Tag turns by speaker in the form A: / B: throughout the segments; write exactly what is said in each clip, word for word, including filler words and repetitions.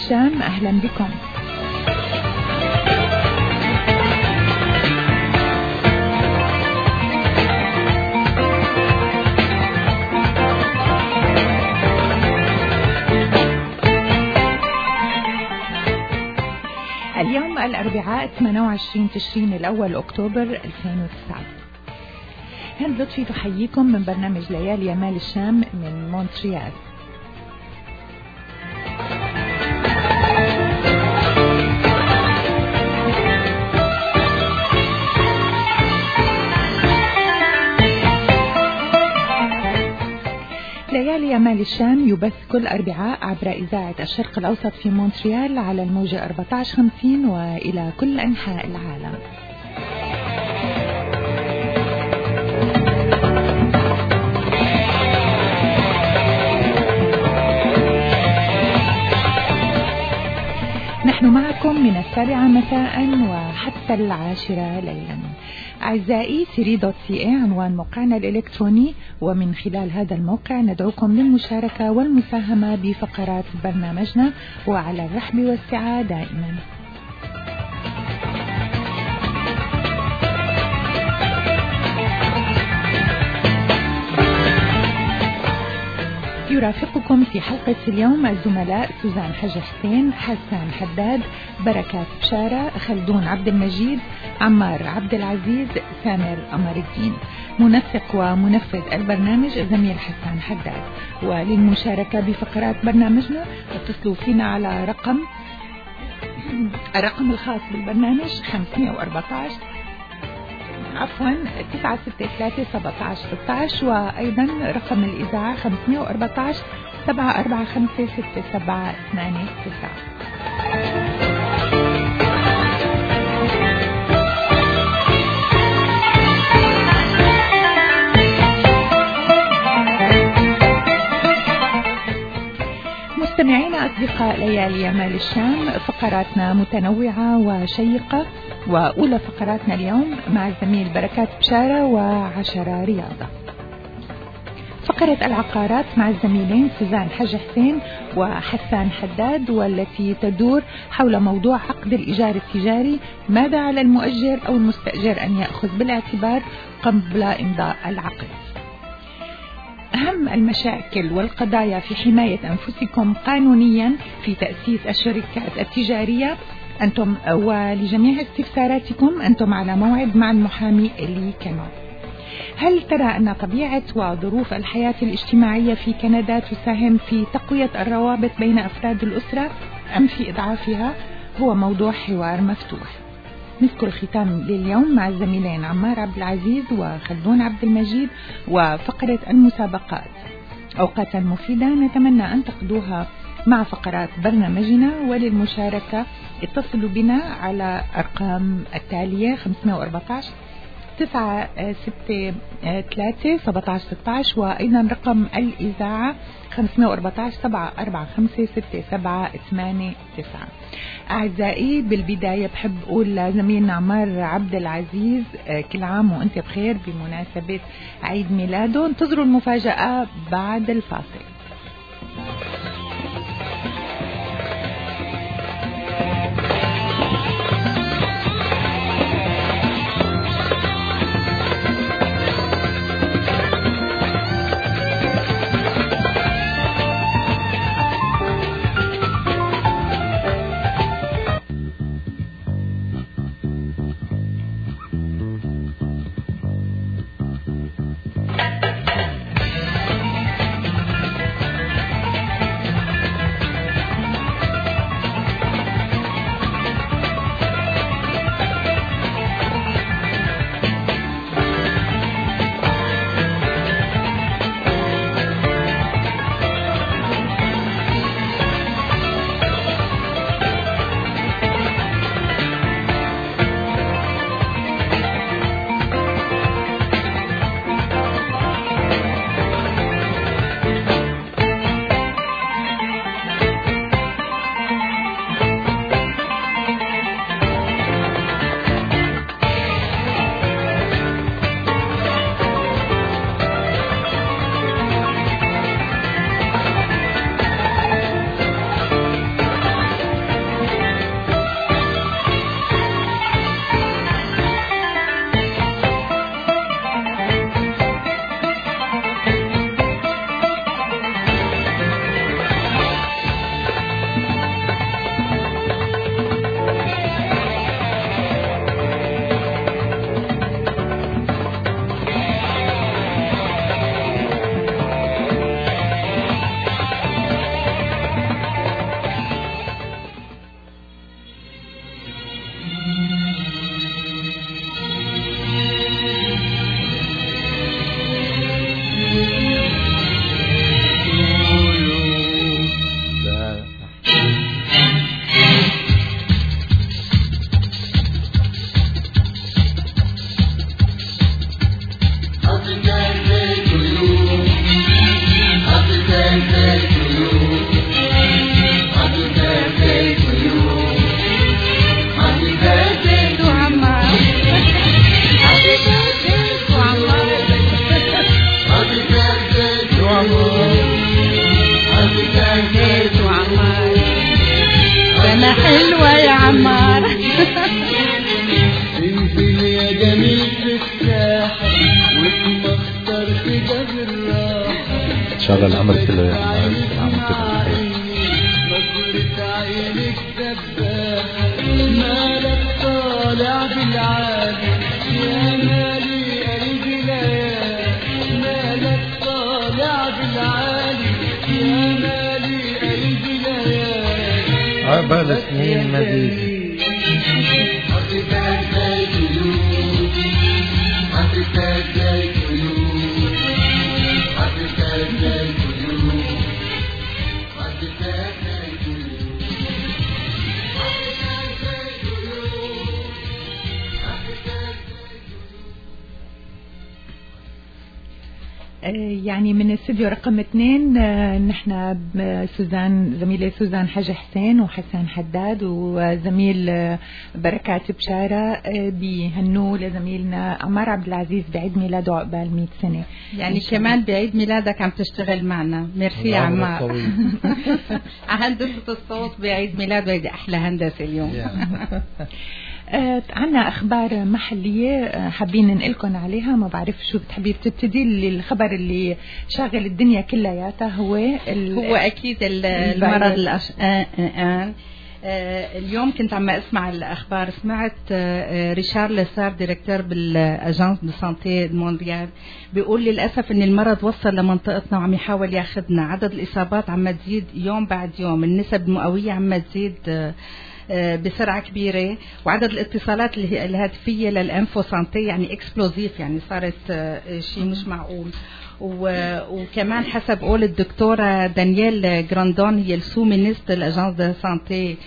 A: الشام، أهلا بكم. اليوم الأربعاء ثمانية وعشرين تشرين الأول أكتوبر ألفين وتسعة. هند لطفي تحييكم من برنامج ليالي يمال الشام من مونتريال. ليالي يمال الشام يبث كل أربعاء عبر إذاعة الشرق الأوسط في مونتريال على الموجة أربعة عشر خمسين وإلى كل أنحاء العالم. نحن معكم من السابعة مساء وحتى العاشرة ليلا. أعزائي سيري دوت سي اي عنوان موقعنا الإلكتروني، ومن خلال هذا الموقع ندعوكم للمشاركة والمساهمة بفقرات برنامجنا، وعلى الرحب والسعة دائما. يرافقكم في حلقة اليوم الزملاء سوزان حج حسين، حسان حداد، بركات بشارة، خلدون عبد المجيد، عمار عبد العزيز، سامر قمر الدين. منسق ومنفذ البرنامج زميل حسان حداد. وللمشاركة بفقرات برنامجنا اتصلوا فينا على رقم الرقم الخاص بالبرنامج خمسمائة وأربعة عشر عفوا تسعة ستة ثلاثة سبعة عشر ستة عشر، وأيضا رقم الإذاعة خمسمائة وأربعة عشر سبعة أربعة خمسة ستة سبعة ثمانية تسعة. مستمعينا أصدقاء ليالي يمال الشام، فقراتنا متنوعة وشيقة، وأولى فقراتنا اليوم مع الزميل بركات بشارة وعشرة رياضة. فقرة العقارات مع الزميلين سوزان حج حسين وحسان حداد، والتي تدور حول موضوع عقد الإيجار التجاري، ماذا على المؤجر أو المستأجر أن يأخذ بالاعتبار قبل إمضاء العقد. أهم المشاكل والقضايا في حماية أنفسكم قانونيا في تأسيس الشركات التجارية أنتم، ولجميع استفساراتكم أنتم على موعد مع المحامي إلي كانون. هل ترى أن طبيعة وظروف الحياة الاجتماعية في كندا تساهم في تقوية الروابط بين أفراد الأسرة أم في إضعافها؟ هو موضوع حوار مفتوح. مسك الختام لليوم مع الزميلين عمار عبد العزيز وخلدون عبد المجيد، وفقرة المسابقات. أوقاتا مفيدة نتمنى أن تقضوها مع فقرات برنامجنا. وللمشاركة اتصلوا بنا على أرقام التالية خمسمائة وأربعة عشر تسعة ستة ثلاثة سبعة عشر ستة عشر، وأيضا رقم الإذاعة خمسمائة وأربعة عشر سبعة أربعة خمسة ستة سبعة ثمانية تسعة. أعزائي بالبداية بحب أقول لزميلنا عمار عبد العزيز كل عام وأنت بخير بمناسبة عيد ميلاده. انتظروا المفاجأة بعد الفاصل.
B: شاء الله العمر كله يعمل كل عام وانتم بخير.
C: نظرة عينك دباحة مالك طالع بالعالي يا مالي قلبي ليالي مالك طالع بالعالي يا مالي قلبي ليالي
B: عقبال سنين مديدة
A: يعني من الاستوديو رقم اثنين نحن سوزان زميلة سوزان حاج حسين وحسن حداد وزميل بركات بشارة بيهنوا لزميلنا عمار عبد العزيز بعيد ميلاده عقبال مئة سنة.
D: يعني كمان بعيد ميلادك عم تشتغل معنا. ميرسي يا عمار. هندسة الصوت بعيد ميلاد وهيدي أحلى هندسة اليوم.
A: آه عنا أخبار محلية آه حابين ننقلكم عليها. ما بعرف شو بتحبي تبتدي. الخبر اللي شاغل الدنيا كلياتها هو
D: هو أكيد المرض الأش... آه آه آه اليوم كنت عم أسمع الأخبار. سمعت آه ريشار لسار ديريكتور بالأجانس دو سانتي المونديال بيقول للأسف إن المرض وصل لمنطقتنا وعم يحاول ياخذنا. عدد الإصابات عم تزيد يوم بعد يوم. النسب المئوية عم تزيد آه بسرعة كبيرة. وعدد الاتصالات الهاتفية للأنفو سانتي يعني اكسبلوزيف يعني صارت شيء مش معقول. وكمان حسب قول الدكتورة دانييل جراندون هي السو مينيست الأجانس دو سانتي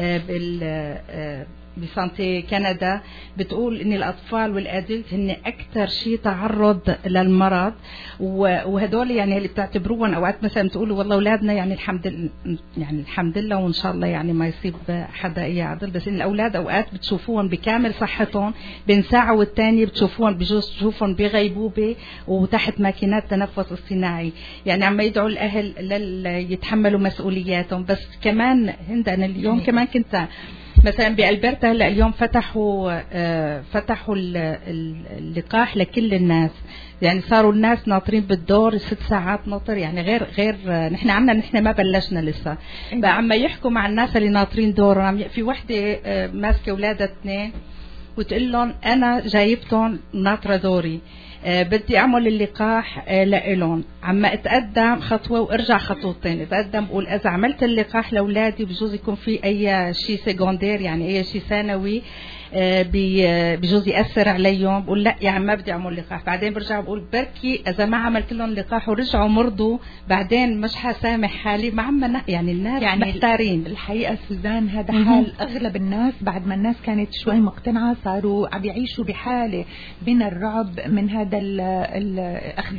D: بسانتي كندا بتقول ان الاطفال والادلت هن اكثر شيء تعرض للمرض. وهدول يعني اللي بتعتبروهم اوقات مثلا تقولوا والله اولادنا يعني الحمد لله يعني الحمد لله وان شاء الله يعني ما يصيب حدا اي عدل. بس ان الاولاد اوقات بتشوفوهم بكامل صحتهم بين ساعه والثانيه بتشوفوهم بجوز تشوفهم بغيبوبه وتحت ماكينات تنفس اصطناعي. يعني عم يدعوا الاهل يتحملوا مسؤولياتهم. بس كمان هندنا اليوم كمان كنت مثلا بألبرتا هلا اليوم فتحوا آه فتحوا اللقاح لكل الناس. يعني صاروا الناس ناطرين بالدور ست ساعات ناطر يعني غير غير آه نحن عمنا نحن ما بلشنا لسه. بقى عم يحكوا مع الناس اللي ناطرين دور. في وحده آه ماسكه اولادها اثنين وتقول لهم انا جايبتهم ناطره دوري أه بدي اعمل اللقاح أه لإلهم. عم اتقدم خطوه وارجع خطوتين اتقدم بقول اذا عملت اللقاح لاولادي بجوز يكون في اي شيء سيكوندير يعني اي شيء ثانوي أه بجوز ياثر عليهم. بقول لا يا عم ما بدي اعمل لقاح. بعدين برجع بقول بركي اذا ما عملت لهم لقاح ورجعوا مرضوا بعدين مش حسامح حالي. ما عم يعني الناس يعني محتارين.
A: الحقيقه سوزان هذا حال اغلب الناس. بعد ما الناس كانت شوي مقتنعه صاروا عم يعيشوا بحاله من الرعب من هذا ال ال اخذ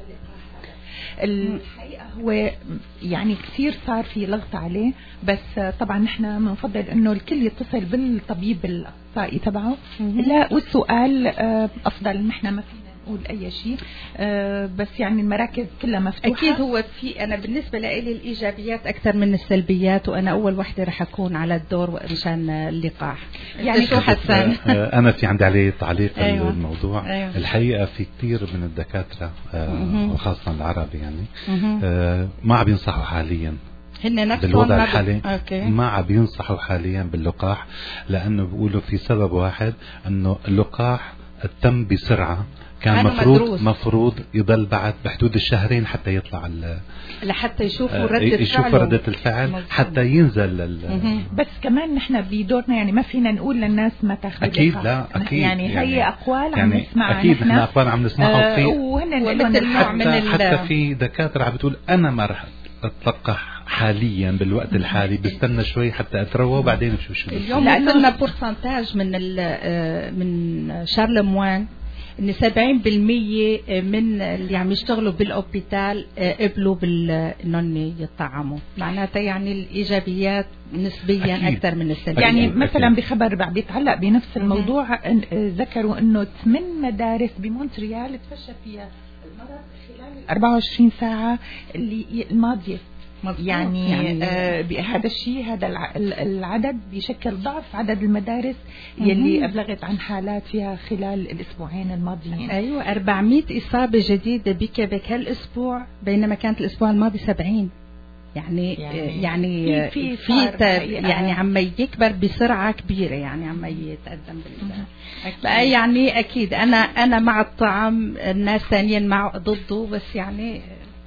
A: الحقيقه. هو يعني كثير صار في لغط عليه. بس طبعا نحن بنفضل انه الكل يتصل بالطبيب الاخصائي تبعه. لا والسؤال افضل. نحن ما فينا نقول اي شيء بس يعني المراكز كلها مفتوحه.
D: اكيد هو في انا بالنسبه لي الايجابيات اكثر من السلبيات. وانا اول وحده رح اكون على الدور مشان اللقاح. يعني شو حسن؟
B: انا في عندي عليه تعليق. أيوة. الموضوع أيوة. الحقيقه في كثير من الدكاتره وخاصه العرب يعني ما عم ينصحوا حاليا
D: هن نفسهم
B: بالوضع الحالي. ما عم ينصحوا حاليا باللقاح لانه بيقولوا في سبب واحد انه اللقاح تم بسرعه. كان مفروض مفروض يضل بعد بحدود الشهرين حتى يطلع
D: لحتى يشوفوا ردة الفعل
B: يشوفوا ردة الفعل حتى ينزل.
A: بس كمان نحن بدورنا يعني ما فينا نقول للناس ما تاخذ
B: اكيد لا اكيد
A: يعني, يعني هي اقوال عم
B: يعني
A: نسمعها.
B: اكيد نحن اقوال عم نسمعها.
A: آه وهن
B: حتى, حتى في دكاترة عم بتقول انا ما رح اتلقح حاليا بالوقت الحالي بستنى شوي حتى اتروى وبعدين بشوف شو
D: اليوم وصلنا بورسنتاج من من شارلموان ان سبعين بالمية من اللي عم يشتغلوا بالاوبيتال قبلوا بالنون يطعموا. معناتها يعني الايجابيات نسبيا اكثر من السلبيات.
A: يعني أكيد. مثلا بخبر بيتعلق بنفس الموضوع ذكروا انه ثمان مدارس بمونتريال تفشى فيها المرض خلال أربعة وعشرين ساعة اللي الماضية. يعني, يعني آه بهذا الشيء هذا العدد بيشكل ضعف عدد المدارس يلي أبلغت عن حالات فيها خلال الأسبوعين الماضيين.
D: أيوة أربعمائة إصابة جديدة بكبك هالأسبوع بينما كانت الأسبوع الماضي سبعين. يعني يعني, يعني في, في يعني عم يكبر بسرعة كبيرة، يعني عم يتقدم بالإنسان. يعني أكيد أنا أنا مع الطعام، الناس ثانيا مع ضده، بس يعني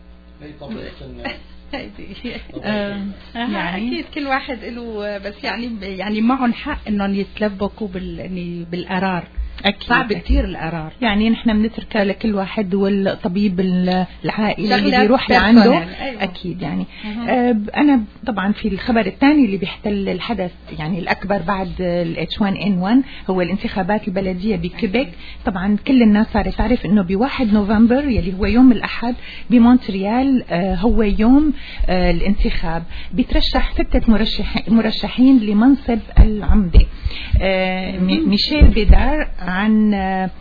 D: يعني أكيد كل واحد له، بس يعني يعني معهم حق إنهم يتلبكوا بال بالقرار. أكيد صعب كتير القرار،
A: يعني نحن بنتركها لكل واحد والطبيب العائلي اللي بيروح لعنده. أيوة. أكيد يعني آه أنا طبعا في الخبر الثاني اللي بيحتل الحدث يعني الأكبر بعد ال إتش واحد إن واحد هو الانتخابات البلدية بكيبيك. طبعا كل الناس صارت تعرف إنه بواحد نوفمبر يلي هو يوم الأحد بمونتريال آه هو يوم آه الانتخاب. بيترشح ستة مرشح مرشحين لمنصب العمدة. آه ميشيل بيدار عن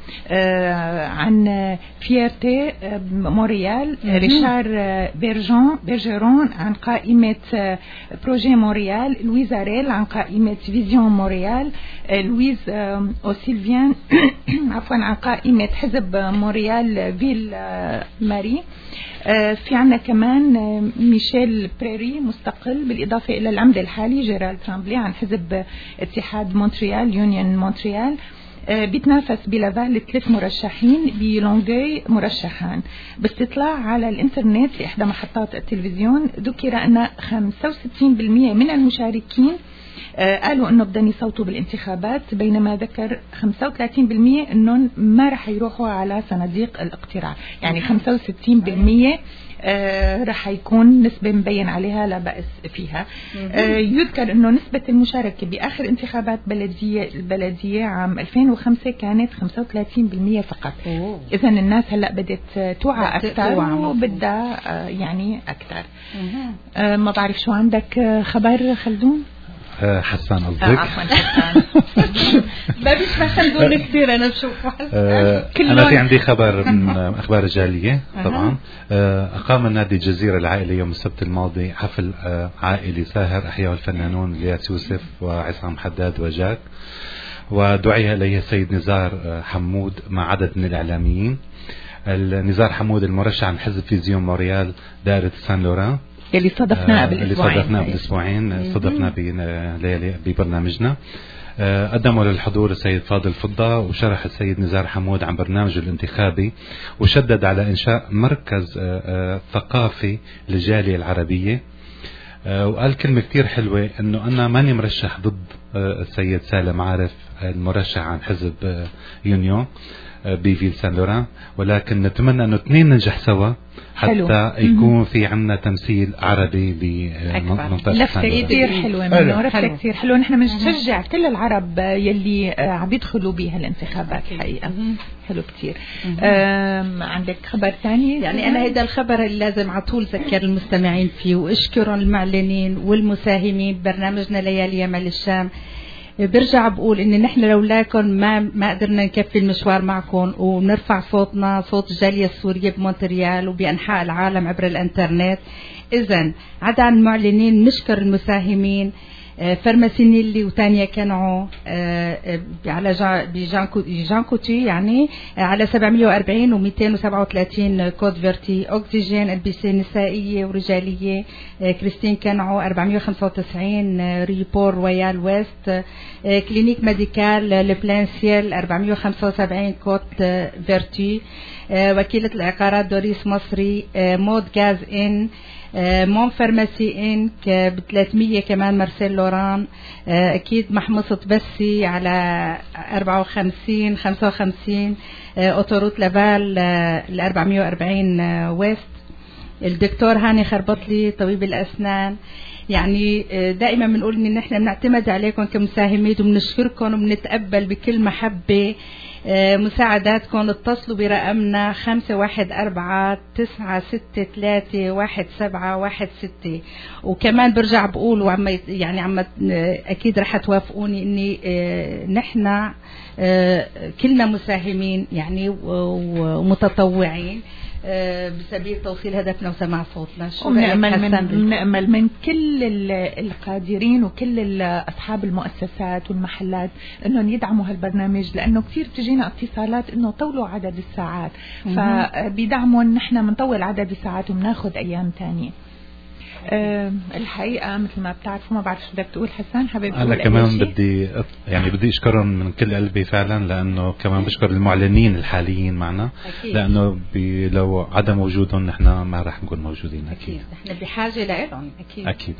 A: آه عن فيرتي موريال، ريشار بيرجون بيرجرون عن قائمة بروجي موريال، لويز أريل عن قائمة فيزيون موريال، لويز أوسيلفيان عفوا عن قائمة حزب موريال فيل ماري. في عنا كمان ميشيل بريري مستقل، بالإضافة إلى العمدة الحالي جيرال ترامبلي عن حزب اتحاد مونتريال يونيون مونتريال. بيتنافس بلافال ثلاث مرشحين، بلونغي مرشحان. باستطلاع على الانترنت لإحدى محطات التلفزيون ذكر أن خمسة وستين بالمئة من المشاركين قالوا أنه بدهم يصوتوا بالانتخابات، بينما ذكر خمسة وثلاثين بالمئة أنهم ما رح يروحوا على صناديق الاقتراع. يعني خمسة وستين بالمئة آه رح يكون نسبة مبين عليها لا بأس فيها. آه يذكر أنه نسبة المشاركة بآخر انتخابات بلدية البلدية عام ألفين وخمسة كانت خمسة وثلاثين بالمئة فقط. إذا الناس هلأ بدت توعى أكثر وبدها آه يعني أكثر. آه ما بعرف شو عندك خبر خلدون؟
B: حسان قصدك؟
A: اه عفوا حسان.
D: ما بيشبه خلدون كثير انا بشوفه.
B: انا في عندي خبر من اخبار الجاليه طبعا. اقام النادي الجزيره العائلي يوم السبت الماضي حفل عائلي ساهر احياه الفنانون الياس يوسف وعصام حداد وجاك، ودعي اليه السيد نزار حمود مع عدد من الاعلاميين. النزار حمود المرشح عن حزب فيزيون موريال دائره سان لوران
A: اللي صدفناه قبل
B: اللي صدفناه بالاسبوعين صدفنا بليالي ببرنامجنا. قدموا للحضور السيد فاضل فضة، وشرح السيد نزار حمود عن برنامجه الانتخابي، وشدد على إنشاء مركز ثقافي للجالية العربية. وقال كلمة كتير حلوة إنه أنا ماني مرشح ضد السيد سالم عارف المرشح عن حزب يونيون بفيل سان لوران، ولكن نتمنى انه اثنين ننجح سوا حتى حلو. يكون في عنا تمثيل عربي بمنطقة
A: لفتة كثير حلوة منه، لفتة كثير حلوة. نحن بنشجع كل العرب يلي عم يدخلوا بها الانتخابات حقيقة. حلو كثير. عندك خبر ثاني؟
D: يعني أنا هذا الخبر اللي لازم على طول ذكر المستمعين فيه وأشكر المعلنين والمساهمين ببرنامجنا ليالي يمال الشام. برجع بقول ان نحن لولاكم ما ما قدرنا نكفي المشوار معكم، ونرفع صوتنا صوت الجالية السورية بمونتريال وبأنحاء العالم عبر الانترنت. اذا عدا عن المعلنين نشكر المساهمين فرماسينيلي وتانيا كنعو على جان كوتي يعني على سبعمائة وأربعين ومئتين وسبعة وثلاثين كود فيرتي، أوكسجين البسي نسائية ورجالية كريستين كنعو أربعمائة وخمسة وتسعين ريبور رويال ويست، كلينيك ميديكال لبلان سيل أربعمائة وخمسة وسبعين كود فيرتي، وكيلة العقارات دوريس مصري، مود غاز إن، مون فارماسي إنك ب ثلاثمية كمان مارسيل لوران، أكيد محمصة بسي على أربعة وخمسين خمسة وخمسين، أوتوروت لافال ل أربعمائة وأربعين ويست، الدكتور هاني خربطلي طبيب الأسنان. يعني دائما بنقول ان نحن بنعتمد عليكم كمساهمين وبنشكركم وبنتقبل بكل محبة مساعداتكم. اتصلوا برقمنا خمسة واحد أربعة تسعة ستة ثلاثة واحد سبعة واحد ستة. وكمان برجع بقول وعم يعني عم اكيد رح توافقوني اني نحن كلنا مساهمين يعني ومتطوعين، بسبيل توصيل هدفنا وسماع صوتنا.
A: ونأمل من, نأمل من كل القادرين وكل أصحاب المؤسسات والمحلات أنهم يدعموا هالبرنامج، لأنه كثير تجينا اتصالات أنه طولوا عدد الساعات، فبيدعموا أن نحن منطول عدد الساعات ومناخد أيام تانية. أه الحقيقة مثل ما بتعرفوا، ما بعرف شو بدك تقول حسان، حابب
B: أنا كمان بدي يعني بدي أشكرهم من كل قلبي فعلا، لأنه كمان بشكر المعلنين الحاليين معنا، أكيد. لأنه لو عدم وجودهم نحن ما راح نكون موجودين. أكيد
D: نحن بحاجة لهم. أكيد
B: أكيد.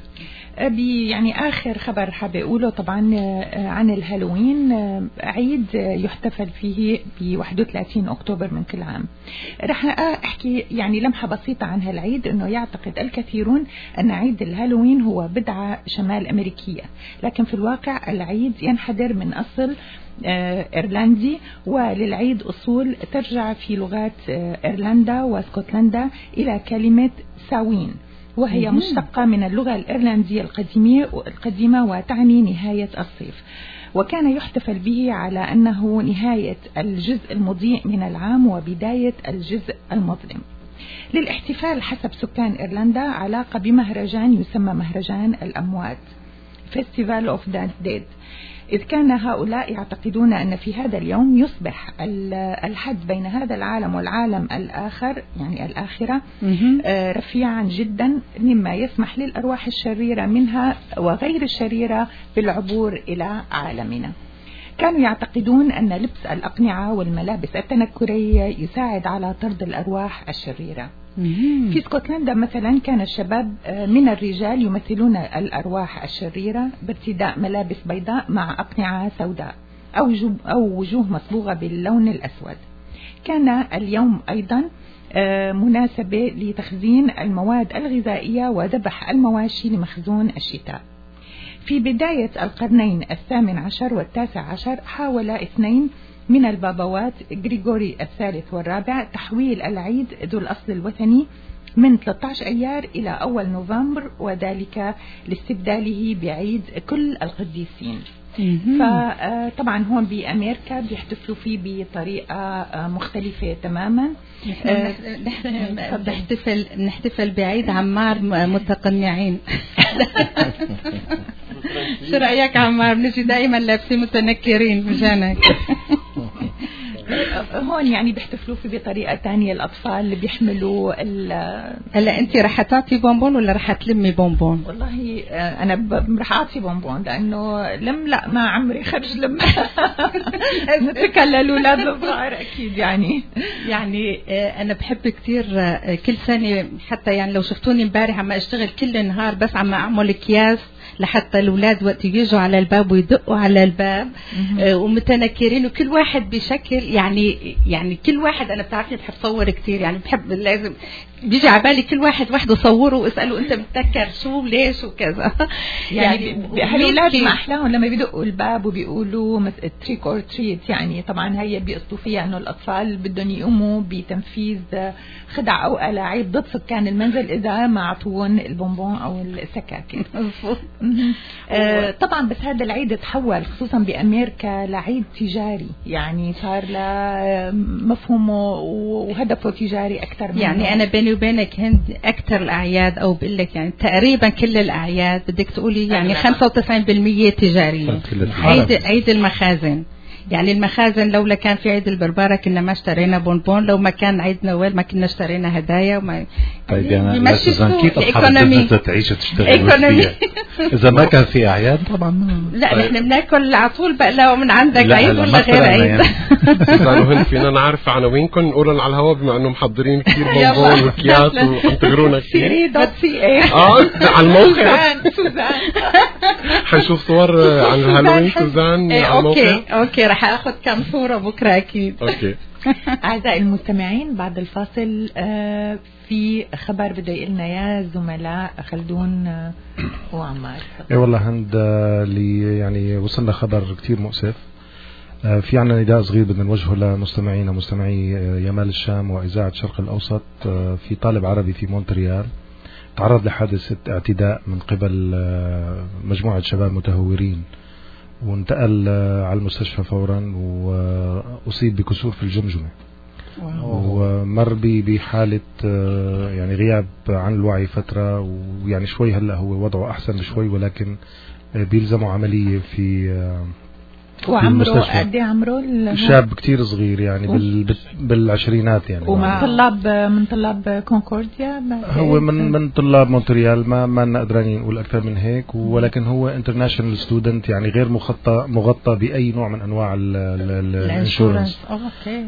A: يعني آخر خبر حابة أقوله طبعا عن الهالوين، عيد يحتفل فيه ب واحد وثلاثين أكتوبر من كل عام. رح أحكي يعني لمحة بسيطة عن هالعيد، أنه يعتقد الكثيرون أن عيد الهالوين هو بدعة شمال أمريكية، لكن في الواقع العيد ينحدر من أصل إيرلندي، وللعيد أصول ترجع في لغات إيرلندا واسكتلندا إلى كلمة ساوين، وهي مشتقة من اللغة الإيرلندية القديمة وتعني نهاية الصيف، وكان يحتفل به على أنه نهاية الجزء المضيء من العام وبداية الجزء المظلم. للاحتفال حسب سكان إيرلندا علاقة بمهرجان يسمى مهرجان الأموات Festival of the Dead، إذ كان هؤلاء يعتقدون أن في هذا اليوم يصبح الحد بين هذا العالم والعالم الآخر يعني الآخرة رفيعا جدا، مما يسمح للأرواح الشريرة منها وغير الشريرة بالعبور إلى عالمنا. كانوا يعتقدون أن لبس الأقنعة والملابس التنكرية يساعد على طرد الأرواح الشريرة. في اسكتلندا مثلا كان الشباب من الرجال يمثلون الأرواح الشريرة بارتداء ملابس بيضاء مع أقنعة سوداء أو, أو وجوه مصبوغة باللون الأسود. كان اليوم أيضا مناسبة لتخزين المواد الغذائية وذبح المواشي لمخزون الشتاء. في بداية القرنين الثامن عشر والتاسع عشر حاول اثنين من البابوات غريغوري الثالث والرابع تحويل العيد ذو الأصل الوثني من ثلاثة عشر أيار إلى أول نوفمبر، وذلك لاستبداله بعيد كل القديسين. فطبعا هون بأمريكا بيحتفلوا فيه بطريقة مختلفة تماما.
D: نحن نحتفل نحتفل بعيد عمار متقنعين. شو رأيك عمار؟ بنجي دائما لابسين متنكرين مشانك.
A: هون يعني بيحتفلوا فيه بطريقة تانية. الأطفال اللي بيحملوا
D: هلا أنت رح تعطي بونبون ولا رح تلمي بونبون؟
A: والله أنا رح أعطي بونبون، لأنه لم لا ما عمري خرج لم نتركها للأولاد الصغار أكيد. يعني
D: يعني أنا بحب كتير كل سنة، حتى يعني لو شفتوني امبارح عم أشتغل كل النهار بس عم أعمل أكياس لحتى الأولاد وقت يجوا على الباب ويدقوا على الباب آه ومتنكرين، وكل واحد بشكل يعني يعني كل واحد أنا بتعرفني بحب صور كتير، يعني بحب لازم بيجي على بالي كل واحد وحده صوره واسأله أنت بتذكر شو ليش وكذا.
A: يعني هالأولاد ما أحلاهم لما بيدقوا الباب وبيقولوا تريك أور تريت، يعني طبعا هي بيقصدوا فيها إنه الأطفال بدهم يقوموا بتنفيذ خدع أو ألاعيب ضد سكان المنزل إذا ما عطوهم البونبون أو السكاكين. آه طبعا بس هذا العيد تحول خصوصا بأمريكا لعيد تجاري، يعني صار له مفهومه وهدفه تجاري أكثر.
D: يعني أنا بيني وبينك هند أكثر الأعياد أو بقول لك يعني تقريبا كل الأعياد بدك تقولي يعني خمسة وتسعين بالمية تجارية. عيد عيد المخازن، يعني المخازن لولا كان في عيد البربرة كنا ما اشترينا بونبون، لو ما كان عيد نويل ما كنا اشترينا هدايا وما
B: طيب يعني بمشي كيف اصحاب تعيش وتشتغل فيها اذا ما كان في اعياد طبعا.
D: لا نحن طيب. بناكل على طول بقى لو من عندك عيد ولا غير عيد.
E: قالوا هن فينا نعرف عناوينكم نقولهم على الهواء بما انه محضرين كثير بونبون وكياس وانتظرونا كثير. اه على الموقع
A: سوزان
E: حنشوف صور عن الهالوين سوزان على الموقع.
D: اوكي اوكي رح اخذ كم صورة بكرة اكيد.
E: اوكي.
A: أعزائي المستمعين بعد الفاصل في خبر بده يقلنا يا زملاء خلدون وعمار.
F: اي والله هند اللي يعني وصلنا خبر كتير مؤسف. في عنا نداء صغير بدنا نوجهه لمستمعينا مستمعي يمال الشام وإذاعة الشرق الأوسط. في طالب عربي في مونتريال تعرض لحادثة اعتداء من قبل مجموعة شباب متهورين وانتقل على المستشفى فورا وأصيب بكسور في الجمجمة. ومر بي بحالة يعني غياب عن الوعي فترة، ويعني شوي هلأ هو وضعه أحسن بشوي، ولكن بيلزمه عملية في
A: وعمره قد ايه عمره؟
F: شاب كتير صغير يعني بال بالعشرينات يعني.
A: ومن طلاب من طلاب كونكورديا؟
F: هو من من طلاب مونتريال، ما ما قادرين نقول اكثر من هيك، ولكن هو انترناشونال ستودنت يعني غير مغطى مغطى باي نوع من انواع الانشورنس.
A: اوكي.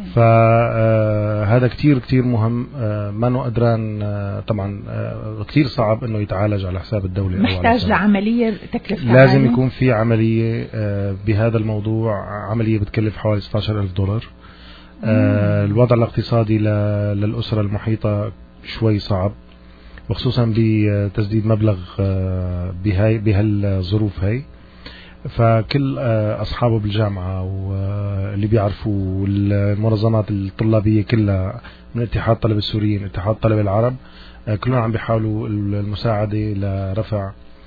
F: فهذا كتير كتير مهم. ما انه قدران طبعا كتير صعب انه يتعالج على حساب الدوله،
A: محتاج لعمليه تكلفة
F: لازم عالي. يكون في عمليه بهذا الموضوع، عملية بتكلف حوالي ستة عشر ألف دولار. آه الوضع الاقتصادي للأسرة المحيطة شوي صعب، وخصوصا بتسديد مبلغ آه بهاي بهالظروف هاي. فكل آه أصحابه بالجامعة واللي بيعرفوا المنظمات الطلابية كلها من اتحاد طلبة السوريين، اتحاد طلبة العرب، آه كلهم عم بيحاولوا المساعدة لرفع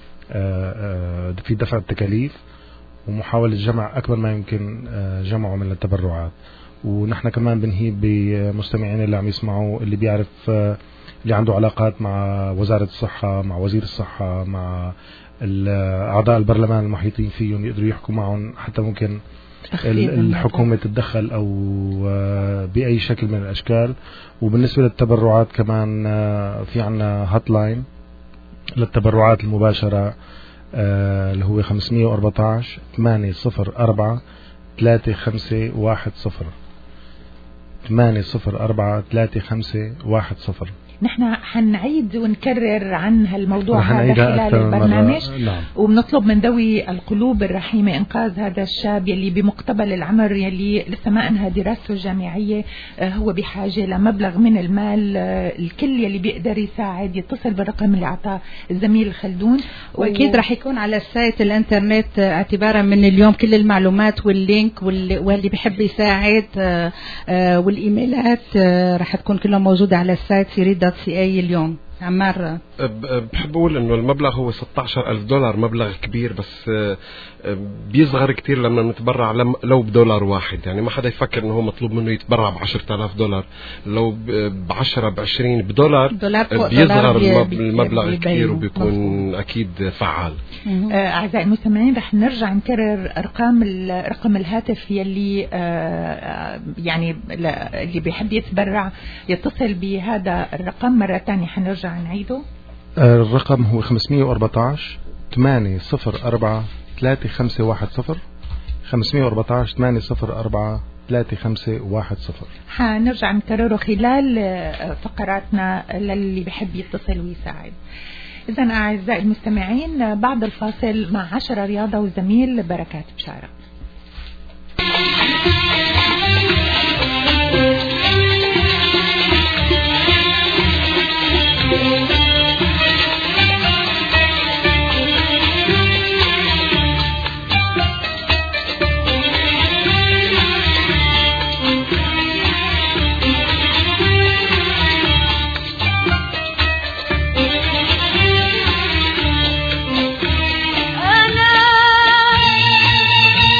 F: آه آه في دفع التكاليف ومحاولة جمع أكبر ما يمكن جمعه من التبرعات. ونحن كمان بنهيب بمستمعين اللي عم يسمعوا، اللي بيعرف اللي عنده علاقات مع وزارة الصحة، مع وزير الصحة، مع أعضاء البرلمان المحيطين فيهم، يقدروا يحكوا معهم حتى ممكن الحكومة تتدخل أو بأي شكل من الأشكال. وبالنسبة للتبرعات كمان في عنا هات لاين للتبرعات المباشرة اللي هو خمسمية وأربعتاشر ثمانية صفر أربعة ثلاثة خمسة واحد صفر ثمانية صفر أربعة ثلاثة خمسة واحد صفر.
A: نحن حنعيد ونكرر عن هالموضوع هذا خلال البرنامج. نعم. وبنطلب من ذوي القلوب الرحيمة إنقاذ هذا الشاب يلي بمقتبل العمر، يلي لسه ما أنهى دراسته الجامعية. هو بحاجة لمبلغ من المال. الكل يلي بيقدر يساعد يتصل بالرقم اللي أعطاه الزميل خلدون،
D: وأكيد و... رح يكون على السايت الانترنت اعتبارا من اليوم كل المعلومات واللينك واللي بيحب يساعد والإيميلات رح تكون كلها موجودة على السايت سيريد سي اي اليوم. عمار
E: بحب اقول انه المبلغ هو ستة عشر ألف دولار، مبلغ كبير بس بيصغر كتير لما نتبرع لو بدولار واحد. يعني ما حدا يفكر انه هو مطلوب منه يتبرع بعشرة آلاف دولار، لو بعشرة بعشرين بدولار بيصغر المبلغ الكبير وبيكون اكيد فعال.
A: اعزائي المستمعين رح نرجع نكرر ارقام رقم الهاتف يلي يعني اللي بيحب يتبرع يتصل بهذا الرقم مرة ثانية. حنرجع نعيده.
F: الرقم هو خمسمية وأربعتاشر ثمانية صفر أربعة ثلاثة خمسة واحد صفر خمسمية وأربعتاشر ثمانية صفر أربعة ثلاثة خمسة واحد صفر.
A: حنرجع نكرره خلال فقراتنا للي بيحب يتصل ويساعد. إذا أعزائي المستمعين بعد الفاصل مع عشرة رياضة وزميل بركات بشارة.
G: أنا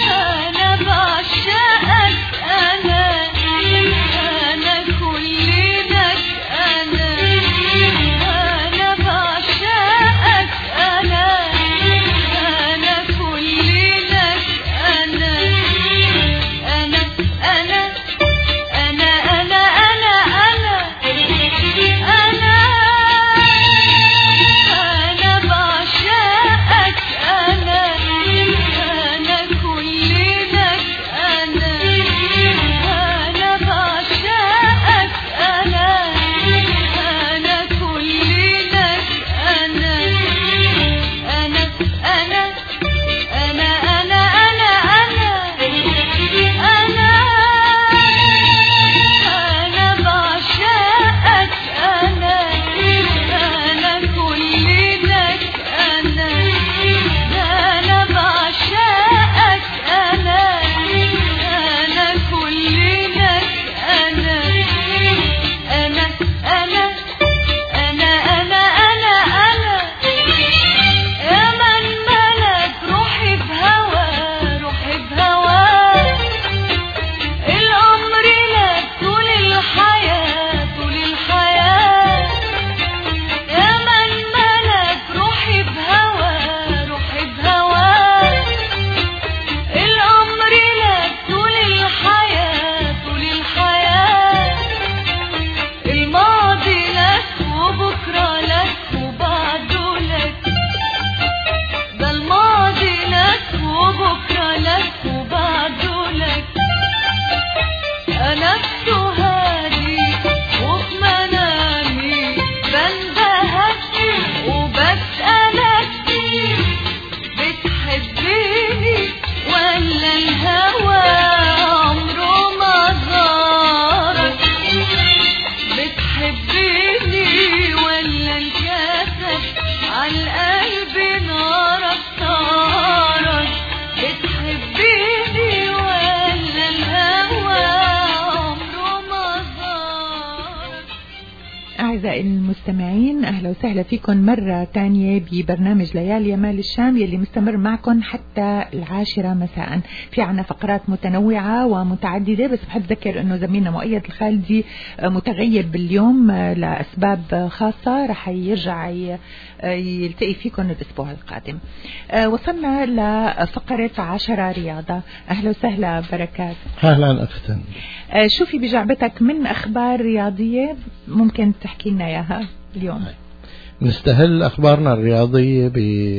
A: أعزائي المستمعين، أهلا وسهلا فيكم مرة تانية ببرنامج ليالي يمال الشام يلي مستمر معكم حتى العاشرة مساء. في عنا فقرات متنوعة ومتعددة، بس بحب أذكر أنه زميلنا مؤيد الخالدي متغيب باليوم لأسباب خاصة، رح يرجع يلتقي فيكم الأسبوع القادم. وصلنا لفقرة عشرة رياضة. أهلا وسهلا بركات.
G: أهلا أختنا.
A: شو في بجعبتك من أخبار رياضية ممكن تحكي لنا إياها اليوم؟
G: نستهل أخبارنا الرياضية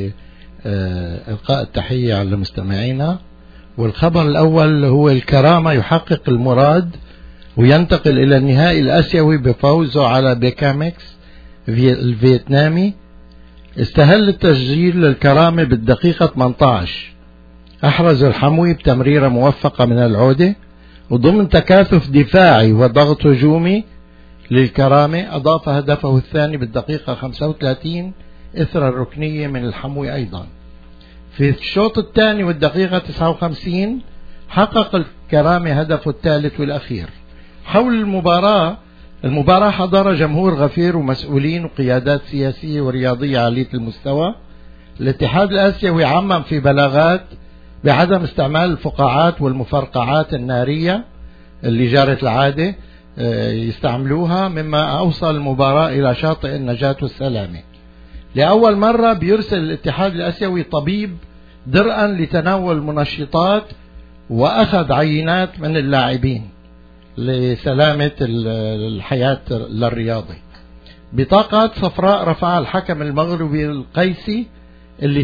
G: بإلقاء التحية على مستمعينا. والخبر الأول هو الكرامة يحقق المراد وينتقل إلى النهائي الآسيوي بفوزه على بيكامكس الفيتنامي. استهل التسجيل للكرامة بالدقيقة ثمانية عشر. أحرز الحموي بتمريرة موفقة من العودة، وضمن تكاثف دفاعي وضغط هجومي للكرامة أضاف هدفه الثاني بالدقيقة خمسة وثلاثين إثر الركنية من الحموي. أيضا في الشوط الثاني والدقيقة تسعة وخمسين حقق الكرامة هدفه الثالث والأخير. حول المباراة المباراة حضر جمهور غفير ومسؤولين وقيادات سياسية ورياضية عالية المستوى. الاتحاد الآسيوي عمم في بلاغات بعدم استعمال الفقاعات والمفرقعات النارية اللي جارت العادة يستعملوها، مما أوصل المباراة إلى شاطئ النجاة والسلامة. لأول مرة بيرسل الاتحاد الآسيوي طبيب درءا لتناول منشطات وأخذ عينات من اللاعبين لسلامة الحياة للرياضي. بطاقات صفراء رفعها الحكم المغربي القيسي اللي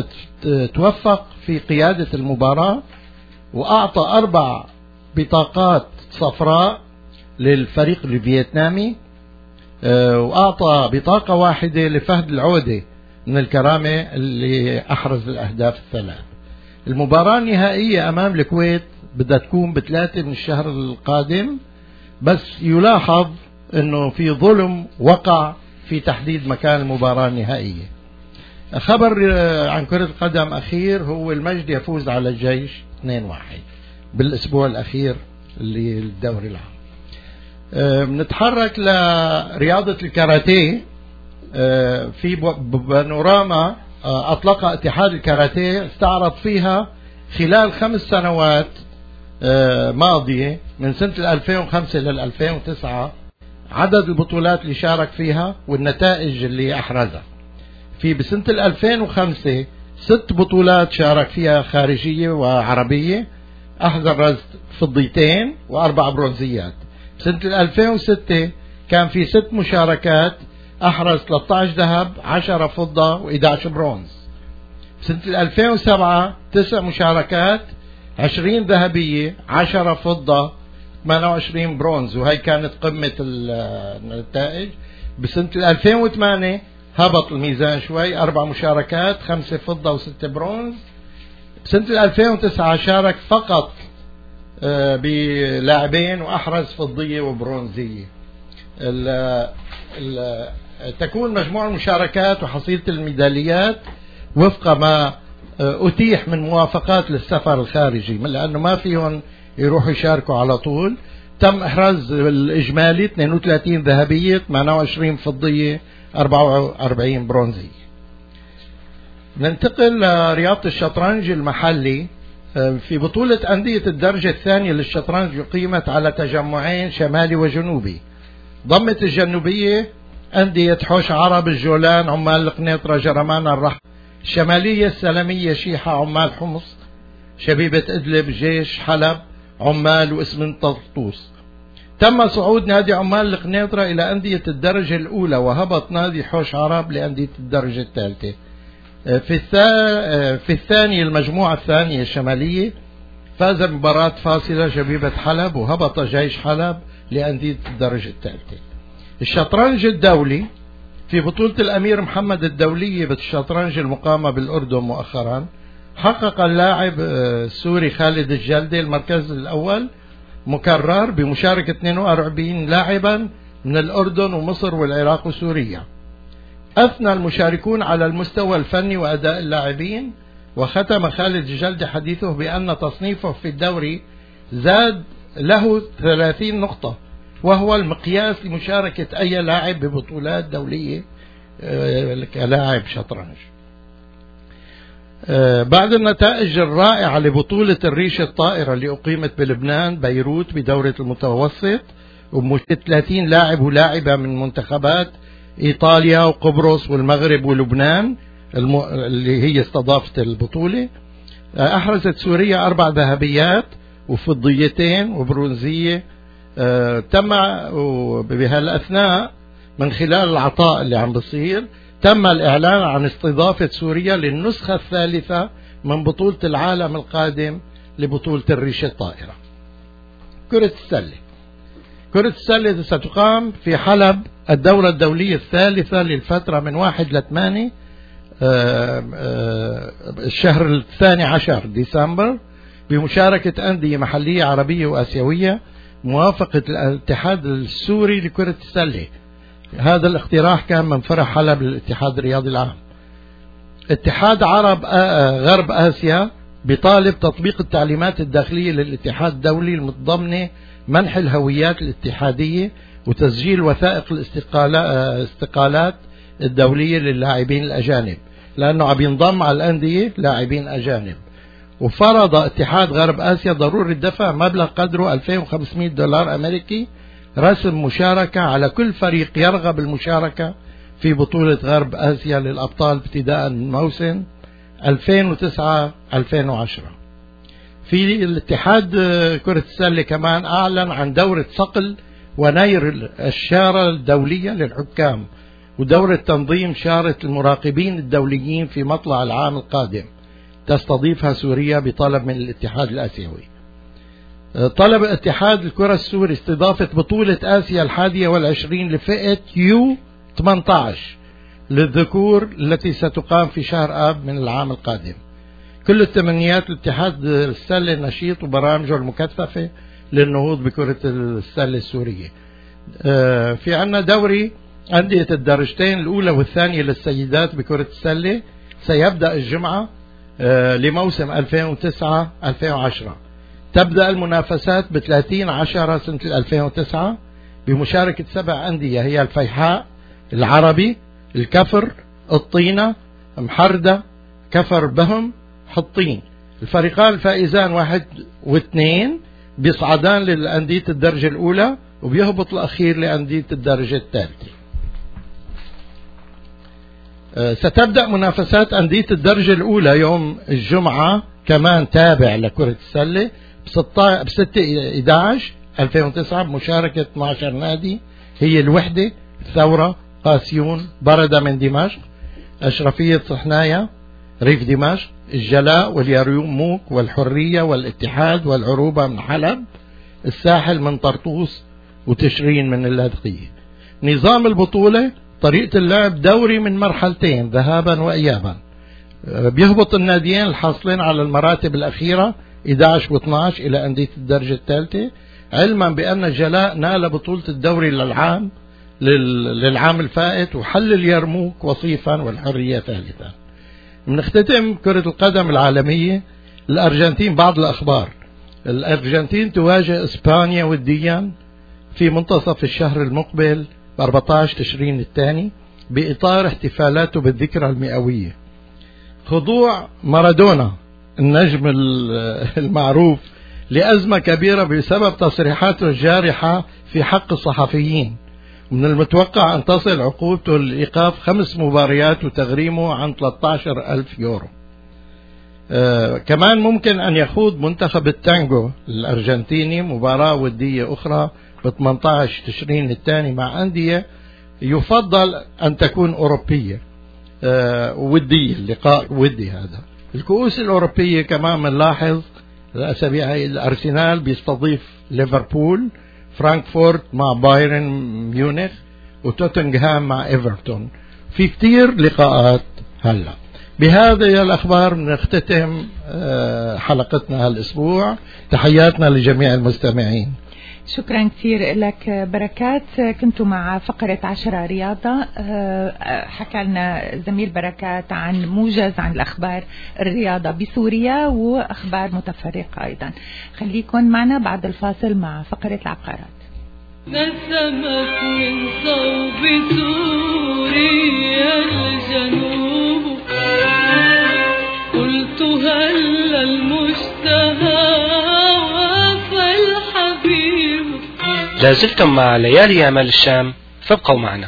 G: توفق في قيادة المباراة، وأعطى أربع بطاقات صفراء للفريق الفيتنامي، وأعطى بطاقة واحدة لفهد العودة من الكرامة اللي أحرز الأهداف الثلاث. المباراة النهائية أمام الكويت بدها تكون بثلاثة من الشهر القادم، بس يلاحظ أنه في ظلم وقع في تحديد مكان المباراة النهائية. خبر عن كرة القدم أخير هو المجد يفوز على الجيش اثنين واحد بالأسبوع الأخير اللي الدوري العام. بنتحرك لرياضة الكاراتيه. في بانوراما أطلقها اتحاد الكاراتيه، استعرض فيها خلال خمس سنوات ماضية من سنة ألفين وخمسة لل ألفين وتسعة عدد البطولات اللي شارك فيها والنتائج اللي أحرزها. في بسنة ألفين وخمسة ست بطولات شارك فيها خارجية وعربية، أحرز فضيتين وأربع برونزيات. بسنة ألفين وستة كان في ست مشاركات، أحرز ثلاثة عشر ذهب، عشرة فضة وإحدى عشر برونز. بسنة ألفين وسبعة تسع مشاركات، عشرين ذهبية، عشرة فضة، ثمانية وعشرين برونز، وهي كانت قمة النتائج. بسنة ألفين وثمانية هبط الميزان شوي، أربع مشاركات، خمسة فضة وستة برونز. بسنة ألفين وتسعة شارك فقط بلاعبين وأحرز فضية وبرونزية. ال ال تكون مجموع المشاركات وحصيلة الميداليات وفق ما أتيح من موافقات للسفر الخارجي، لأنه ما فيهم يروحوا يشاركوا على طول. تم إحراز الإجمالي اثنين وثلاثين ذهبية، ثمانية وعشرين فضية، أربعة وأربعين برونزية. ننتقل لرياضة الشطرنج المحلي. في بطولة أندية الدرجة الثانية للشطرنج قيمت على تجمعين شمالي وجنوبي. ضمت الجنوبية أندية حوش عرب، الجولان، عمال القنيطرة، جرمان، الرح. الشمالية السلمية، شيحة، عمال حمص، شبيبة إدلب، جيش، حلب، عمال واسم طرطوس. تم صعود نادي عمال القنيطرة إلى أندية الدرجة الأولى، وهبط نادي حوش عرب لأندية الدرجة الثالثة. في في الثانية المجموعة الثانية الشمالية فاز بمباراة فاصلة شبيبة حلب، وهبط جيش حلب لأندية الدرجة الثالثة. الشطرنج الدولي في بطولة الأمير محمد الدولية بالشطرنج المقامة بالأردن مؤخرا، حقق اللاعب السوري خالد الجلدي المركز الأول مكرر بمشاركة اثنين وأربعين لاعبا من الأردن ومصر والعراق وسوريا. أثنى المشاركون على المستوى الفني وأداء اللاعبين. وختم خالد الجلدي حديثه بأن تصنيفه في الدوري زاد له ثلاثين نقطة وهو المقياس لمشاركة أي لاعب ببطولات دولية كلاعب شطرنج. بعد النتائج الرائعة لبطولة الريشة الطائرة اللي أقيمت بلبنان بيروت بدورة المتوسط ومشاركة ثلاثين لاعب ولاعبة من منتخبات إيطاليا وقبرص والمغرب ولبنان اللي هي استضافت البطولة، أحرزت سوريا أربع ذهبيات وفضيتين وبرونزية. تم بهالأثناء من خلال العطاء اللي عم بصير تم الإعلان عن استضافة سوريا للنسخة الثالثة من بطولة العالم القادم لبطولة الريشة الطائرة. كرة السلة. كرة السلة ستقام في حلب الدورة الدولية الثالثة للفترة من واحد لثمانية الشهر الثاني عشر ديسمبر بمشاركة أندية محلية عربية وآسيوية موافقة الاتحاد السوري لكرة السلة. هذا الاقتراح كان من فرع حلب للاتحاد الرياضي العام. اتحاد عرب غرب آسيا بطالب تطبيق التعليمات الداخلية للاتحاد الدولي المتضمنة منح الهويات الاتحادية وتسجيل وثائق الاستقالات الدولية للاعبين الأجانب، لأنه عم ينضم على الأندية لاعبين أجانب. وفرض اتحاد غرب آسيا ضرورة دفع مبلغ قدره ألفين وخمسمائة دولار أمريكي رسم مشاركة على كل فريق يرغب المشاركة في بطولة غرب آسيا للأبطال ابتداء من موسم ألفين وتسعة ألفين وعشرة. في الاتحاد كرة السلة كمان أعلن عن دورة صقل ونير الشارة الدولية للحكام ودورة تنظيم شارة المراقبين الدوليين في مطلع العام القادم تستضيفها سوريا بطلب من الاتحاد الآسيوي. طلب اتحاد الكرة السوري استضافة بطولة آسيا الحادية والعشرين لفئة يو ثمانية عشر للذكور التي ستقام في شهر آب من العام القادم. كل التمنيات لاتحاد السلة النشيط وبرامجه المكثفة للنهوض بكرة السلة السورية. في عنا دوري أندية الدرجتين الأولى والثانية للسيدات بكرة السلة سيبدأ الجمعة لموسم ألفين وتسعة ألفين وعشرة. تبدأ المنافسات ب ثلاثين عشرة سنة ألفين وتسعة بمشاركة سبع أندية هي الفيحاء، العربي، الكفر، الطينة، محردة، كفر بهم، حطين. الفريقان الفائزان واحد واثنين بيصعدان للأندية الدرجة الأولى وبيهبط الأخير لأندية الدرجة الثالثة. ستبدأ منافسات أندية الدرجة الأولى يوم الجمعة كمان تابع لكرة السلة ب ستة إحدى عشر ألفين وتسعة بمشاركة اثني عشر نادي هي الوحدة، الثورة، قاسيون، بردة من دمشق، أشرفية صحنايا، ريف دمشق، الجلاء واليرموك والحرية والاتحاد والعروبة من حلب، الساحل من طرطوس وتشرين من اللاذقية. نظام البطولة طريقة اللعب دوري من مرحلتين ذهابا وإيابا. بيهبط الناديين الحاصلين على المراتب الأخيرة إحدى عشر واثني عشر إلى أندية الدرجة الثالثة، علما بأن الجلاء نال بطولة الدوري للعام للعام الفائت وحل اليرموك وصيفا والحرية ثالثا. بنختتم كرة القدم العالمية. الأرجنتين بعض الأخبار. الأرجنتين تواجه إسبانيا وديا في منتصف الشهر المقبل ب أربعة عشر تشرين الثاني بإطار احتفالاته بالذكرى المئوية. خضوع مارادونا النجم المعروف لأزمة كبيرة بسبب تصريحاته الجارحة في حق الصحفيين. من المتوقع أن تصل عقوبته لإيقاف خمس مباريات وتغريمه عن ثلاثة عشر ألف يورو. آه كمان ممكن أن يخوض منتخب التانجو الأرجنتيني مباراة ودية أخرى ب ثمانية عشر تشرين الثاني مع أندية يفضل أن تكون أوروبية. آه ودي اللقاء ودي هذا. الكؤوس الأوروبية كمان بنلاحظ الأسابيع الأرسنال بيستضيف ليفربول، فرانكفورت مع بايرن ميونخ، وتوتنغهام مع إيفرتون. في كتير لقاءات هلا. بهذه الأخبار نختتم حلقتنا هالأسبوع. تحياتنا لجميع المستمعين.
A: شكرا كثير لك بركات. كنتوا مع فقرة عشرة رياضة. حكى لنا زميل بركات عن موجز عن الأخبار الرياضة بسوريا وأخبار متفرقة أيضا. خليكن معنا بعد الفاصل مع فقرة العقارات.
C: نسمت من صوب سوريا الجنوب قلت هل المشتهى وفى الحبيب.
H: لازلتم مع ليالي أمال الشام، فابقوا معنا.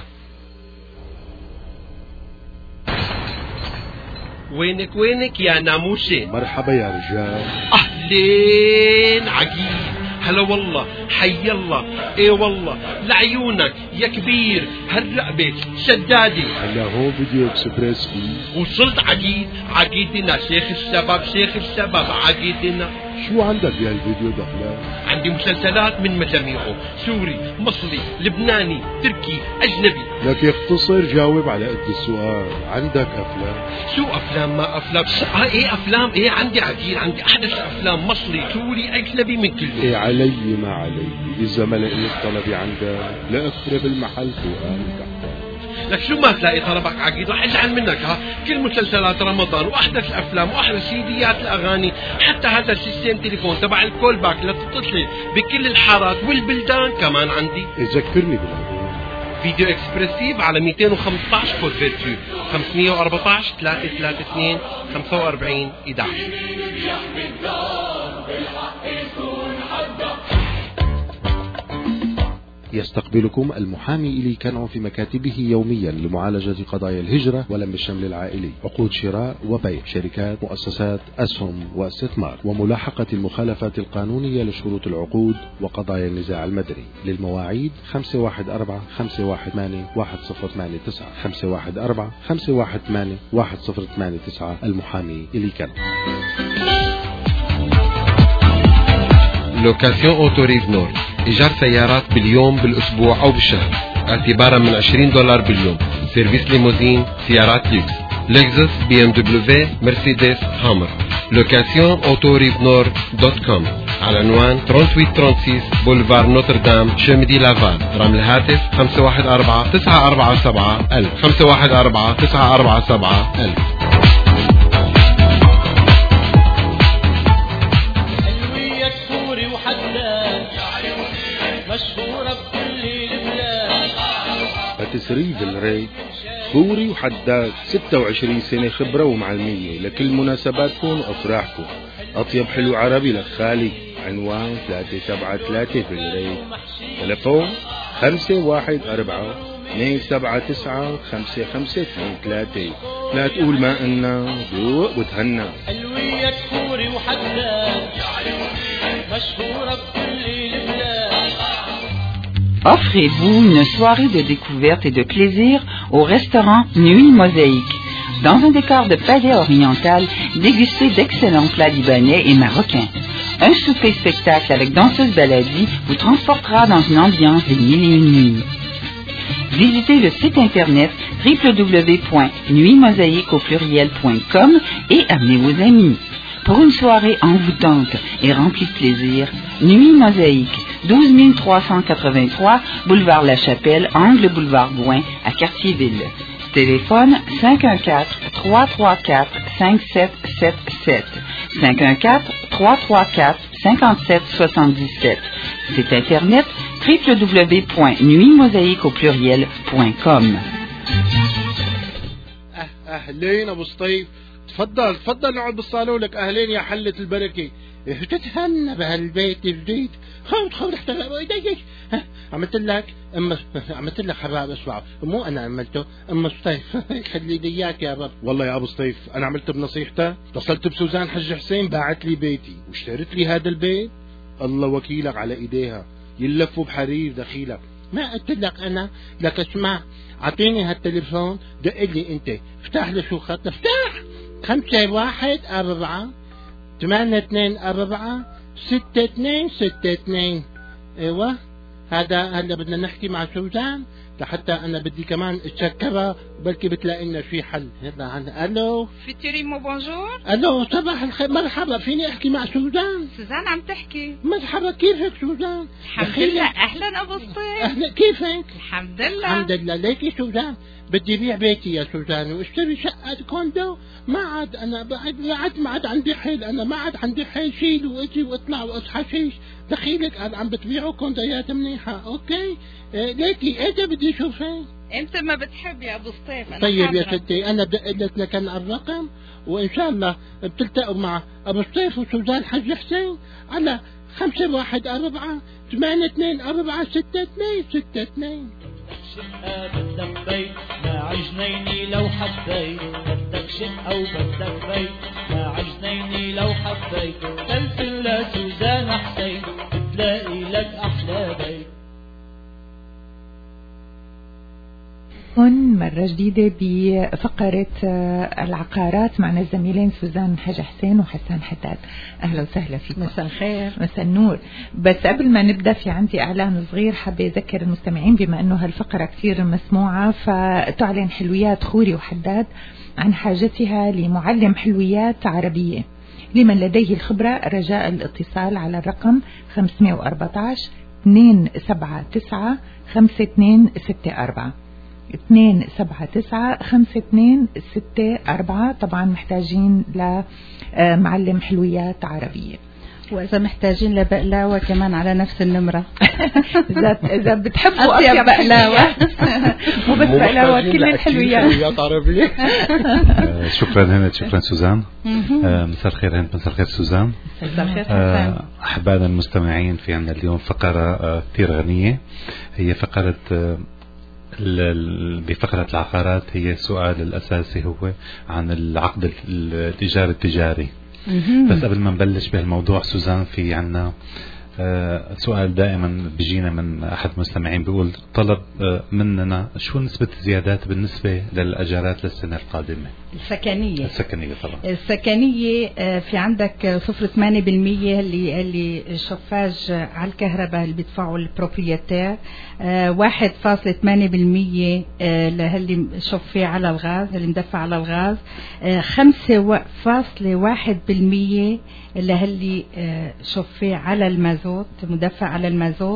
I: وينك وينك يا ناموسة؟
E: مرحبا يا رجال.
I: أهلين عقيل. هلا والله، حي الله. اي والله لعيونك يا كبير. هالرقبة شدادي.
E: هلا هون فيديو اكسبريس بي.
I: وصلت عقيد. عقيدنا شيخ الشباب، شيخ الشباب عقيدنا.
E: شو عندك يا الفيديو دخلة؟
I: عندي مسلسلات من مجاميعه، سوري، مصري، لبناني، تركي، أجنبي.
E: لك يختصر جاوب على قد السؤال. عندك أفلام؟
I: شو أفلام ما أفلام؟ آه إيه أفلام إيه عندي عقيل، عندي أحدث أفلام مصري، سوري، أجنبي من كله.
E: إيه علي ما علي، إذا ما لقيت طلبي عندك لأقرب المحل فوقان تحتك.
I: لك شو ما تلاقي طلبك عقيد رح ازعل منك. ها كل مسلسلات رمضان واحدث الافلام واحدث سيديات الاغاني، حتى هذا السيستم تليفون تبع الكول باك لتتصلي بكل الحارات والبلدان كمان عندي.
E: ذكرني بالموضوع.
I: فيديو اكسبرسيف على مئتين وخمسة عشر كود فيرتو خمسمئة وأربعة عشر ثلاثمئة وثلاثة وثلاثين خمسة وأربعين أحد عشر.
F: يستقبلكم المحامي إلي كنعو في مكاتبه يوميا لمعالجة قضايا الهجرة ولم الشمل العائلي، عقود شراء وبيع، شركات، مؤسسات، أسهم واستثمار، وملاحقة المخالفات القانونية لشروط العقود وقضايا النزاع المدني. للمواعيد خمسة واحد أربعة خمسة واحد ثمانية واحد صفر ثمانية تسعة خمسة واحد أربعة خمسة واحد ثمانية واحد صفر ثمانية تسعة. المحامي إلي كنعو.
E: لوكاسيون أوتوريف نور، إيجار سيارات باليوم بالأسبوع أو بالشهر اعتبارا من عشرين دولار باليوم. سيرفيس ليموزين، سيارات ليكس، لكزس، بي ام دبليو، مرسيدس، هامر. لوكاسيون أوتوريف نور دوت كوم على عنوان ثمانية وثمانين ستة وثلاثين بولفار نوتردام شمدي لافال. رقم الهاتف خمسة واحد أربعة تسعة أربعة سبعة ألف خمسة واحد أربعة تسعة أربعة سبعة ألف.
J: تسريب الري سوري وحداد، ستة وعشرين سنة خبرة ومعلمية لكل مناسباتكم وأفراحكم. أطيب حلو عربي لخالي. عنوان ثلاثة سبعة ثلاثة في الري. تلفون خمسة واحد أربعة اثنين سبعة تسعة خمسة خمسة اثنين ثلاثة. لا تقول ما إنا ذوق وتهنى.
C: حلوية سوري وحداد مشهورة بكل البلاد.
K: Offrez-vous une soirée de découverte et de plaisir au restaurant Nuit Mosaïque. Dans un décor de palais oriental, dégustez d'excellents plats libanais et marocains. Un souper-spectacle avec danseuse baladi vous transportera dans une ambiance des mille et une nuits. Visitez le site internet w w w point nuit mosaïque au pluriel point com et amenez vos amis. Pour une soirée envoûtante et remplie de plaisir, Nuit Mosaïque, douze mille trois cent quatre-vingt-trois, boulevard La Chapelle, angle boulevard Gouin, à Cartierville. Téléphone cinq un quatre trois trois quatre cinq sept sept sept, cinq un quatre trois trois quatre cinq sept sept sept. Site internet w w w point nuit mosaïque au pluriel point com.
J: أهلين أبو سطيف، تفضل تفضل نقعد بالصالون. لك أهلين يا حلة البركة. تتهنى بهالبيت الجديد. خذ خذ احتفل بايديك. عملت لك أم عملت لك حباب اسمع، مو أنا عملته، أم سطيف خلي لي إياك يا رب. والله يا أبو سطيف أنا عملت بنصيحته، اتصلت بسوزان حج حسين باعت لي بيتي واشتريت لي هذا البيت. الله وكيلك على إيديها يلفوا بحرير دخيلك. ما قلت لك أنا؟ لك اسمع، أعطيني هالتليفون، دق لي أنت، افتح لي شو خط، افتح خمسة واحد أربعة ثمانية اثنين أربعة ستة اثنين ستة اثنين. ايوه هذا هلا بدنا نحكي مع سوزان. لحتى انا بدي كمان اتشكرها بلكي بتلاقي لنا في حل. يلا عنا الو
D: فيتوريمو بونجور.
J: الو صباح الخير مرحبا، فيني احكي مع سوزان؟
D: سوزان عم تحكي.
J: مرحبا كيفك سوزان؟
D: الحمد لله. اهلا ابو الصيف.
J: اهلا كيفك؟
D: الحمد لله
J: الحمد لله. ليكي سوزان بدي بيع بيتي يا سوزان واشتري شقة كوندو، ما عاد انا بعد ما عاد ما عاد عندي حيل، انا ما عاد عندي حيل شيل واجي واطلع واصحى شيش. دخيلك عم بتبيعوا كوندويات منيحة. اوكي إيه ليكي اجا بدي اشوفك.
D: انت ما بتحب يا ابو الصيف. انا
J: طيب
D: حاضرة.
J: يا ستي انا بدقلت لك الرقم وان شاء الله بتلتقوا مع ابو الصيف وسوزان حج حسين على خمسة واحد أربعة ثمانية اثنين أربعة ستة اثنين ستة اثنين.
C: شقة بدك بيت مع جنيني لو حبيت، بدك شقة وبدك بيت مع جنيني لو حبيت، سلسل لسوزان حسين بتلاقي لك أحلى بيت.
A: هون مرة جديدة بفقرة العقارات معنا الزميلين سوزان حاج حسين وحسان حداد. أهلا وسهلا فيكم.
D: مساء الخير.
A: مساء النور. بس قبل ما نبدأ في عندي إعلان صغير حابة أذكر المستمعين بما أنه هالفقرة كثير مسموعة، فتعلن حلويات خوري وحداد عن حاجتها لمعلم حلويات عربية. لمن لديه الخبرة رجاء الاتصال على الرقم خمسة أربعة عشر اثنين سبعة تسعة خمسة اثنين ستة أربعة اثنين سبعة تسعة خمسة اثنين ستة أربعة. طبعا محتاجين لمعلم حلويات عربية،
D: وإذا محتاجين لبقلاوة كمان على نفس النمرة.
A: إذا إذا بتحبوا أطيب بقلاوة مو بس بقلاوة كل الحلويات
E: عربية.
B: شكرا هند، شكرا سوزان. مساء الخير هند، مساء الخير سوزان.
D: مساء الخير حسان.
B: أحبائنا المستمعين، في عنا اليوم فقرة كثير غنية، هي فقرة بفقرة العقارات. هي السؤال الأساسي هو عن العقد الإيجار التجاري. بس قبل ما نبلش بهالموضوع سوزان، في عنا آه سؤال دائما بيجينا من أحد المستمعين بيقول طلب آه مننا شو نسبة الزيادات بالنسبة للأجارات للسنة القادمة؟
D: السكنية.
B: السكنية طبعا.
D: السكنية آه في عندك صفر ثمانية بالمية اللي اللي شفاج على الكهرباء اللي بيدفعوا البروبريتير، آه واحد فاصلة ثمانية بالمية آه للي شفي على الغاز اللي مدفع على الغاز، آه خمسة فاصلة واحد بالمية للي آه شفي على المازوت مدفع على المازوت،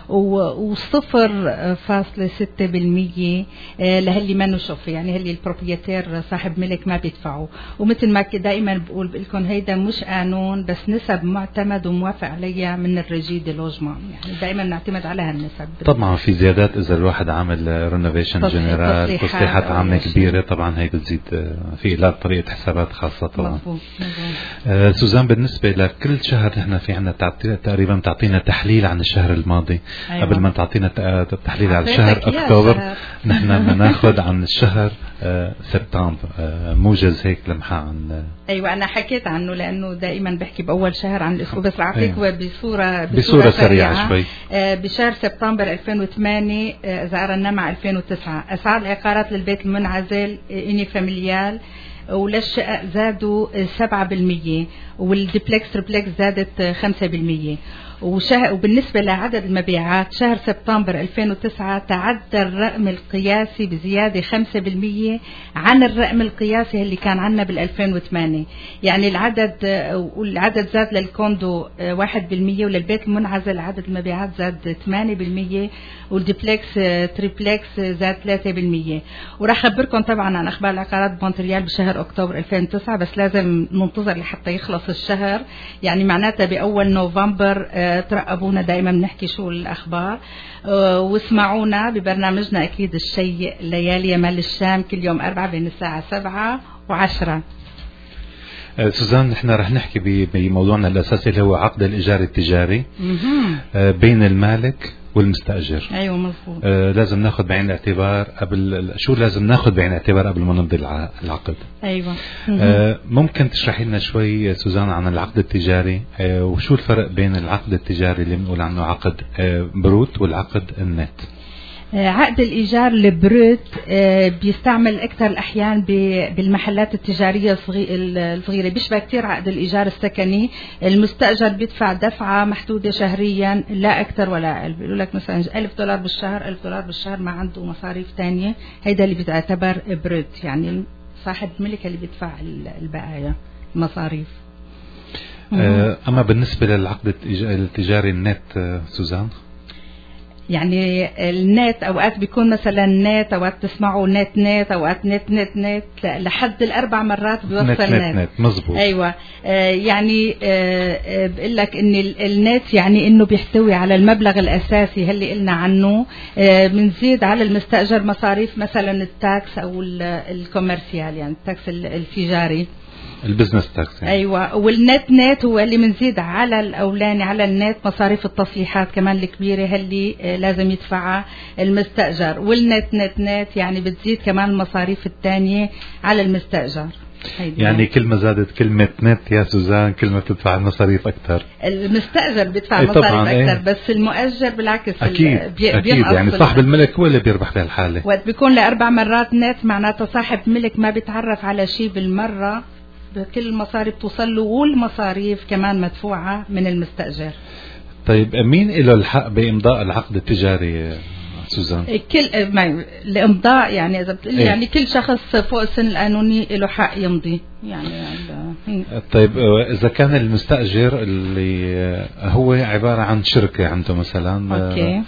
D: وصفر فاصلة ستة بالمية لهاللي ما نشوف، يعني هاللي البروبريتير صاحب ملك ما بيدفعوا. ومثل ما دائما بقول بقولكم هيدا مش قانون، بس نسب معتمد وموافق عليها من الريجي دي لوجمان، يعني دائما نعتمد على هالنسب.
B: طبعا في زيادات اذا الواحد عامل رينوفيشن جنرال، تصليحات عامه كبيره، طبعا هي بتزيد في لها طريقه حسابات خاصه طبعا. مزبوط. آه سوزان، بالنسبه لكل شهر نحن في عندنا تقريبا تعطينا تحليل عن الشهر الماضي. أيوة. قبل ما تعطينا تحليل على شهر اكتوبر، نحن بناخذ عن الشهر آه سبتمبر آه موجز هيك لمحه عن.
D: ايوه انا حكيت عنه لانه دائما بحكي باول شهر عن الاسبوع، بس اعطيك أيوة. بصوره
B: بصوره, بصورة سريعه شوي.
D: آه بشهر سبتمبر ألفين وثمانية آه اذا قارنا مع ألفين وتسعة، اسعار العقارات للبيت المنعزل اني فاميليال وللشقق زادوا سبعة بالمية، والديبلكس تريبلكس زادت خمسة بالمية. وبالنسبة لعدد المبيعات شهر سبتمبر ألفين وتسعة تعدى الرقم القياسي بزيادة خمسة بالمية عن الرقم القياسي اللي كان عنا بالألفين وثمانية. يعني العدد والعدد زاد للكوندو واحد بالمية، وللبيت المنعزل عدد المبيعات زاد ثمانية بالمية، والديبلكس تريبلكس زاد ثلاثة بالمية. وراح أخبركم طبعا عن أخبار العقارات بمونتريال بشهر أكتوبر ألفين وتسعة، بس لازم ننتظر لحتى يخلص الشهر، يعني معناتها بأول نوفمبر ترقبونا دائما بنحكي شو الأخبار، واسمعونا ببرنامجنا أكيد الشيء ليالي يمال الشام كل يوم أربعة بين الساعة سبعة وعشرة.
B: سوزان، نحن رح نحكي بموضوعنا الأساسي اللي هو عقد الإيجار التجاري بين المالك والمستأجر.
D: ايوه مظبوط.
B: آه لازم ناخذ بعين الاعتبار قبل شو لازم ناخذ بعين الاعتبار قبل ما نمضي العقد.
D: ايوه.
B: آه ممكن تشرحي لنا شوي سوزان عن العقد التجاري، آه وشو الفرق بين العقد التجاري اللي بنقول عنه عقد آه بروت والعقد النت؟
D: عقد الإيجار البروت بيستعمل أكثر الأحيان بالمحلات التجارية الصغيرة، بيشبه كتير عقد الإيجار السكني. المستأجر بيدفع دفعة محدودة شهريا لا أكثر ولا أقل. بيقولوا لك مثلا ألف دولار بالشهر، ألف دولار بالشهر، ما عنده مصاريف تانية. هيدا اللي بتعتبر بروت، يعني صاحب الملك اللي بيدفع البقايا مصاريف.
B: أما بالنسبة للعقد التجاري النت سوزان،
D: يعني النت اوقات بيكون مثلا نت، اوقات تسمعوا نت نت، اوقات نت نت نت لحد الاربع مرات بيوصل نت
B: نت, نت مزبوط.
D: ايوه آه يعني آه بقول لك ان النت يعني انه بيحتوي على المبلغ الاساسي اللي قلنا عنه. آه بنزيد على المستاجر مصاريف مثلا التاكس او الكوميرسيال، يعني التاكس التجاري،
B: البزنس تاكس يعني.
D: ايوه. والنت نت هو اللي بنزيد على الاولاني على النت مصاريف التصليحات كمان الكبيره اللي لازم يدفعها المستاجر. والنت نت نت يعني بتزيد كمان المصاريف الثانيه على المستاجر.
B: يعني كل ما زادت كلمة نت يا سوزان كل ما بتدفع المصاريف أكثر.
D: المستأجر بيدفع ايه مصاريف أكثر ايه؟ بس المؤجر بالعكس
B: أكيد, بي أكيد يعني صاحب الملك هو اللي بيربح بهالحالة.
D: وقت بيكون لأربع مرات نت معناته صاحب ملك ما بيتعرف على شيء بالمرة، كل المصاريف توصل له والمصاريف كمان مدفوعة من المستأجر.
B: طيب مين له الحق بإمضاء العقد التجاري سوزان؟
D: كل الإمضاء يعني إذا بتقول ايه؟ يعني كل شخص فوق السن القانوني له حق يمضي يعني.
B: طيب إذا كان المستأجر اللي هو عبارة عن شركة عنده مثلا
D: أوكي.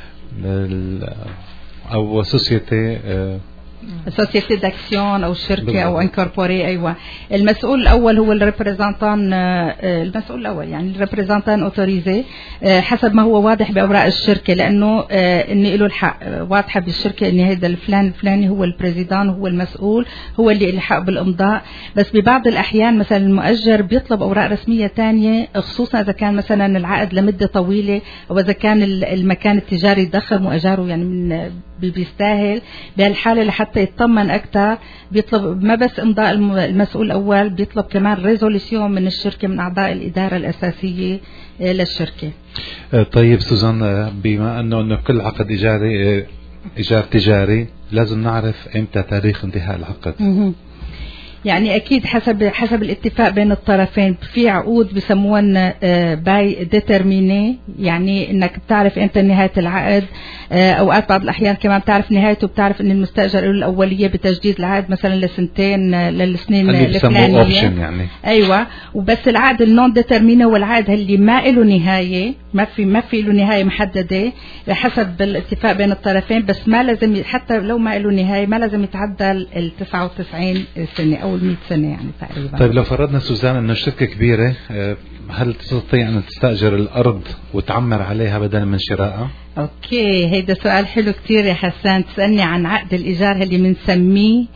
B: أو سوسيتي
D: سوسيتي داكسيون او شركه او انكوربوري. ايوه. المسؤول الاول هو الريبريزنتان، المسؤول الاول يعني الريبريزنتان اوتوريزي حسب ما هو واضح باوراق الشركه، لانه ان له الحق واضحه بالشركه ان هذا الفلان الفلاني هو البريزيدان هو المسؤول، هو اللي له الحق بالامضاء. بس ببعض الاحيان مثلا المؤجر بيطلب اوراق رسميه ثانيه، خصوصا اذا كان مثلا العقد لمده طويله او اذا كان المكان التجاري ضخم واجاره يعني من بيستاهل. بهالحاله لحتى يطمن أكثر بيطلب ما بس إمضاء المسؤول الأول، بيطلب كمان ريزوليسيون من الشركة من أعضاء الإدارة الأساسية للشركة.
B: طيب سوزان، بما أنه أنه كل عقد إيجاري إيجار تجاري لازم نعرف إمتى تاريخ انتهاء العقد.
D: يعني أكيد حسب حسب الاتفاق بين الطرفين. في عقود بسموهن باي ديترميني، يعني إنك بتعرف إمتى نهاية العقد. أوقات بعض الأحيان كمان بتعرف نهايته، بتعرف إن المستأجر له الأولية بتجديد العقد مثلا لسنتين للسنين الفلانية
B: يعني.
D: أيوة. وبس العقد النون ديترميني هو العقد اللي ما له نهاية، ما في ما في له نهاية محددة حسب الاتفاق بين الطرفين، بس ما لازم حتى لو ما له نهاية ما لازم يتعدى ال تسعة وتسعين سنة أو المئة سنة يعني تقريبا.
B: طيب لو فرضنا سوزان أنه شركة كبيرة، هل تستطيع أن تستأجر الأرض وتعمر عليها بدلا من شرائها؟
D: أوكي، هيدا سؤال حلو كتير يا حسان. تسألني عن عقد الإيجار اللي بنسميه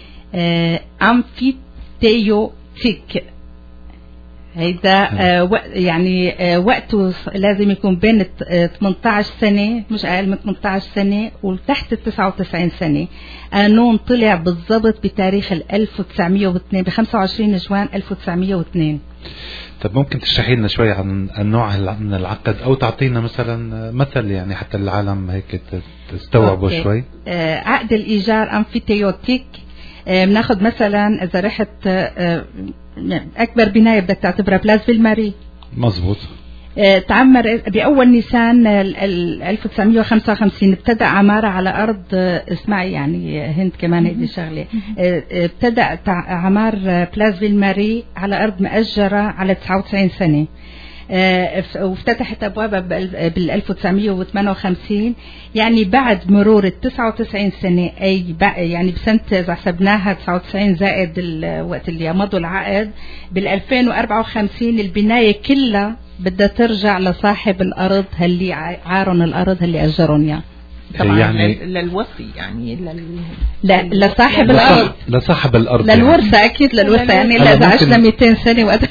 D: أمفيتيوتيك. هيدا آه يعني آه وقته لازم يكون بين ثمانية عشر سنة، مش أقل من ثمانية عشر سنة، وتحت ال تسعة وتسعين سنة. قانون طلع بالضبط بتاريخ ال ألف وتسعمية واثنين ب خمسة وعشرين جوان ألف وتسعمية واثنين.
B: طب ممكن تشرحي لنا شوي عن النوع من العقد أو تعطينا مثلا مثل يعني حتى العالم هيك تستوعبوا شوي؟
D: آه عقد الإيجار أمفيتيوتيك بناخذ مثلا إذا رحت أكبر بناية بدك تعتبرها بلاز فيلماري.
B: مزبوط.
D: تعمر بأول نيسان ألف وتسعمية وخمسة وخمسين ابتدأ عمارة على أرض، اسمعي يعني هند كمان هيدي شغلة، ابتدأ عمار بلاز فيلماري على أرض مأجرة على تسعة وتسعين سنة. وافتتحت أبوابها بال ألف وتسعمية وثمانية وخمسين، يعني بعد مرور ال تسعة وتسعين سنة، أي يعني بسنة إذا حسبناها تسعة وتسعين زائد الوقت اللي مضوا العقد بال ألفين وأربعة وخمسين البناية كلها بدها ترجع لصاحب الأرض اللي عارن الأرض اللي أجرون إياه.
A: طبعا
D: يعني
A: للوصي يعني لل...
D: لا لصاحب الأرض
B: لصاحب الأرض
D: للورثة يعني. أكيد للورثة يعني إذا عشنا مئتين سنة وقت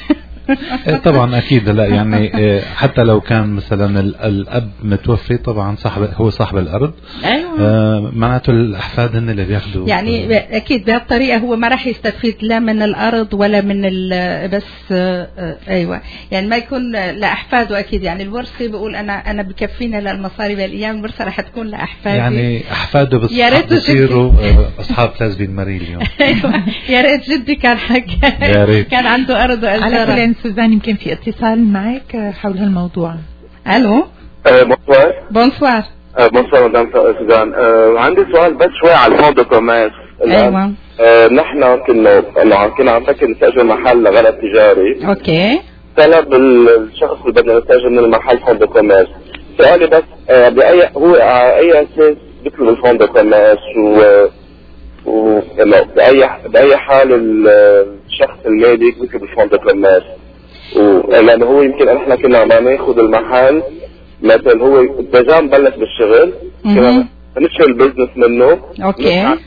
B: طبعا اكيد. لا يعني حتى لو كان مثلا الاب متوفي طبعا صاحب هو صاحب الارض.
D: ايوه
B: آه معناته الاحفاد هن اللي بياخذوا
D: يعني اكيد بهالطريقه هو ما راح يستفيد لا من الارض ولا من بس آه ايوه يعني ما يكون لاحفاده اكيد. يعني الورثه بيقول انا انا بكفينا للمصاري بالايام الورثه راح تكون لاحفادي.
B: يعني احفاده بس
D: يا ريت
B: بصيروا اصحاب بلاز فيل ماري اليوم.
D: ايوه يا ريت جدي كان حكى كان عنده ارض وازرع.
A: على كل سوزان يمكن في اتصال معك حول هالموضوع.
D: الو
L: بونسوار.
D: بونسوار
L: بونسوار مدام سوزان. أه عندي سؤال بس شوي على الفون دو كوميرس.
D: ايوه
L: أه نحن كنا كنا عم نفكر نستاجر محل لغرض تجاري.
D: اوكي.
L: طلب الشخص اللي بدنا نستاجر من المحل فون دو كوميرس. سؤالي بس أه باي هو على اي اساس بيطلب الفون دو كوميرس و وبأي بأي حال الشخص المالك بيطلب الفون دو كوميرس؟ لأنه هو يمكن احنا كنا عم ناخذ المحل مثلا هو ديجا مبلش بالشغل كنا نشتري البزنس منه.
D: اوكي.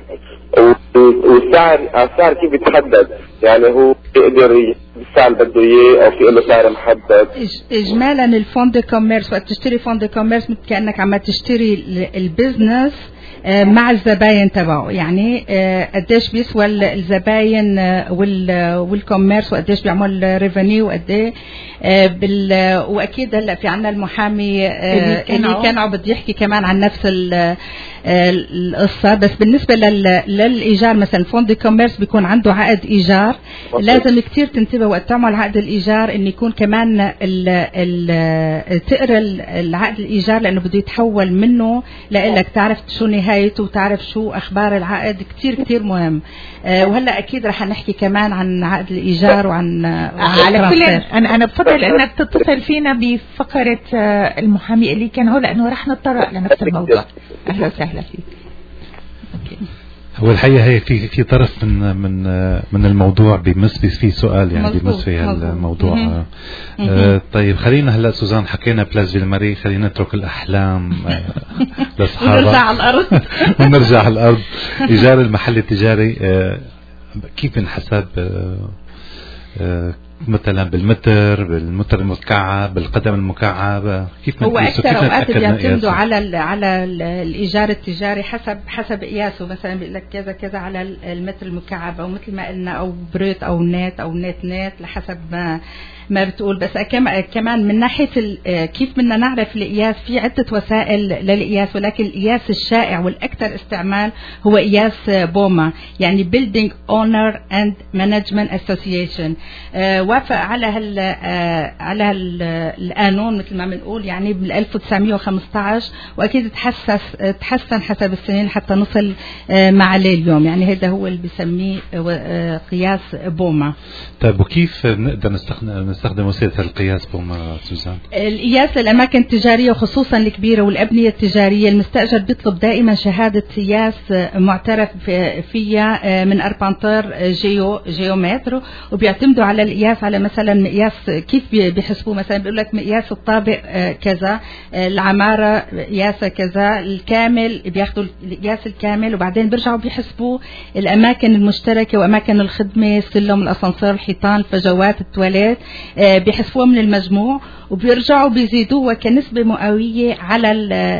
L: والسعر السعر كيف بيتحدد؟ يعني هو بيقدر السعر اللي بده اياه او في له سعر محدد؟
D: اجمالا الفون دو كوميرس وقت تشتري فون دو كوميرس مثل كانك عم تشتري البزنس مع الزباين تبعه. يعني قديش بيسوى الزباين والكوميرس وقديش بيعمل ريفينيو وقديه بال واكيد هلا في عنا المحامي اللي كان عم بده يحكي كمان عن نفس القصه. بس بالنسبه للايجار مثلا فون دي كوميرس بيكون عنده عقد ايجار. لازم كثير تنتبه وقت تعمل عقد الايجار ان يكون كمان ال ال تقرا العقد الايجار لانه بده يتحول منه لك تعرف شو نهايته وتعرف شو اخبار العقد. كثير كثير مهم. وهلا اكيد رح نحكي كمان عن عقد الايجار وعن
A: على كل انا انا بفضل انك تتصل فينا بفقره المحامي اللي كان هو لانه رح نتطرق لنفس الموضوع. اهلا وسهلا فيك.
B: اوكي. هو الحقيقه هي في في طرف من من من الموضوع بيمس في سؤال يعني بيمس في الموضوع. آه طيب خلينا هلا سوزان حكينا بلاز فيل ماري خلينا نترك الاحلام آه لاصحابها
D: ونرجع على الارض
B: ونرجع على الارض. ايجار المحل التجاري آه كيف ينحسب؟ آه آه مثلا بالمتر بالمتر المكعب بالقدم المكعب كيف
D: هو اكثر اوقات بيعتمدوا على ال على ال الايجار التجاري حسب حسب قياسه. مثلا بيقول لك كذا كذا على المتر المكعب او مثل ما قلنا او بريت او نت او نت نت لحسب ما ما بتقول. بس كمان من ناحيه كيف بدنا نعرف القياس في عده وسائل للقياس ولكن القياس الشائع والاكثر استعمال هو قياس بوما يعني Building Owner and Management Association. وافق على هال على هال القانون مثل ما بنقول يعني بال ألف وتسعمية وخمسة عشر واكيد تحسس تحسن حسب السنين حتى نصل ما عليه اليوم. يعني هذا هو اللي بسميه قياس بوما.
B: طيب وكيف نقدر نستخدم نستخدم وسيله القياس بوما سوزان؟
D: القياس للاماكن التجاريه وخصوصا الكبيره والابنيه التجاريه المستاجر بيطلب دائما شهاده قياس معترف فيها من اربانتر جيو جيومتر وبيعتمدوا على القياس على مثلا مقياس كيف بيحسبوه. مثلا بيقول لك مقياس الطابق كذا العماره قياسها كذا الكامل بياخذوا القياس الكامل وبعدين بيرجعوا بيحسبوا الاماكن المشتركه واماكن الخدمه السلم الاسانسير الحيطان الفجوات التواليت بيحسبوها من المجموع وبيرجعوا بيزيدوها كنسبة مئوية على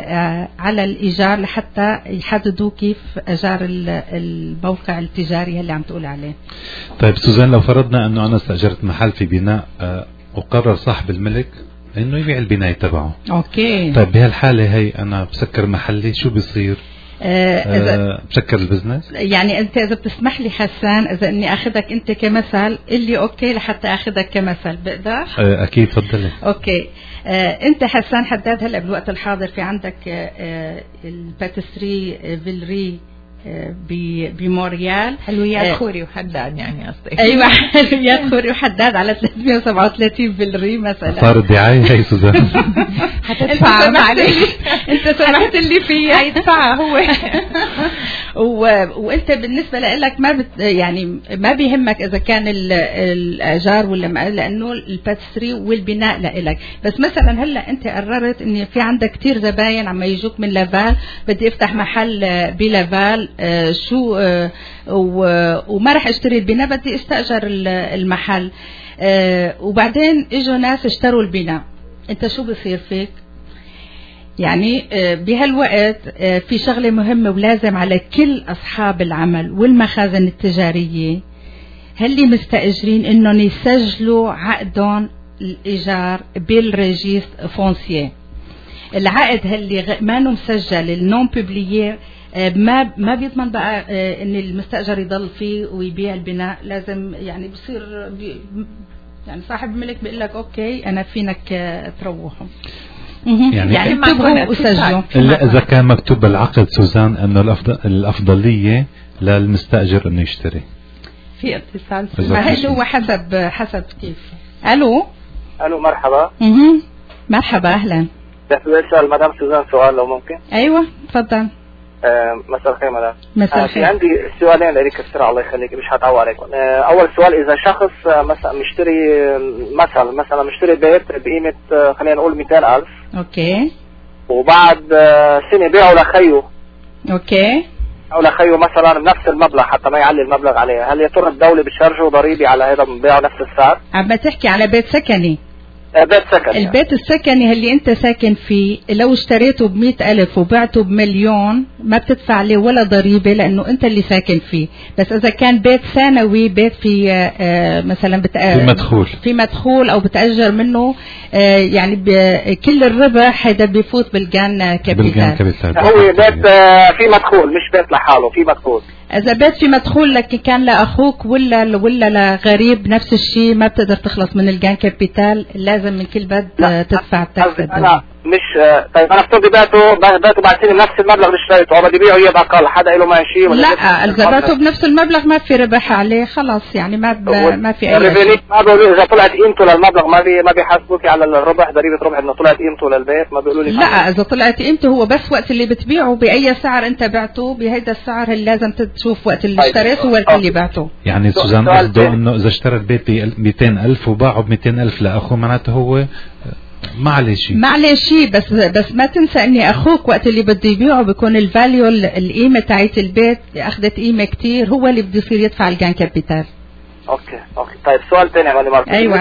D: على الإيجار لحتى يحددوا كيف أجار الموقع التجاري اللي عم تقول عليه.
B: طيب سوزان لو فرضنا أنه أنا استأجرت محل في بناء وقرر صاحب الملك إنه يبيع البناية تبعه.
D: أوكي.
B: طيب بهالحالة هي أنا بسكر محلي شو بيصير؟ آه بسكر البزنس؟
D: يعني انت اذا بتسمح لي حسان اذا اني اخذك انت كمثل اللي اوكي لحتى اخذك كمثل بقدر؟
B: آه اكيد تفضلي.
D: اوكي. آه انت حسان حداد هلا بالوقت الحاضر في عندك آه الباتسري فيلري بموريال
A: حلويات خوري وحداد يعني قصدي.
D: ايوه حلويات خوري وحداد على ثلاثمية وسبعة وثلاثين بالري مثلا.
B: صار دعايه هي سوزان.
A: هتدفع معلش
D: انت سمحت اللي فيها
A: هيدفعها هو.
D: و... وانت بالنسبه لك ما بت... يعني ما بيهمك اذا كان الايجار ولا ما لانه الباتسري والبناء لك. بس مثلا هلا انت قررت ان في عندك كثير زباين عم يجوك من لافال بدي افتح محل بلافال آه شو آه وما راح اشتري البناء بدي استأجر المحل. آه وبعدين اجوا ناس اشتروا البناء، انت شو بصير فيك؟ يعني آه بهالوقت آه في شغلة مهمة ولازم على كل أصحاب العمل والمخازن التجارية هاللي مستأجرين انهم يسجلوا عقدهم الإيجار بالريجيست فونسييه. العقد هاللي ما مسجل النون بوبليير ما ما بيضمن بقى ان المستاجر يضل فيه ويبيع البناء، لازم يعني بصير بي يعني صاحب الملك بيقول لك اوكي انا فينك تروحوا.
B: يعني,
D: يعني انتبهوا وسجلوا.
B: الا اذا كان مكتوب بالعقد سوزان انه الافضل الافضليه للمستاجر انه يشتري.
D: في اتصال ما هي هو حسب حسب كيف. الو
M: الو مرحبا.
D: اها مرحبا اهلا.
M: بدي اسال مدام سوزان سؤال لو ممكن.
D: ايوه تفضل.
M: آه مساء الخير مدام.
D: مساء
M: الخير. آه في عندي سؤالين لك بسرعه الله يخليك مش هطول عليكم. آه اول سؤال اذا شخص آه مثلا مشتري مثلا مثلا مشتري بيت بقيمه آه خلينا نقول مئتين ألف.
D: اوكي.
M: وبعد آه سنه بيعه لخيه.
D: اوكي.
M: او لخيه مثلا بنفس المبلغ حتى ما يعلي المبلغ عليه، هل يا ترى الدوله بتشرجه ضريبه على هذا بيعه نفس السعر؟
D: عم تحكي على بيت سكني.
M: بيت سكني.
D: البيت السكني اللي انت ساكن فيه لو اشتريته بمئة ألف وبعته بمليون ما بتدفع عليه ولا ضريبة لأنه انت اللي ساكن فيه. بس إذا كان بيت ثانوي بيت في آه مثلا
B: في مدخول
D: في مدخول أو بتأجر منه آه يعني كل الربح هذا بيفوت بالجان كابيتال.
B: كابيتال
M: هو بيت آه في مدخول مش بيت لحاله في مدخول.
D: إذا بيت في مدخول لك كان لأخوك ولا ولا لغريب نفس الشيء ما بتقدر تخلص من الجان كابيتال، لازم من كل بد تدفع التاكس.
M: أنا مش طيب أنا افترض بعته بعته بعد سنة نفس المبلغ اللي اشتريته وبدي بيعه يبقى أقل حدا له ماشي ولا
D: لا إذا بعته بنفس المبلغ ما في ربح عليه خلاص يعني ما ما في أي
M: شيء. ما بيقولوا إذا طلعت قيمته للمبلغ ما بي ما بيحاسبوك على الربح ضريبة ربح إنه طلعت قيمته للبيت ما بيقولوا لي
D: لا حاجة. إذا طلعت قيمته هو بس وقت اللي بتبيعه بأي سعر أنت بعته بهيدا السعر اللي لازم تشوف وقت اللي اشتريته وقت اللي بعته.
B: يعني سوزان قصده إنه إذا اشترى البيت ب مئتين ألف وباعه ب مئتين ألف لأخوه معناته هو ما عليه شيء.
D: ما عليه شيء بس بس ما تنسى اني اخوك وقت اللي بده يبيعه بيكون الفاليو القيمه تاعت البيت اخذت قيمه كتير هو اللي بده يصير يدفع الجان كابيتال.
M: اوكي اوكي طيب سؤال ثاني يا معلم مرحبا.
D: ايوه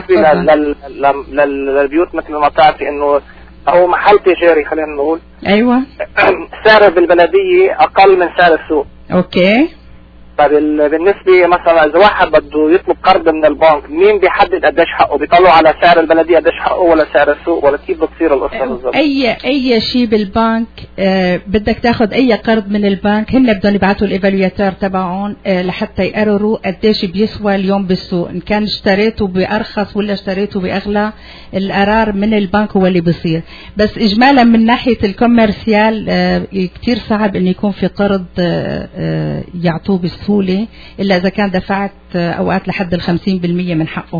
M: بالنسبه للبيوت مثل ما بتعرفي انه هو محل تجاري خلينا نقول.
D: ايوه
M: سعره بالبلديه اقل من سعر السوق.
D: اوكي.
M: طيب بالنسبه مثلا اذا واحد بده يطلب قرض من البنك مين بيحدد قديش حقه؟ بيطلعوا على سعر البلديه قديش حقه ولا سعر السوق ولا كيف بتصير القصه بالضبط؟
D: اي اي شيء بالبنك آه بدك تاخذ اي قرض من البنك هن بدهم يبعثوا الايفالوياتور تبعهم آه لحتى يقرروا قديش بيسوى اليوم بالسوق، ان كان اشتريته بارخص ولا اشتريته باغلى القرار من البنك هو اللي بيصير. بس اجمالا من ناحيه الكوميرسيال آه كثير صعب انه يكون في قرض آه آه يعطوه بالسوق إلا إذا كان دفعت أوقات لحد الخمسين بالمية من حقه.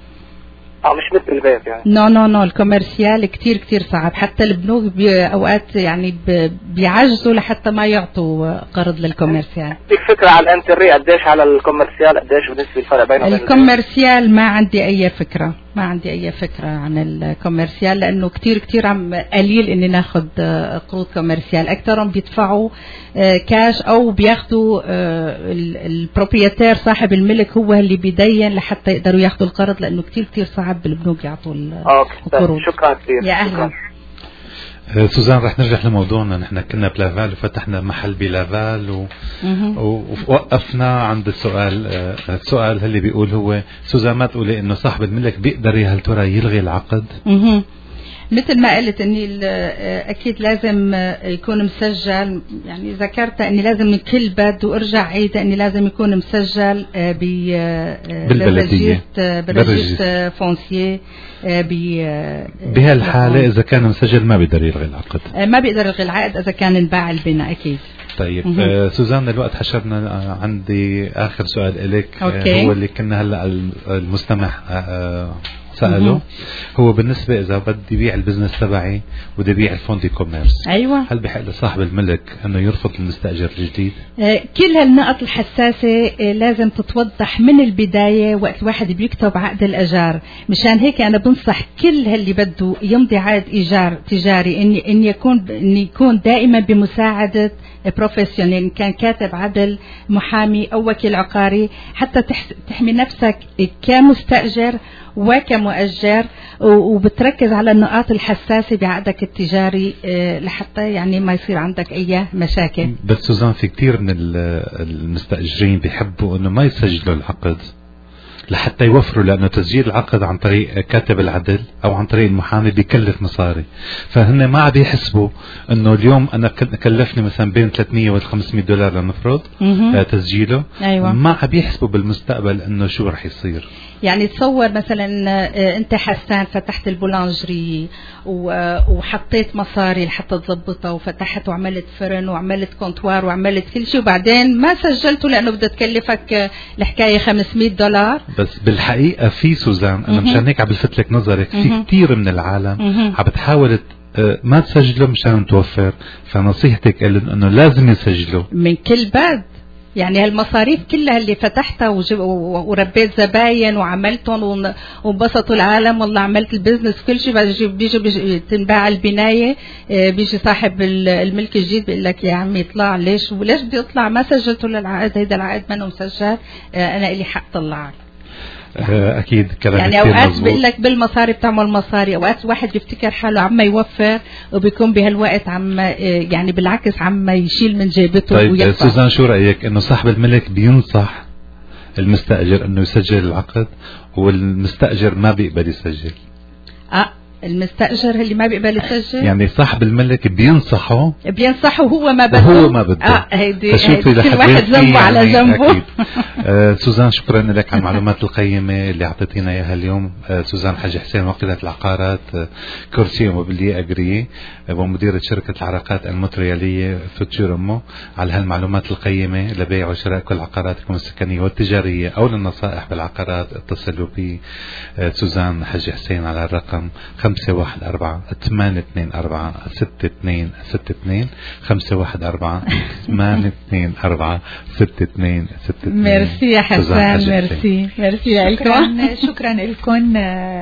M: اه مش مثل البيت يعني.
D: نو نو نو الكوميرسيال كتير كتير صعب، حتى البنوك أوقات يعني بيعجزوا لحتى ما يعطوا قرض للكوميرسيال.
M: فيك فكرة على الانتري قديش على الكوميرسيال قديش بالنسبة للفرق بينه وبين
D: الكوميرسيال؟ ما عندي أي فكرة ما عندي أي فكرة عن الكوميرسيال لأنه كتير كتير عم قليل إني ناخد قروض كوميرسيال، أكثرهم بيدفعوا كاش أو بياخدوا البروبريتير صاحب الملك هو اللي بيدين لحتى يقدروا ياخدوا القرض لأنه كتير كتير صعب بالبنوك يعطوا القروض.
M: شكرا كثير.
D: يا أهلا.
B: سوزان رح نرجع لموضوعنا. نحن كنا بلافال وفتحنا محل بلافال و... ووقفنا عند السؤال. السؤال اللي بيقول هو سوزان ما تقولي انه صاحب الملك بيقدر هل ترى يلغي العقد؟
D: مه. مثل ما قلت اني اكيد لازم يكون مسجل، يعني ذكرت اني لازم من كل بد وارجع عيدة اني لازم يكون مسجل
B: بالبلدية
D: بالريجيست فونسييه.
B: بهالحالة اذا كان مسجل ما بيقدر يلغي العقد.
D: ما بيقدر يلغي العقد اذا كان انباع البناء اكيد.
B: طيب آه سوزان الوقت حشرنا. عندي اخر سؤال الك.
D: أوكي.
B: هو اللي كنا هلا المستمع آه سأله هو بالنسبة إذا بدي بيع البزنس تبعي بدي بيع الفوندي كوميرس،
D: أيوة.
B: هل بحق لصاحب الملك أنه يرفض المستأجر الجديد؟
D: آه كل هالنقط الحساسة آه لازم تتوضح من البداية وقت الواحد بيكتب عقد الأجار. مشان هيك أنا بنصح كل هاللي بده يمضي عقد إيجار تجاري إن إن يكون إن يكون دائما بمساعدة بروفيسيونيل، كان كاتب عدل، محامي أو وكيل عقاري، حتى تحمي نفسك كمستأجر وكمؤجر، وبتركز على النقاط الحساسة بعقدك التجاري لحتى يعني ما يصير عندك أي مشاكل.
B: بس سوزان في كتير من المستأجرين بيحبوا إنه ما يسجلوا العقد لحتى يوفروا، لأنه تسجيل العقد عن طريق كاتب العدل أو عن طريق المحامي بيكلف مصاري، فهن ما عم بيحسبوا إنه اليوم أنا كلفني مثلا بين ثلاثمية و خمسمية دولار لنفرض تسجيله.
D: أيوة.
B: ما عم بيحسبوا بالمستقبل إنه شو رح يصير.
D: يعني تصور مثلا أنت حسان فتحت البولانجري وحطيت مصاري لحتى تضبطها وفتحت وعملت فرن وعملت كونتوار وعملت كل شيء، وبعدين ما سجلته لأنه بدها تكلفك الحكاية خمسمية دولار.
B: بس بالحقيقة في سوزان أنا مشان هيك عم بلفت لك نظرك في كتير من العالم عم بتحاول ما تسجلوا مشان توفر، فنصيحتك إنه لازم يسجلوا
D: من كل باب. يعني هالمصاريف كلها اللي فتحتها وربيت زباين وعملتهم وانبسطوا العالم، والله عملت البزنس كل شيء، بيجي بيجي, بيجي تنباع البناية، بيجي صاحب الملك الجديد بيقول لك يا عمي اطلع، ليش وليش بدي اطلع؟ ما سجلته للعقد، هيدا العقد منه مسجل، انا إلي حق طلعك.
B: أكيد كلام
D: يعني أوقات بقول لك بالمصاري بتعمل مصاري، أوقات واحد بيفتكر حاله عم يوفر وبيكون بهالوقت عم يعني بالعكس عم يشيل من جيبته.
B: طيب ويدفع. سوزان شو رأيك إنه صاحب الملك بينصح المستأجر إنه يسجل العقد والمستأجر ما بيقبل يسجل؟
D: أه المستأجر اللي ما بيقبل يسجل،
B: يعني صاحب الملك بينصحه
D: بينصحه وهو ما بده
B: وهو ما بده.
D: اه هيدي
B: كل
D: واحد ذنبه على جنبه.
B: أكيد. آه سوزان شكرا لك على المعلومات القيمة اللي أعطيتينا إياها اليوم. آه سوزان حاج حسين وكيلة العقارات آه كرسي وموبيلية أجري آه ومديرة شركة العلاقات المونتريالية فوتشور أمو، على هالمعلومات القيمة لبيع وشراء كل عقاراتكم السكنية والتجارية أو للنصائح بالعقارات. اتصلوا ب آه سوزان حاج حسين على الرقم خمسة واحد أربعة ثمانية اثنين أربعة ستة اثنين ستة اثنين خمسة واحد أربعة ثمانية اثنين أربعة ستة اثنين ستة اثنين.
D: ميرسي يا حسان، ميرسي ميرسي لكم.
A: شكرا لكم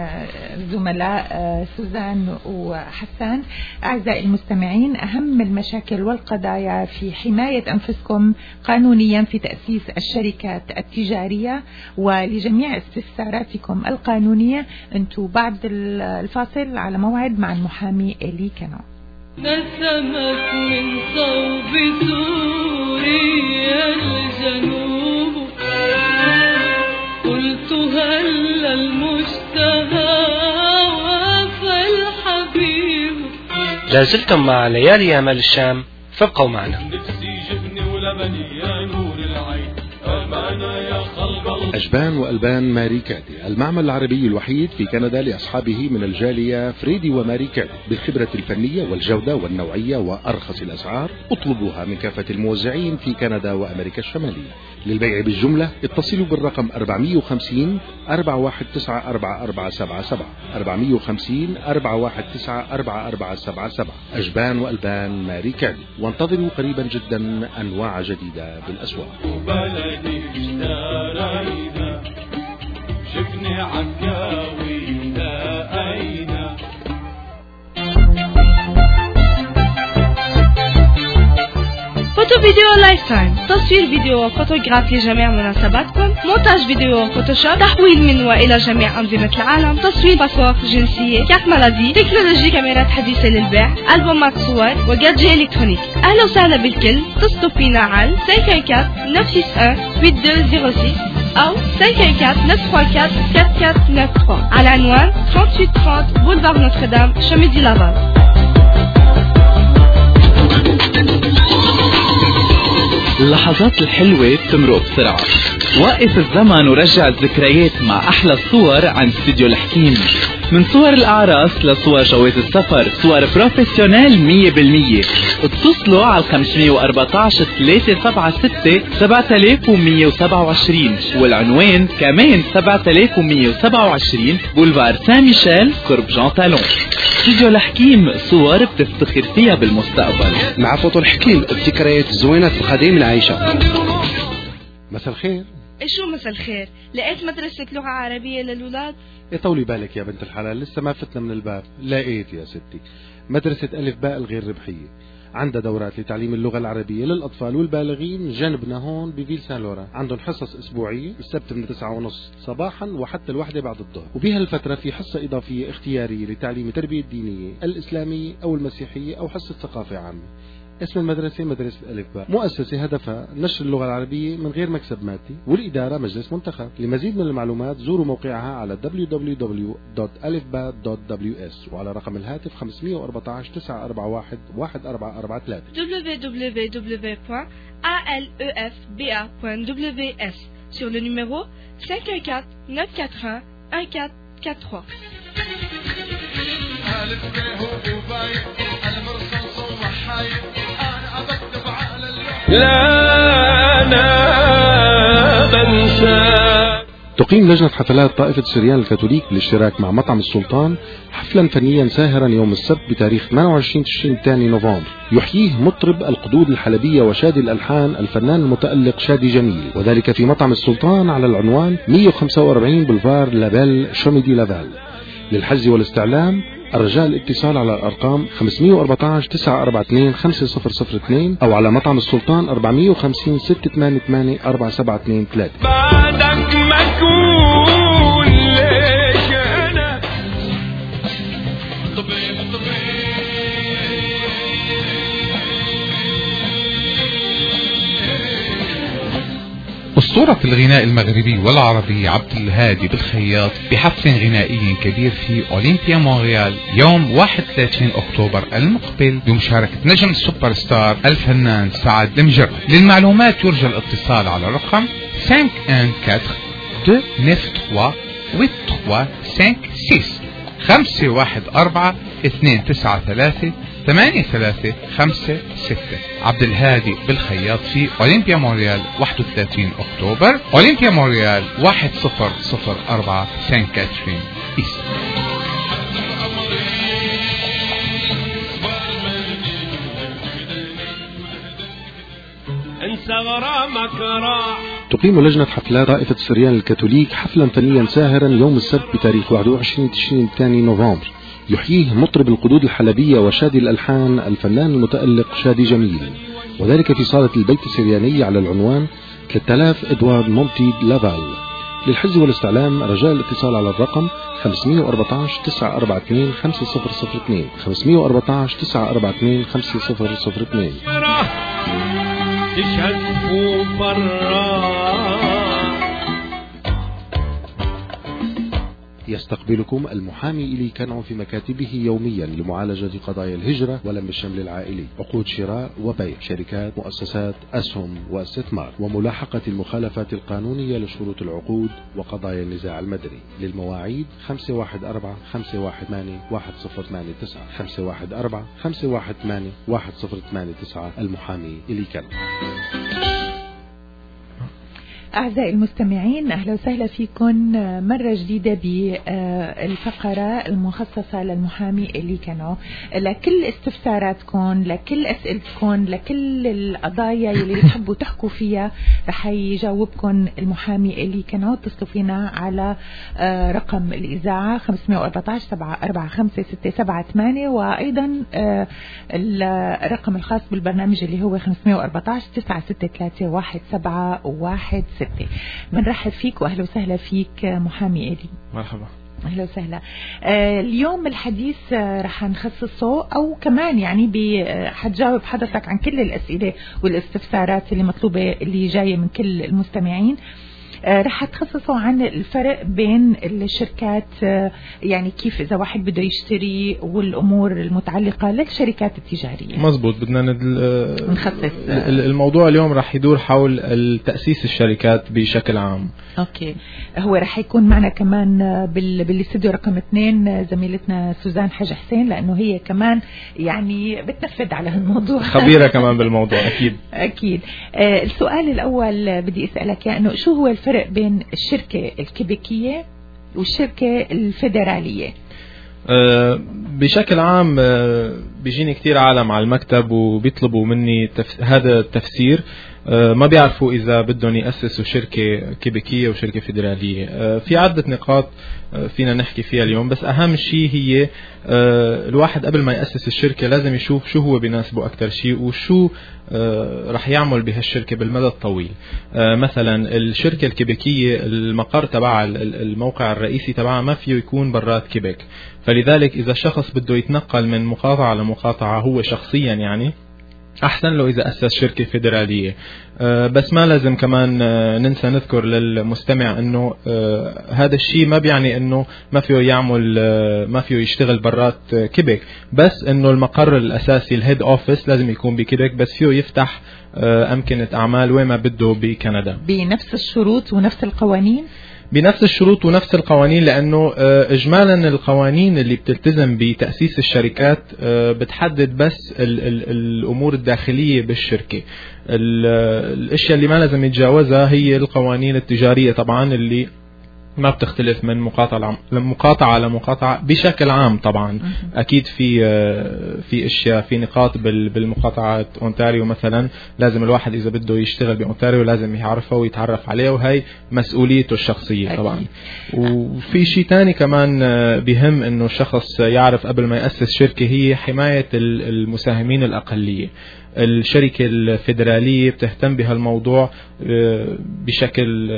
A: زملاء سوزان وحسان. أعزائي المستمعين، أهم المشاكل والقضايا في حماية أنفسكم قانونيا في تأسيس الشركات التجارية ولجميع استفساراتكم القانونية أنتم بعد الفاصل على موعد مع المحامي إلي كانو.
N: نسمت من صوب سوريا الجنوب، قلت هل المشتهى وفى الحبيب.
H: لازلتم مع ليالي أمل الشام، فابقوا معنا.
O: أجبان وألبان ماري كادي، المعمل العربي الوحيد في كندا لأصحابه من الجالية فريدي وماري كادي، بالخبرة الفنية والجودة والنوعية وأرخص الأسعار. اطلبوها من كافة الموزعين في كندا وأمريكا الشمالية. للبيع بالجملة اتصلوا بالرقم أربعمية وخمسين أربعة واحد تسعة أربعة أربعة سبعة سبعة أربعمية وخمسين أربعة واحد تسعة أربعة أربعة سبعة سبعة. أجبان وألبان ماري كادي، وانتظروا قريبا جدا أنواع جديدة بالأسواق.
N: شفني عكاوي لقينا. فوتو فيديو لايف تايم، تصوير فيديو وفوتوغرافي لجميع مناسباتكم، مونتاج فيديو وفوتوشوب، تحويل من والى جميع أنظمة العالم، تصوير باسبور جنسية، كارت مالادي، تكنولوجي كاميرات حديثة للبيع، ألبومات صور وجادجي إلكترونيك. أهلا وسهلا بالكل، اتصلوا فينا على خمسة أربعة أربعة تسعة ستة واحد ثمانية اثنين صفر ستة أو خمسة أربعة أربعة ثلاثة أربعة أربعة تسعة ثلاثة على عنوان ثلاثمية وثلاثين بولفار نوتردام شميدي لافال.
P: اللحظات الحلوة بتمرق بسرعة، وقف الزمن ورجع الذكريات مع أحلى الصور عن استوديو الحكيم. من صور الأعراس لصور جواز السفر، صور بروفيسيونيل مية بالمية. اتصلوا على خمسة أربعة عشر ثلاثة سبعة ستة سبعة آلاف ومية وسبعة وعشرين والعنوان كمان سبعة آلاف ومية وسبعة وعشرين بولفار سان ميشيل قرب جان تالون. استوديو الحكيم، صور بتفتخر فيها بالمستقبل.
Q: مع فوتو الحكيم، الذكريات الزوينة في القديم العايشة.
F: مساء الخير.
N: شو مساء الخير؟ لقيت مدرسة لغة عربية للولاد؟
F: يا طولي بالك يا بنت الحلال، لسه ما فتنا من الباب. لقيت يا ستي مدرسة ألف باء الغير ربحية، عندها دورات لتعليم اللغة العربية للأطفال والبالغين جنبنا هون بفيل سان لوران. عندهم حصص أسبوعية السبت من تسعة ونص صباحا وحتى الواحدة بعد الظهر، وبهالفترة في حصة إضافية اختيارية لتعليم التربية الدينية الإسلامية أو المسيحية أو حصة ثقافة عامة. اسم المدرسة مدرسة ألف باء، مؤسسة هدفها نشر اللغة العربية من غير مكسب مادي، والإدارة مجلس منتخب. لمزيد من المعلومات زوروا موقعها على دبليو دبليو دبليو دوت ألف باء دوت دبليو إس وعلى رقم الهاتف خمسة أربعة عشر تسعة أربعة واحد واحد أربعة أربعة ثلاثة
N: دبليو دبليو دبليو دوت أ ال إ إف بي إيه دوت دبليو إس sur le numéro cinq un quatre neuf quatre un un quatre quatre trois.
I: لا أنا بنسى.
F: تقيم لجنة حفلات طائفة سريان الكاثوليك بالاشتراك مع مطعم السلطان حفلا فنيا ساهرا يوم السبت بتاريخ ثمانية وعشرين تشرين الثاني نوفمبر، يحييه مطرب القدود الحلبية وشادي الألحان الفنان المتألق شادي جميل، وذلك في مطعم السلطان على العنوان مئة وخمسة وأربعين بولفار لابيل شوميدي لافال. للحجز والاستعلام الرجاء الاتصال على الأرقام خمسة أربعة عشر تسعة أربعة اثنين خمسة صفر صفر اثنين أو على مطعم السلطان أربعمئة وخمسين ستة ثمانية ثمانية أربعة سبعة اثنين ثلاثة.
I: بعدك ما أكون ليش أنا طبيب طبيب.
B: أسطورة الغناء المغربي والعربي عبد الهادي بالخياط بحفل غنائي كبير في أولمبيا مونريال يوم واحد وثلاثين أكتوبر المقبل بمشاركة نجم السوبر ستار الفنان سعد المجرد. للمعلومات يرجى الاتصال على الرقم خمسة واحد أربعة اثنين تسعة ثلاثة ثمانية خمسة ستة خمسة واحد أربعة اثنين تسعة ثلاثة ثمانية ثلاثة خمسة ستة. عبد الهادي بالخياط في أولمبيا مونريال واحد وثلاثين أكتوبر، أولمبيا مونريال واحد صفر صفر أربعة سان كاترين إيست.
I: انسى غرامك راح.
F: تقيم لجنة حفلات طائفة سريان الكاثوليك حفلا فنيا ساهرا يوم السبت بتاريخ واحد وعشرين تشرين الثاني نوفمبر، يحييه مطرب القدود الحلبية وشادي الألحان الفنان المتألق شادي جميل، وذلك في صالة البيت السرياني على العنوان ثلاثة آلاف إدوارد مونتي لافال. للحجز والاستعلام رجاء الاتصال على الرقم خمسة أربعة عشر تسعة أربعة اثنين خمسة صفر صفر اثنين خمسة أربعة عشر تسعة أربعة اثنين خمسة صفر صفر اثنين.
I: تشهد برا.
F: يستقبلكم المحامي إلي كنعو في مكاتبه يوميا لمعالجة قضايا الهجرة ولم الشمل العائلي، عقود شراء وبيع، شركات، مؤسسات، أسهم واستثمار، وملاحقة المخالفات القانونية لشروط العقود وقضايا النزاع المدني. للمواعيد خمسة واحد أربعة خمسة واحد ثمانية واحد صفر ثمانية تسعة خمسة واحد أربعة خمسة واحد ثمانية واحد صفر ثمانية تسعة. المحامي إلي كنعو.
A: أعزائي المستمعين، أهلا وسهلا فيكم مرة جديدة بالفقرة المخصصة للمحامي إلي كنعو. لكل استفساراتكم، لكل أسئلتكم، لكل القضايا اللي بتحبوا تحكوا فيها رح يجاوبكم المحامي إلي كنعو. اتصلوا فينا على رقم الإذاعة خمسة أربعة عشر سبعة أربعة خمسة ستة سبعة ثمانية، وأيضا الرقم الخاص بالبرنامج اللي هو خمسة أربعة عشر تسعة ستة ثلاثة واحد سبعة واحد ستة. بنرحب فيك واهلا وسهلا فيك محامي إلي.
E: مرحبا.
A: اهلا وسهلا. آه اليوم الحديث آه رح نخصصه او كمان يعني حتجاوب حضرتك عن كل الاسئله والاستفسارات اللي مطلوبه اللي جايه من كل المستمعين. آه رح تخصصوا عن الفرق بين الشركات، آه يعني كيف إذا واحد بده يشتري والأمور المتعلقة للشركات التجارية.
R: مظبوط، بدنا
A: نخصص
R: الموضوع اليوم رح يدور حول تأسيس الشركات بشكل عام.
A: أوكي، هو رح يكون معنا كمان بالاستوديو رقم اثنين زميلتنا سوزان حاج حسين، لأنه هي كمان يعني بتنفذ على هالموضوع،
R: خبيرة كمان بالموضوع. أكيد
A: أكيد. آه السؤال الأول بدي أسألك يعني شو هو الفرق بين الشركة الكيبيكية والشركة الفيدرالية؟
R: أه بشكل عام أه بيجيني كتير عالم على المكتب وبيطلبوا مني تف... هذا التفسير، أه ما بيعرفوا إذا بدهم يأسسوا شركة كيبيكية وشركة فيدرالية. أه في عدة نقاط أه فينا نحكي فيها اليوم، بس أهم شيء هي أه الواحد قبل ما يأسس الشركة لازم يشوف شو هو بيناسبه أكتر شيء وشو أه رح يعمل بهالشركة بالمدى الطويل. أه مثلا الشركة الكيبيكية المقر تبع الموقع الرئيسي تبعها ما فيه يكون برات كيبك، فلذلك إذا الشخص بده يتنقل من مقاطعة لمقاطعة هو شخصيا يعني أحسن له إذا أسس شركة فيدرالية. أه بس ما لازم كمان أه ننسى نذكر للمستمع أنه أه هذا الشيء ما بيعني أنه ما فيه يعمل أه ما فيه يشتغل برات أه كيبك، بس أنه المقر الأساسي الهيد أوفيس لازم يكون بكيبك، بس فيه يفتح أه أمكنة أعمال وين ما بده بكندا
A: بنفس الشروط ونفس القوانين.
R: بنفس الشروط ونفس القوانين، لأنه إجمالا القوانين اللي بتلتزم بتأسيس الشركات بتحدد بس ال ال الأمور الداخلية بالشركة. الأشياء اللي ما لازم يتجاوزها هي القوانين التجارية طبعا اللي ما بتختلف من مقاطعة لمقاطعة لمقاطعة بشكل عام. طبعا أكيد في في أشياء في نقاط بالمقاطعات أونتاريو مثلا لازم الواحد إذا بده يشتغل بأونتاريو لازم يعرفها ويتعرف عليها، وهي مسؤوليته الشخصية طبعا. وفي شيء تاني كمان بهم إنه الشخص يعرف قبل ما يأسس شركة هي حماية المساهمين الأقلية. الشركة الفيدرالية بتهتم بهالموضوع بشكل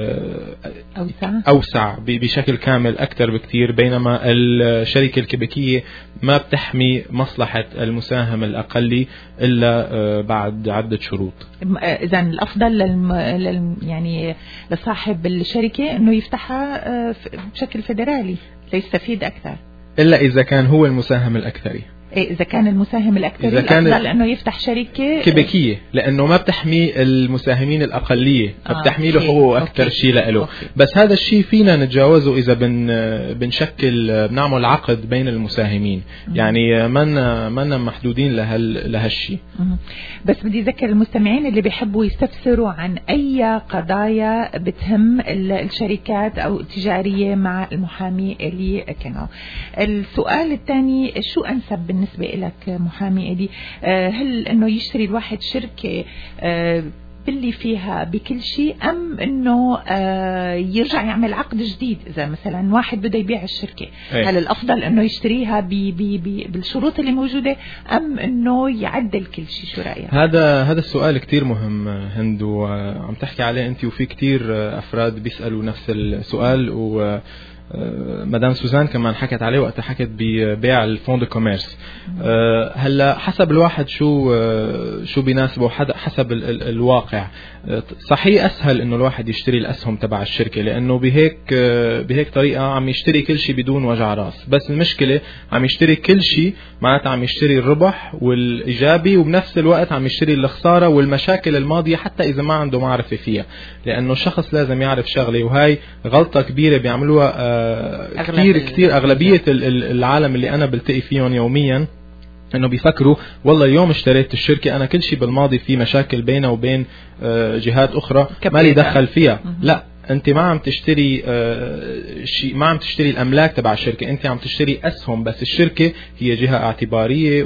A: أوسع,
R: أوسع بشكل كامل أكثر بكتير، بينما الشركة الكيبيكية ما بتحمي مصلحة المساهم الأقلي إلا بعد عدة شروط.
A: إذن الأفضل للم... لل... يعني لصاحب الشركة إنه يفتحها بشكل فيدرالي ليستفيد أكثر،
R: إلا إذا كان هو المساهم الأكثري.
A: إيه إذا كان المساهم الأكثر الأفضل أنه يفتح شركة
R: كيبيكية، لأنه ما بتحمي المساهمين الأقلية، فبتحمي له هو أكثر شيء له. بس هذا الشيء فينا نتجاوزه إذا بن بنشكل بنعمل عقد بين المساهمين، يعني ما ما محدودين لهال لهالشيء.
A: بس بدي أذكر المستمعين اللي بيحبوا يستفسروا عن أي قضايا بتهم الشركات أو التجارية مع المحامي اللي كانوا. السؤال الثاني، شو أنسب بالنسبة لك محامي إلي؟ هل أنه يشتري الواحد شركة باللي فيها بكل شيء، أم أنه يرجع يعمل عقد جديد إذا مثلا واحد بده يبيع الشركة؟ أي. هل الأفضل أنه يشتريها بي بي بي بالشروط اللي موجودة، أم أنه يعدل كل شيء؟ شو رأيك؟
R: هذا هذا السؤال كتير مهم هند، وعم تحكي عليه أنت وفي كتير أفراد بيسألوا نفس السؤال، و مدام سوزان كمان حكت عليه وقت حكت ببيع الفون دو كوميرس. هلا حسب الواحد شو شو بيناسبه، حسب ال ال الواقع. صحيح اسهل انه الواحد يشتري الاسهم تبع الشركه، لانه بهيك بهيك طريقه عم يشتري كل شيء بدون وجع راس. بس المشكله عم يشتري كل شيء، معناتها عم يشتري الربح والايجابي، وبنفس الوقت عم يشتري الخساره والمشاكل الماضيه حتى اذا ما عنده معرفه فيها. لانه الشخص لازم يعرف شغله، وهي غلطه كبيره بيعملوها كثير كثير أغلبية العالم اللي أنا بلتقي فيهم يوميا، إنه بيفكروا والله اليوم اشتريت الشركة أنا كل شيء بالماضي في مشاكل بينه وبين جهات أخرى ما لي دخل فيها. لا، أنت ما عم تشتري شيء، ما عم تشتري الأملاك تبع الشركة، أنت عم تشتري أسهم. بس الشركة هي جهة اعتبارية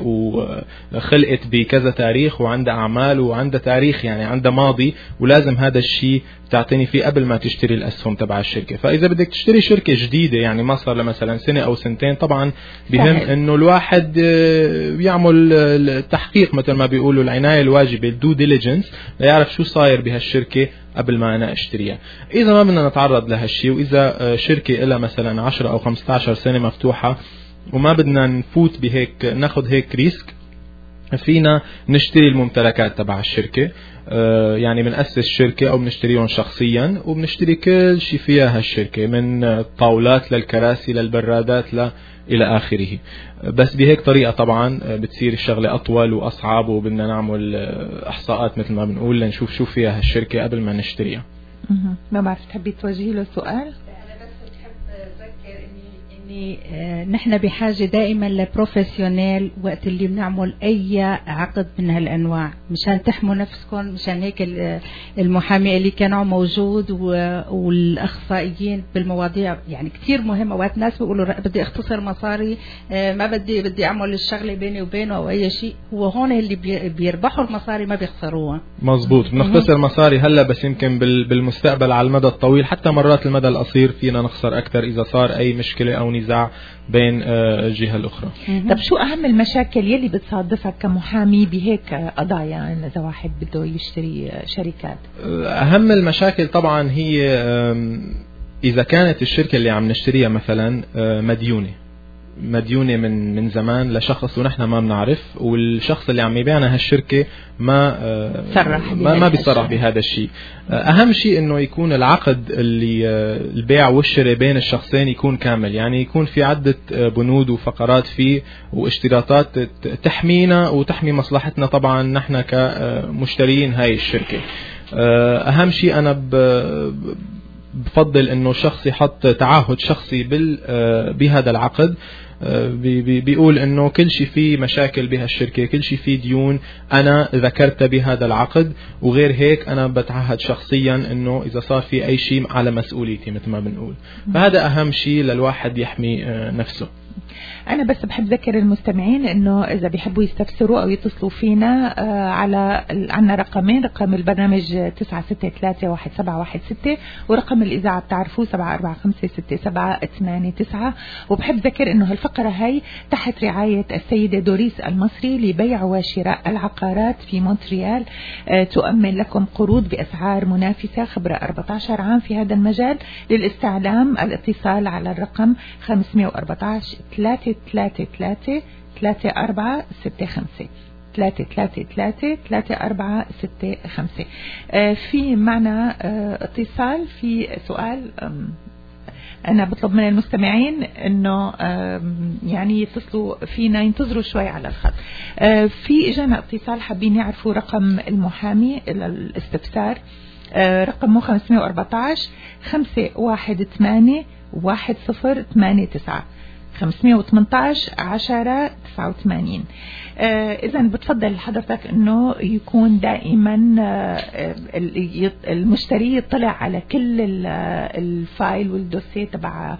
R: وخلقت بكذا تاريخ وعندها أعمال وعندها تاريخ، يعني عندها ماضي، ولازم هذا الشيء تعتني فيه قبل ما تشتري الأسهم تبع الشركة. فإذا بدك تشتري شركة جديدة يعني ما صار لها مثلا سنة أو سنتين، طبعا بهم إنه الواحد يعمل التحقيق مثل ما بيقولوا، العناية الواجبة، الدو ديليجنس، ليعرف شو صاير بهالشركة قبل ما أنا أشتريها. إذا ما بدنا نتعرض لهالشيء، وإذا شركة إلها مثلا عشرة أو خمسة عشر سنة مفتوحة وما بدنا نفوت بهيك ناخد هيك ريسك، فينا نشتري الممتلكات تبع الشركة، يعني بنأسس شركة أو بنشتريهم شخصيا وبنشتري كل شيء فيها هالشركة، من الطاولات للكراسي للبرادات ل إلى آخره. بس بهيك طريقة طبعا بتصير الشغلة أطول وأصعب، وبدنا نعمل إحصاءات مثل ما بنقول لنشوف شو فيها هالشركة قبل ما نشتريها.
A: ما بعرف تحبي توجهي له سؤال؟
D: نحن بحاجة دائما لبروفيسيونيل وقت اللي بنعمل أي عقد من هالأنواع، مشان تحموا نفسكم. مشان هيك المحامي اللي كانوا موجود والأخصائيين بالمواضيع يعني كتير مهمة. وقت ناس بيقولوا بدي اختصر مصاري، ما بدي بدي أعمل الشغلة بيني وبينه أو أي شيء، هو هون اللي بيربحوا المصاري ما بيخسروها.
R: مزبوط، بنختصر مصاري هلا، بس يمكن بالمستقبل على المدى الطويل حتى مرات المدى القصير فينا نخسر أكثر إذا صار أي مشكلة أو نزاع بين الجهة الأخرى.
A: طب شو أهم المشاكل يلي بتصادفك كمحامي بهيك قضايا إذا واحد بده يشتري شركات؟
R: أهم المشاكل طبعا هي إذا كانت الشركة اللي عم نشتريها مثلا مديونة مديونة من من زمان لشخص ونحن ما بنعرف، والشخص اللي عم يبيعنا هالشركة ما
A: صرح
R: ما, ما بيصرح بهذا الشيء. أهم شيء إنه يكون العقد اللي البيع والشراء بين الشخصين يكون كامل، يعني يكون في عدة بنود وفقرات فيه واشتراطات تحمينا وتحمي مصلحتنا طبعا نحن كمشترين هاي الشركة. أهم شيء أنا بفضل إنه شخص يحط تعهد شخصي بهذا العقد، بيقول إنه كل شيء فيه مشاكل بهالشركة، كل شيء فيه ديون أنا ذكرت بهذا العقد، وغير هيك أنا بتعهد شخصيا إنه إذا صار في أي شيء على مسؤوليتي مثل ما بنقول. فهذا أهم شيء للواحد يحمي نفسه.
A: أنا بس بحب ذكر المستمعين إنه إذا بيحبوا يستفسروا أو يتصلوا فينا على عنا رقمين، رقم البرنامج تسعة ستة ثلاثة واحد سبعة واحد ستة، ورقم الإذاعة بتعرفوه سبعة أربعة خمسة ستة سبعة ثمانية تسعة. وبحب ذكر إنه هالفقرة هاي تحت رعاية السيدة دوريس المصري لبيع وشراء العقارات في مونتريال، تؤمن لكم قروض بأسعار منافسة، خبرة أربعة عشر عام في هذا المجال. للاستعلام الاتصال على الرقم خمسمائة وأربعة عشر ثلاثة ثلاثة ثلاثة ثلاثة أربعة ستة خمسة ثلاثة ثلاثة ثلاثة ثلاثة أربعة ستة خمسة. في معنا اتصال في سؤال. أنا بطلب من المستمعين إنه يعني يتصلوا فينا، ينتظروا شوي على الخط. في إجانا اتصال حابين يعرفوا رقم المحامي للاستفسار، رقمه خمسمائة وأربعة عشر خمسة واحد ثمانية واحد صفر ثمانية تسعة خمسمائة وثمانية عشر عشرة تسعة وثمانين. آه إذا بتفضل حضرتك إنه يكون دائما آه المشتري يطلع على كل الفايل والدوسيه تبع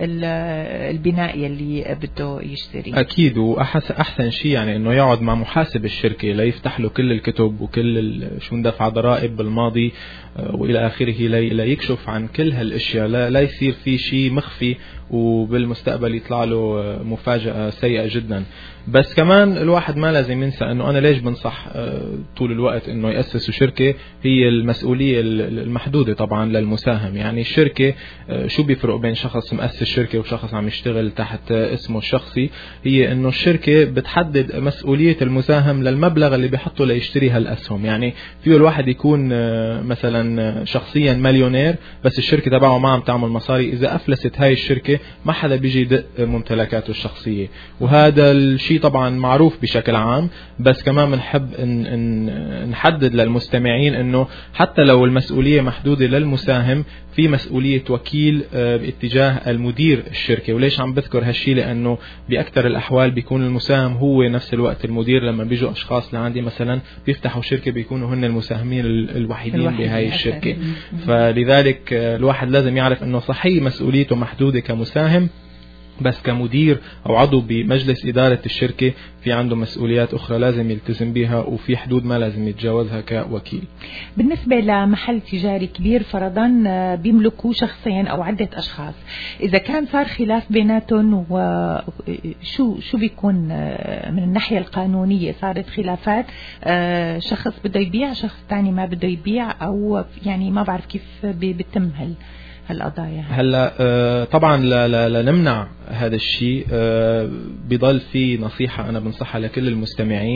A: البناء يلي بده يشتري.
R: أكيد، وأحسن أحسن شيء يعني إنه يقعد مع محاسب الشركة ليفتح له كل الكتب وكل شو ندفع ضرائب بالماضي آه وإلى آخره، ليكشف عن كل هالأشياء، لا, لا يصير في شيء مخفي وبالمستقبل يطلع له مفاجأة سيئة جدا. بس كمان الواحد ما لازم ينسى انه انا ليش بنصح طول الوقت انه يأسسوا شركة، هي المسؤولية المحدودة طبعا للمساهم. يعني الشركة شو بيفرق بين شخص مؤسس شركة وشخص عم يشتغل تحت اسمه الشخصي، هي انه الشركة بتحدد مسؤولية المساهم للمبلغ اللي بيحطه ليشتري هالاسهم. يعني فيه الواحد يكون مثلا شخصيا مليونير بس الشركة تبعه ما عم تعمل مصاري، اذا افلست هاي الشركة ما حدا بيجي يدق ممتلكاته الشخصية، وهذا الشيء طبعا معروف بشكل عام. بس كمان بنحب إن إن نحدد للمستمعين انه حتى لو المسؤولية محدودة للمساهم، في مسؤولية وكيل باتجاه المدير الشركة. وليش عم بذكر هالشي؟ لانه باكثر الاحوال بيكون المساهم هو نفس الوقت المدير. لما بيجوا اشخاص لعندي مثلا بيفتحوا شركة بيكونوا هن المساهمين الوحيدين بهاي الشركة، فلذلك الواحد لازم يعرف انه صحيح مسؤوليته محدودة كمساهم، بس كمدير أو عضو بمجلس إدارة الشركة في عنده مسؤوليات أخرى لازم يلتزم بها، وفي حدود ما لازم يتجاوزها كوكيل.
A: بالنسبة لمحل تجاري كبير فرضا بيملكوا شخصين أو عدة أشخاص، إذا كان صار خلاف بيناتهم وشو شو بيكون من الناحية القانونية؟ صارت خلافات، شخص بده يبيع شخص تاني ما بده يبيع، أو يعني ما بعرف كيف بيتم هال هالقضايا.
R: هلا طبعا لنمنع هذا الشيء بضل في نصيحة أنا بنصحها لكل المستمعين،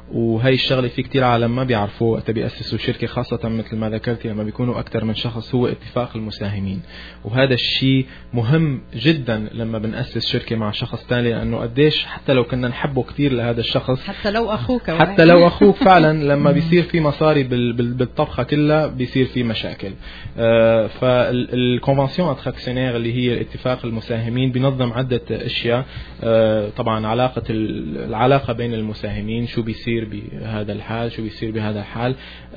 R: وهي الشغلة في كتير عالم ما بيعرفوا وقت بيأسسوا شركة، خاصة مثل ما ذكرتي لما بيكونوا أكثر من شخص، هو اتفاق المساهمين. وهذا الشيء مهم جدا لما بنأسس شركة مع شخص ثاني، لأنه قديش حتى لو كنا نحبه كتير لهذا الشخص،
D: حتى لو أخوك
R: حتى لو أخوك فعلا لما بيصير في مصاري بالطبخة كلها بيصير في مشاكل. آه فالكونفنسيون اتراكسيونير اللي هي الاتفاق المساهمين بينظم عدة أشياء. آه طبعا علاقة العلاقة بين المساهمين، شو بيصير بهذا الحال، شو بيصير بهذا الحال،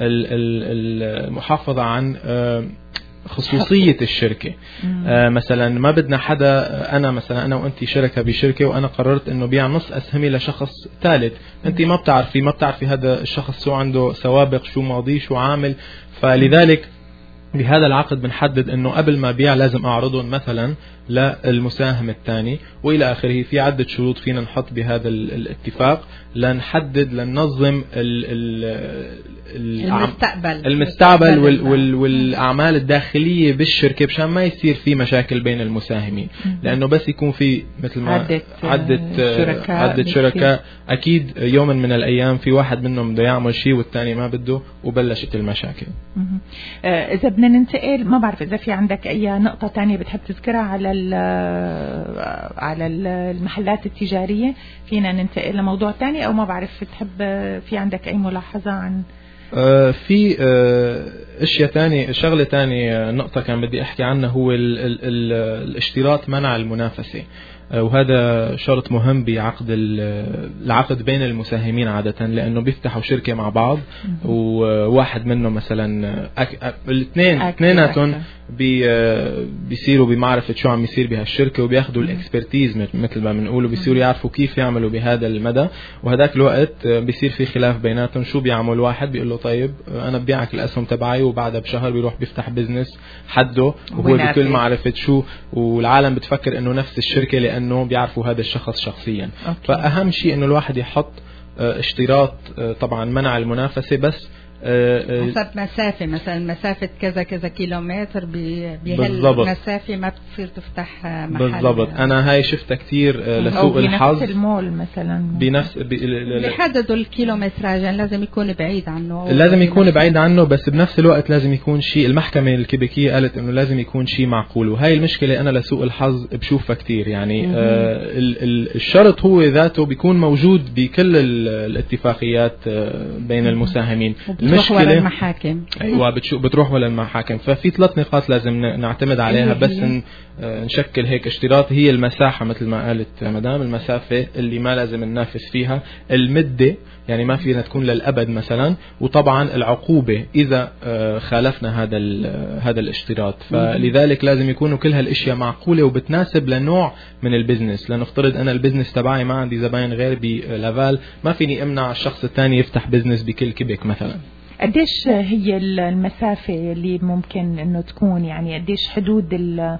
R: المحافظة عن آه خصوصية الشركة. آه مثلا ما بدنا حدا، أنا مثلا أنا وأنتي شركة بشركة وأنا قررت إنه بيع نص أسهمي لشخص ثالث، أنتي ما بتعرفي ما بتعرفي هذا الشخص شو عنده سوابق، شو ماضي، شو عامل. فلذلك بهذا العقد بنحدد انه قبل ما بيع لازم اعرضهم مثلا للمساهم الثاني والى اخره. في عدة شروط فينا نحط بهذا الاتفاق لنحدد لننظم ال ال
D: المستقبل
R: المستقبل وال وال والاعمال الداخلية بالشركة، مشان ما يصير في مشاكل بين المساهمين. لانه بس يكون في مثل ما
A: عدة
R: عدة
A: شركاء,
R: عدة شركاء اكيد يوما من الايام في واحد منهم بده يعمل شيء والثاني ما بده، وبلشت المشاكل.
A: اذا بدنا ننتقل، ما بعرف اذا في عندك اي نقطة تانية بتحب تذكرها على على المحلات التجارية، فينا ننتقل لموضوع تاني، او ما بعرف تحب في عندك اي ملاحظة عن
R: آه في آه اشياء تانية، شغلة تانية نقطة كان بدي احكي عنها، هو ال ال ال الاشتراط منع المنافسة. وهذا شرط مهم بعقد العقد بين المساهمين عادة، لأنه بيفتحوا شركة مع بعض وواحد منهم مثلا الاثنين اثنيناتهم بي بيصيروا بمعرفة شو عم يصير بهالشركة، وبياخدوا الاكسبرتيز مثل ما بنقولوا، بيصيروا يعرفوا كيف يعملوا بهذا المدى. وهذاك الوقت بيصير في خلاف بيناتهم. شو بيعمل واحد بيقول له طيب أنا ببيعك الأسهم تبعي، وبعدها بشهر بيروح بيفتح بزنس حده وهو بكل معرفة شو، والعالم بتفكر إنه نفس الشركة لأنه بيعرفوا هذا الشخص شخصيا. أوكي. فأهم شيء إنه الواحد يحط اشتراط طبعا منع المنافسة، بس
D: حسب مسافة، مثلا مسافة كذا كذا كيلومتر بهالمسافة ما بتصير تفتح محل.
R: بالضبط. أنا هاي شفتها كتير لسوء الحظ.
A: بنفس المول مثلا
R: بنفس
D: بيحددوا الكيلومتراج، يعني لازم يكون بعيد عنه،
R: لازم يكون بعيد عنه، بس بنفس الوقت لازم يكون شيء. المحكمة الكيبيكية قالت إنه لازم يكون شيء معقول، وهاي المشكلة أنا لسوء الحظ بشوفها كتير. يعني آه الشرط هو ذاته بيكون موجود بكل الاتفاقيات بين المساهمين.
D: المشكلة المحاكم.
R: أيوة بتروح ولا المحاكم. ففي ثلاث نقاط لازم نعتمد عليها، بس نشكل هيك اشتراط. هي المساحة مثل ما قالت مدام، المسافة اللي ما لازم ننافس فيها، المدة يعني ما فينا تكون للأبد مثلا، وطبعا العقوبة إذا خالفنا هذا هذا الاشتراط. فلذلك لازم يكونوا كل هالاشياء معقولة وبتناسب لنوع من البزنس. لنفترض أنا البزنس تبعي ما عندي زباين غير بلافال، ما فيني امنع الشخص الثاني يفتح بزنس بكل كيبك مثلا.
A: قديش هي المسافة اللي ممكن انه تكون، يعني قديش حدود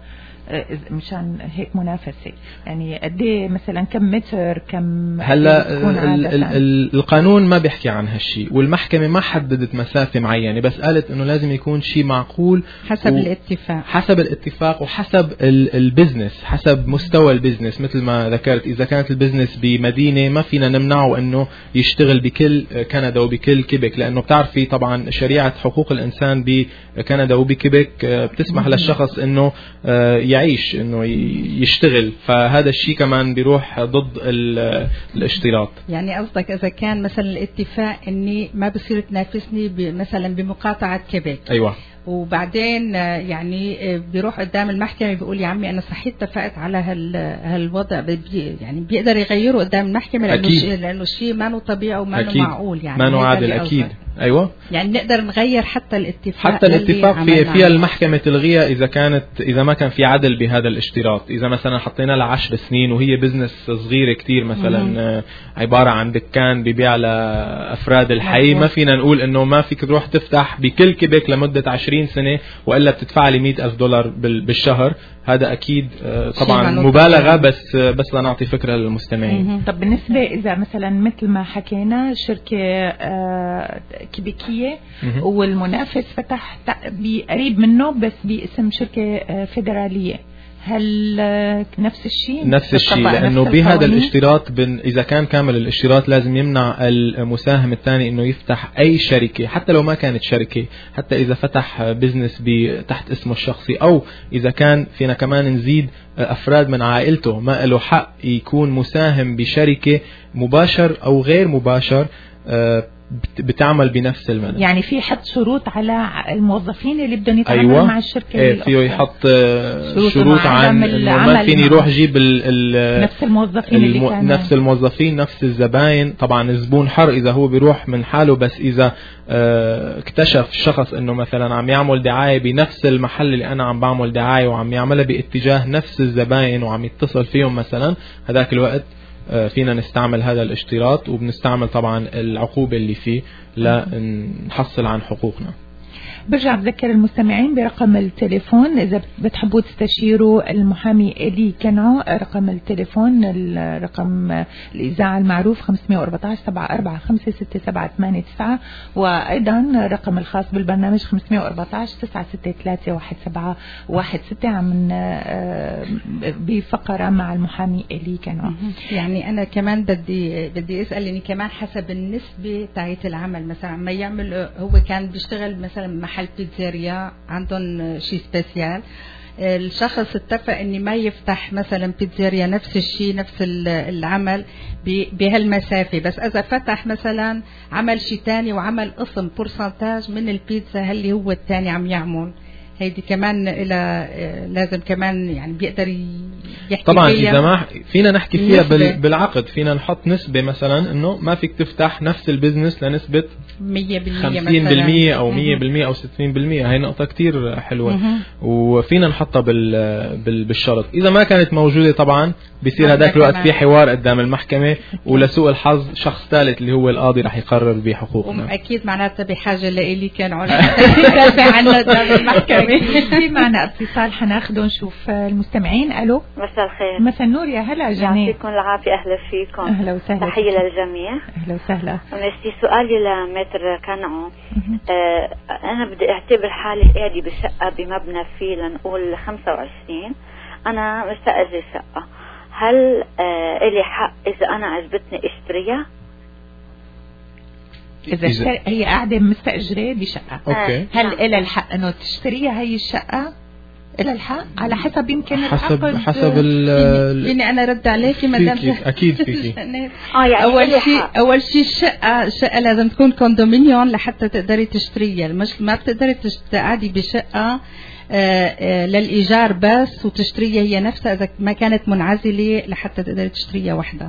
A: مشان هيك منافسة، يعني قد ايه مثلا كم متر، كم
R: هلا ال ال القانون ما بيحكي عن هالشيء، والمحكمة ما حددت مسافة معينة، بس قالت انه لازم يكون شيء معقول
D: حسب الاتفاق
R: حسب الاتفاق وحسب البزنس، حسب مستوى البزنس. مثل ما ذكرت إذا كانت البزنس بمدينة ما فينا نمنعه انه يشتغل بكل كندا وبكل كيبك، لانه بتعرفي طبعا شريعة حقوق الانسان بكندا وبكيبك بتسمح للشخص انه يعيش انه يشتغل، فهذا الشيء كمان بيروح ضد الاشتراط.
D: يعني قصدك اذا كان مثلا الاتفاق اني ما بصير تنافسني مثلا بمقاطعة كيبك،
R: ايوه،
D: وبعدين يعني بيروح قدام المحكمة بيقول يا عمي أنا صحيح اتفقت على هال هالوضع، بي يعني بيقدر يغيره قدام المحكمة لأنه الشيء لأنه الشيء ما له طبيعي وما له معقول، يعني
R: ما له عادل أكيد. أيوة،
D: يعني نقدر نغير حتى الاتفاق،
R: حتى الاتفاق في فيها المحكمة تلغيها إذا كانت إذا ما كان في عدل بهذا الاشتراط. إذا مثلا حطينا لها عشر سنين وهي بزنس صغيرة كتير مثلا مم. عبارة عن دكان بيبيع لأفراد الحي، ما فينا نقول إنه ما فيك تروح تفتح بكل كيبك لمدة عشرين سنة وإلا بتدفع لي مئة ألف دولار بالشهر. هذا أكيد طبعا مبالغة، بس بس لنعطي فكرة للمستمعين.
A: طب بالنسبة إذا مثلا مثل ما حكينا شركة كيبيكية والمنافس فتح قريب منه بس باسم شركة فيدرالية، هل نفس الشيء؟
R: نفس الشيء، لأنه بهذا الاشتراط، بن نفس الشيء لأنه بهذا الاشتراط بن إذا كان كامل الاشتراط لازم يمنع المساهم الثاني إنه يفتح أي شركة حتى لو ما كانت شركة، حتى إذا فتح بزنس تحت اسمه الشخصي، أو إذا كان فينا كمان نزيد أفراد من عائلته ما له حق يكون مساهم بشركة مباشر أو غير مباشر بتعمل بنفس المنى.
A: يعني في حط شروط على الموظفين اللي بدهم يتعاملوا
R: أيوة.
A: مع الشركة
R: ايه فيه يحط شروط, شروط عن انه ما فين يروح يجيب ال ال
A: نفس الموظفين
R: الم... اللي نفس الموظفين نفس الزباين. طبعا الزبون حر اذا هو بيروح من حاله، بس اذا اه اكتشف الشخص انه مثلا عم يعمل دعاية بنفس المحل اللي انا عم بعمل دعاية وعم يعملها باتجاه نفس الزباين وعم يتصل فيهم مثلا، هذاك الوقت فينا نستعمل هذا الاشتراط، وبنستعمل طبعا العقوبة اللي فيه لنحصل عن حقوقنا.
A: برجع بذكر المستمعين برقم التليفون إذا بتحبوا تستشيروا المحامي إلي كنعو. رقم التليفون الرقم الإذاعة المعروف خمسة أربعة عشر سبعة أربعة خمسة ستة سبعة ثمانية تسعة، وأيضا رقم الخاص بالبرنامج خمسة أربعة عشر تسعة ستة ثلاثة واحد سبعة واحد ستة. عم بفقرة مع المحامي إلي كنعو.
D: يعني أنا كمان بدي بدي أسأل إني كمان حسب النسبة تاعت العمل، مثلا ما يعمل هو كان بيشتغل مثلا محل بيتزاريا عندهم شيء سبيسيال، الشخص اتفق اني ما يفتح مثلا بيتزاريا نفس الشيء نفس العمل بهالمسافة، بس اذا فتح مثلا عمل شيء تاني وعمل قسم بورسنتاج من البيتزا اللي هو التاني عم يعمل، هيدي كمان إلى لازم كمان يعني بيقدر يحكي
R: طبعا فيها. إذا ما فينا نحكي فيها بالعقد فينا نحط نسبة مثلا إنه ما فيك تفتح نفس البزنس لنسبة
D: مية بالمية
R: خمسين بالمية أو مية بالمية أو ستين بالمية. هاي نقطة كتير حلوة مم. وفينا نحطها بال بالشرط. إذا ما كانت موجودة طبعا بيصير هذاك الوقت في حوار قدام المحكمة، ولسوء الحظ شخص ثالث اللي هو القاضي رح يقرر بحقوقنا.
D: أكيد معناتها بحاجة لإلي كان عنا عنا قدام المحكمة.
A: في معنا اتصال حناخده نشوف المستمعين. ألو
S: مساء الخير.
A: مساء النور يا هلا جميل.
S: يعطيكم العافية. أهلا فيكم.
A: أهلا وسهلا.
S: تحية للجميع.
A: أهلا وسهلا.
S: ماشي سؤالي لمتر كنعو. آه أنا بدي أعتبر حالي قاعدة بشقة بمبنى فيه لنقول خمسة وعشرين، أنا مستأجر شقة، هل آه إلي حق إذا أنا عجبتني اشتريها؟
A: إذا اشتري هي قاعدة مستأجرة بشقة،
R: أوكي.
A: هل إلها الحق إنه تشتريها هي الشقة؟ إلها الحق على حسب يمكن
R: حسب
A: العقد.
R: حسب ال
D: إني أنا رد عليكي مدام.
R: أكيد فيكي.
S: آه يعني
D: أول شيء أول شيء الشقة الشقة لازم تكون كوندومينيوم لحتى تقدري تشتريها، مش ما بتقدري تقعدي بشقة آآ آآ للإيجار بس وتشتريها هي نفسها إذا ما كانت منعزلة لحتى تقدري تشتريها وحدة.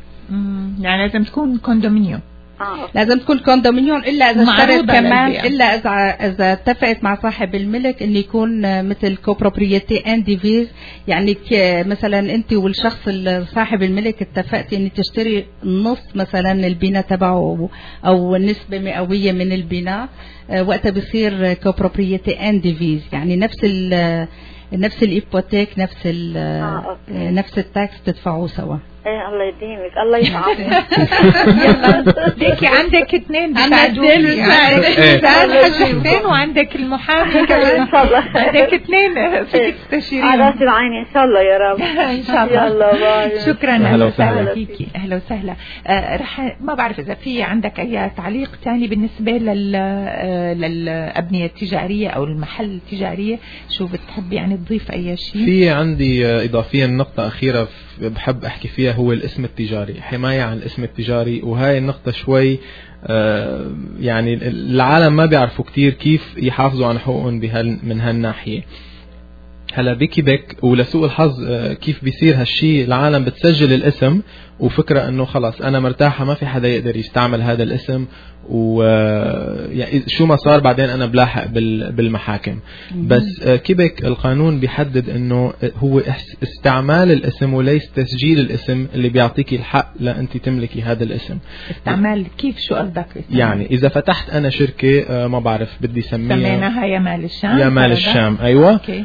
A: يعني لازم تكون كوندومينيوم.
S: آه.
D: لازم تكون كوندومينيوم إلا إذا اشترت كمان إلا إذا إذا اتفقت مع صاحب الملك إنه يكون مثل كوبروبريتي انديفيز، يعني مثلا أنت والشخص صاحب الملك اتفقتي إن تشتري نص مثلا البناء تبعه أو نسبة مئوية من البناء، وقتها بيصير كوبروبريتي انديفيز، يعني نفس ال نفس الإيبوتيك نفس ال
S: آه،
D: نفس التاكس تدفعوه سوا.
S: ايه الله يديمك الله يسعدك.
A: يلا ليكي عندك اثنين بتساعدوني، عندك الحاج حسين وعندك المحامي كمان
S: ان شاء الله،
A: عندك اثنين فيك تستشيرين.
S: على راسي وعيني ان شاء الله يا رب.
A: ان شاء الله.
S: يلا باي.
A: شكرا اهلا وسهلا فيكي. اهلا وسهلا. آه رح ما بعرف اذا في عندك اي تعليق ثاني بالنسبه لل آه للابنيه التجاريه او المحل التجاريه، شو بتحب يعني تضيف اي شيء؟
R: في عندي اضافيا نقطه اخيره بحب احكي فيها، هو الاسم التجاري، حماية عن الاسم التجاري، وهاي النقطة شوي آه يعني العالم ما بيعرفوا كتير كيف يحافظوا عن حقوقهم من هالناحية. هلا بكيبك ولسوء الحظ آه كيف بيصير هالشي، العالم بتسجل الاسم وفكرة انه خلاص انا مرتاحة ما في حدا يقدر يستعمل هذا الاسم، و يعني شو ما صار بعدين انا بلاحق بالمحاكم. بس كيبك القانون بيحدد انه هو استعمال الاسم وليس تسجيل الاسم اللي بيعطيكي الحق لانت تملكي هذا الاسم.
A: استعمال كيف شو قصدك؟
R: يعني اذا فتحت انا شركة ما بعرف بدي سميها
A: سميناها يا مال الشام.
R: يا مال الشام ايوه.
A: أوكي.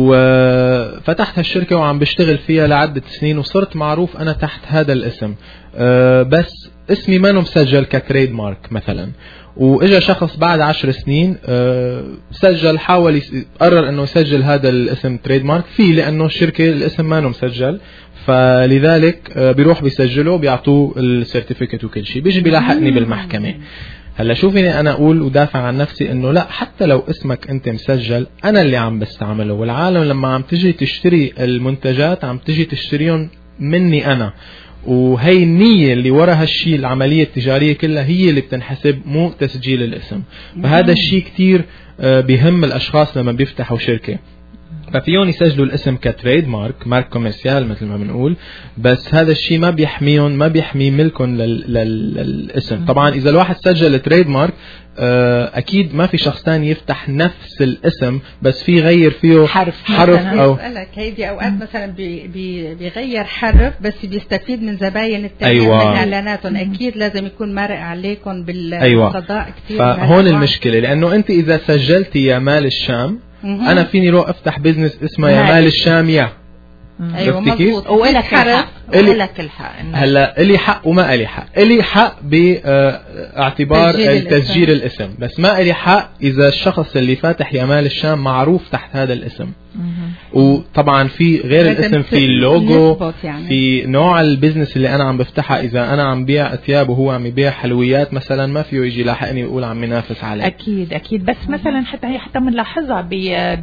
R: وفتحت هالشركة وعم بشتغل فيها لعدة سنين وصرت معروف انا تحت هذا الاسم، أه بس اسمي ما مسجل كتريد مارك مثلا، واجا شخص بعد عشر سنين سجل حاول قرر انه يسجل هذا الاسم تريد مارك فيه، لانه الشركة الاسم ما مسجل، فلذلك بيروح بيسجله بيعطوه السيرتيفيكت وكل شيء، بيجي بيلاحقني بالمحكمة. هلا شوفيني انا اقول ودافع عن نفسي انه لا، حتى لو اسمك انت مسجل انا اللي عم بستعمله، والعالم لما عم تجي تشتري المنتجات عم تجي تشتريهم مني انا، وهي النية اللي ورا هالشي العملية التجارية كلها هي اللي بتنحسب، مو تسجيل الاسم. فهذا الشي كتير بيهم الاشخاص لما بيفتحوا شركة، ففيهم يسجلوا الاسم كتريد مارك، مارك كوميرسيال مثل ما بنقول، بس هذا الشيء ما بيحميهم، ما بيحمي ملكهم لل... لل... للاسم. طبعا اذا الواحد سجل تريد مارك اكيد ما في شخص ثاني يفتح نفس الاسم، بس في غير فيه
D: حرف,
R: حرف او
D: هيدي اوقات مثلا بي... بي... بيغير حرف بس بيستفيد من زباين التانيين.
R: أيوة.
D: من اعلاناتهم اكيد لازم يكون مرق عليكم بالقضاء.
R: أيوة.
D: كثير.
R: فهون المشكلة، لانه انت اذا سجلتي يا مال الشام أنا فيني روح أفتح بزنس اسمه يا مال الشام يا.
D: أيوة مضبوط.
A: ولك الحق. ولك الحق.
R: هلا إلي حق وما إلي حق. إلي حق باعتبار تسجيل, تسجيل الاسم. الاسم، بس ما إلي حق إذا الشخص اللي فاتح يا مال الشام معروف تحت هذا الاسم. وطبعا في غير الاسم في اللوجو، يعني. في نوع البزنس اللي أنا عم بفتحها. إذا أنا عم بيع ثياب وهو عم يبيع حلويات مثلا ما فيه يجي لاحقني ويقول عم ينافس عليه.
A: أكيد أكيد. بس مثلا حتى هي حتى بنلاحظها ب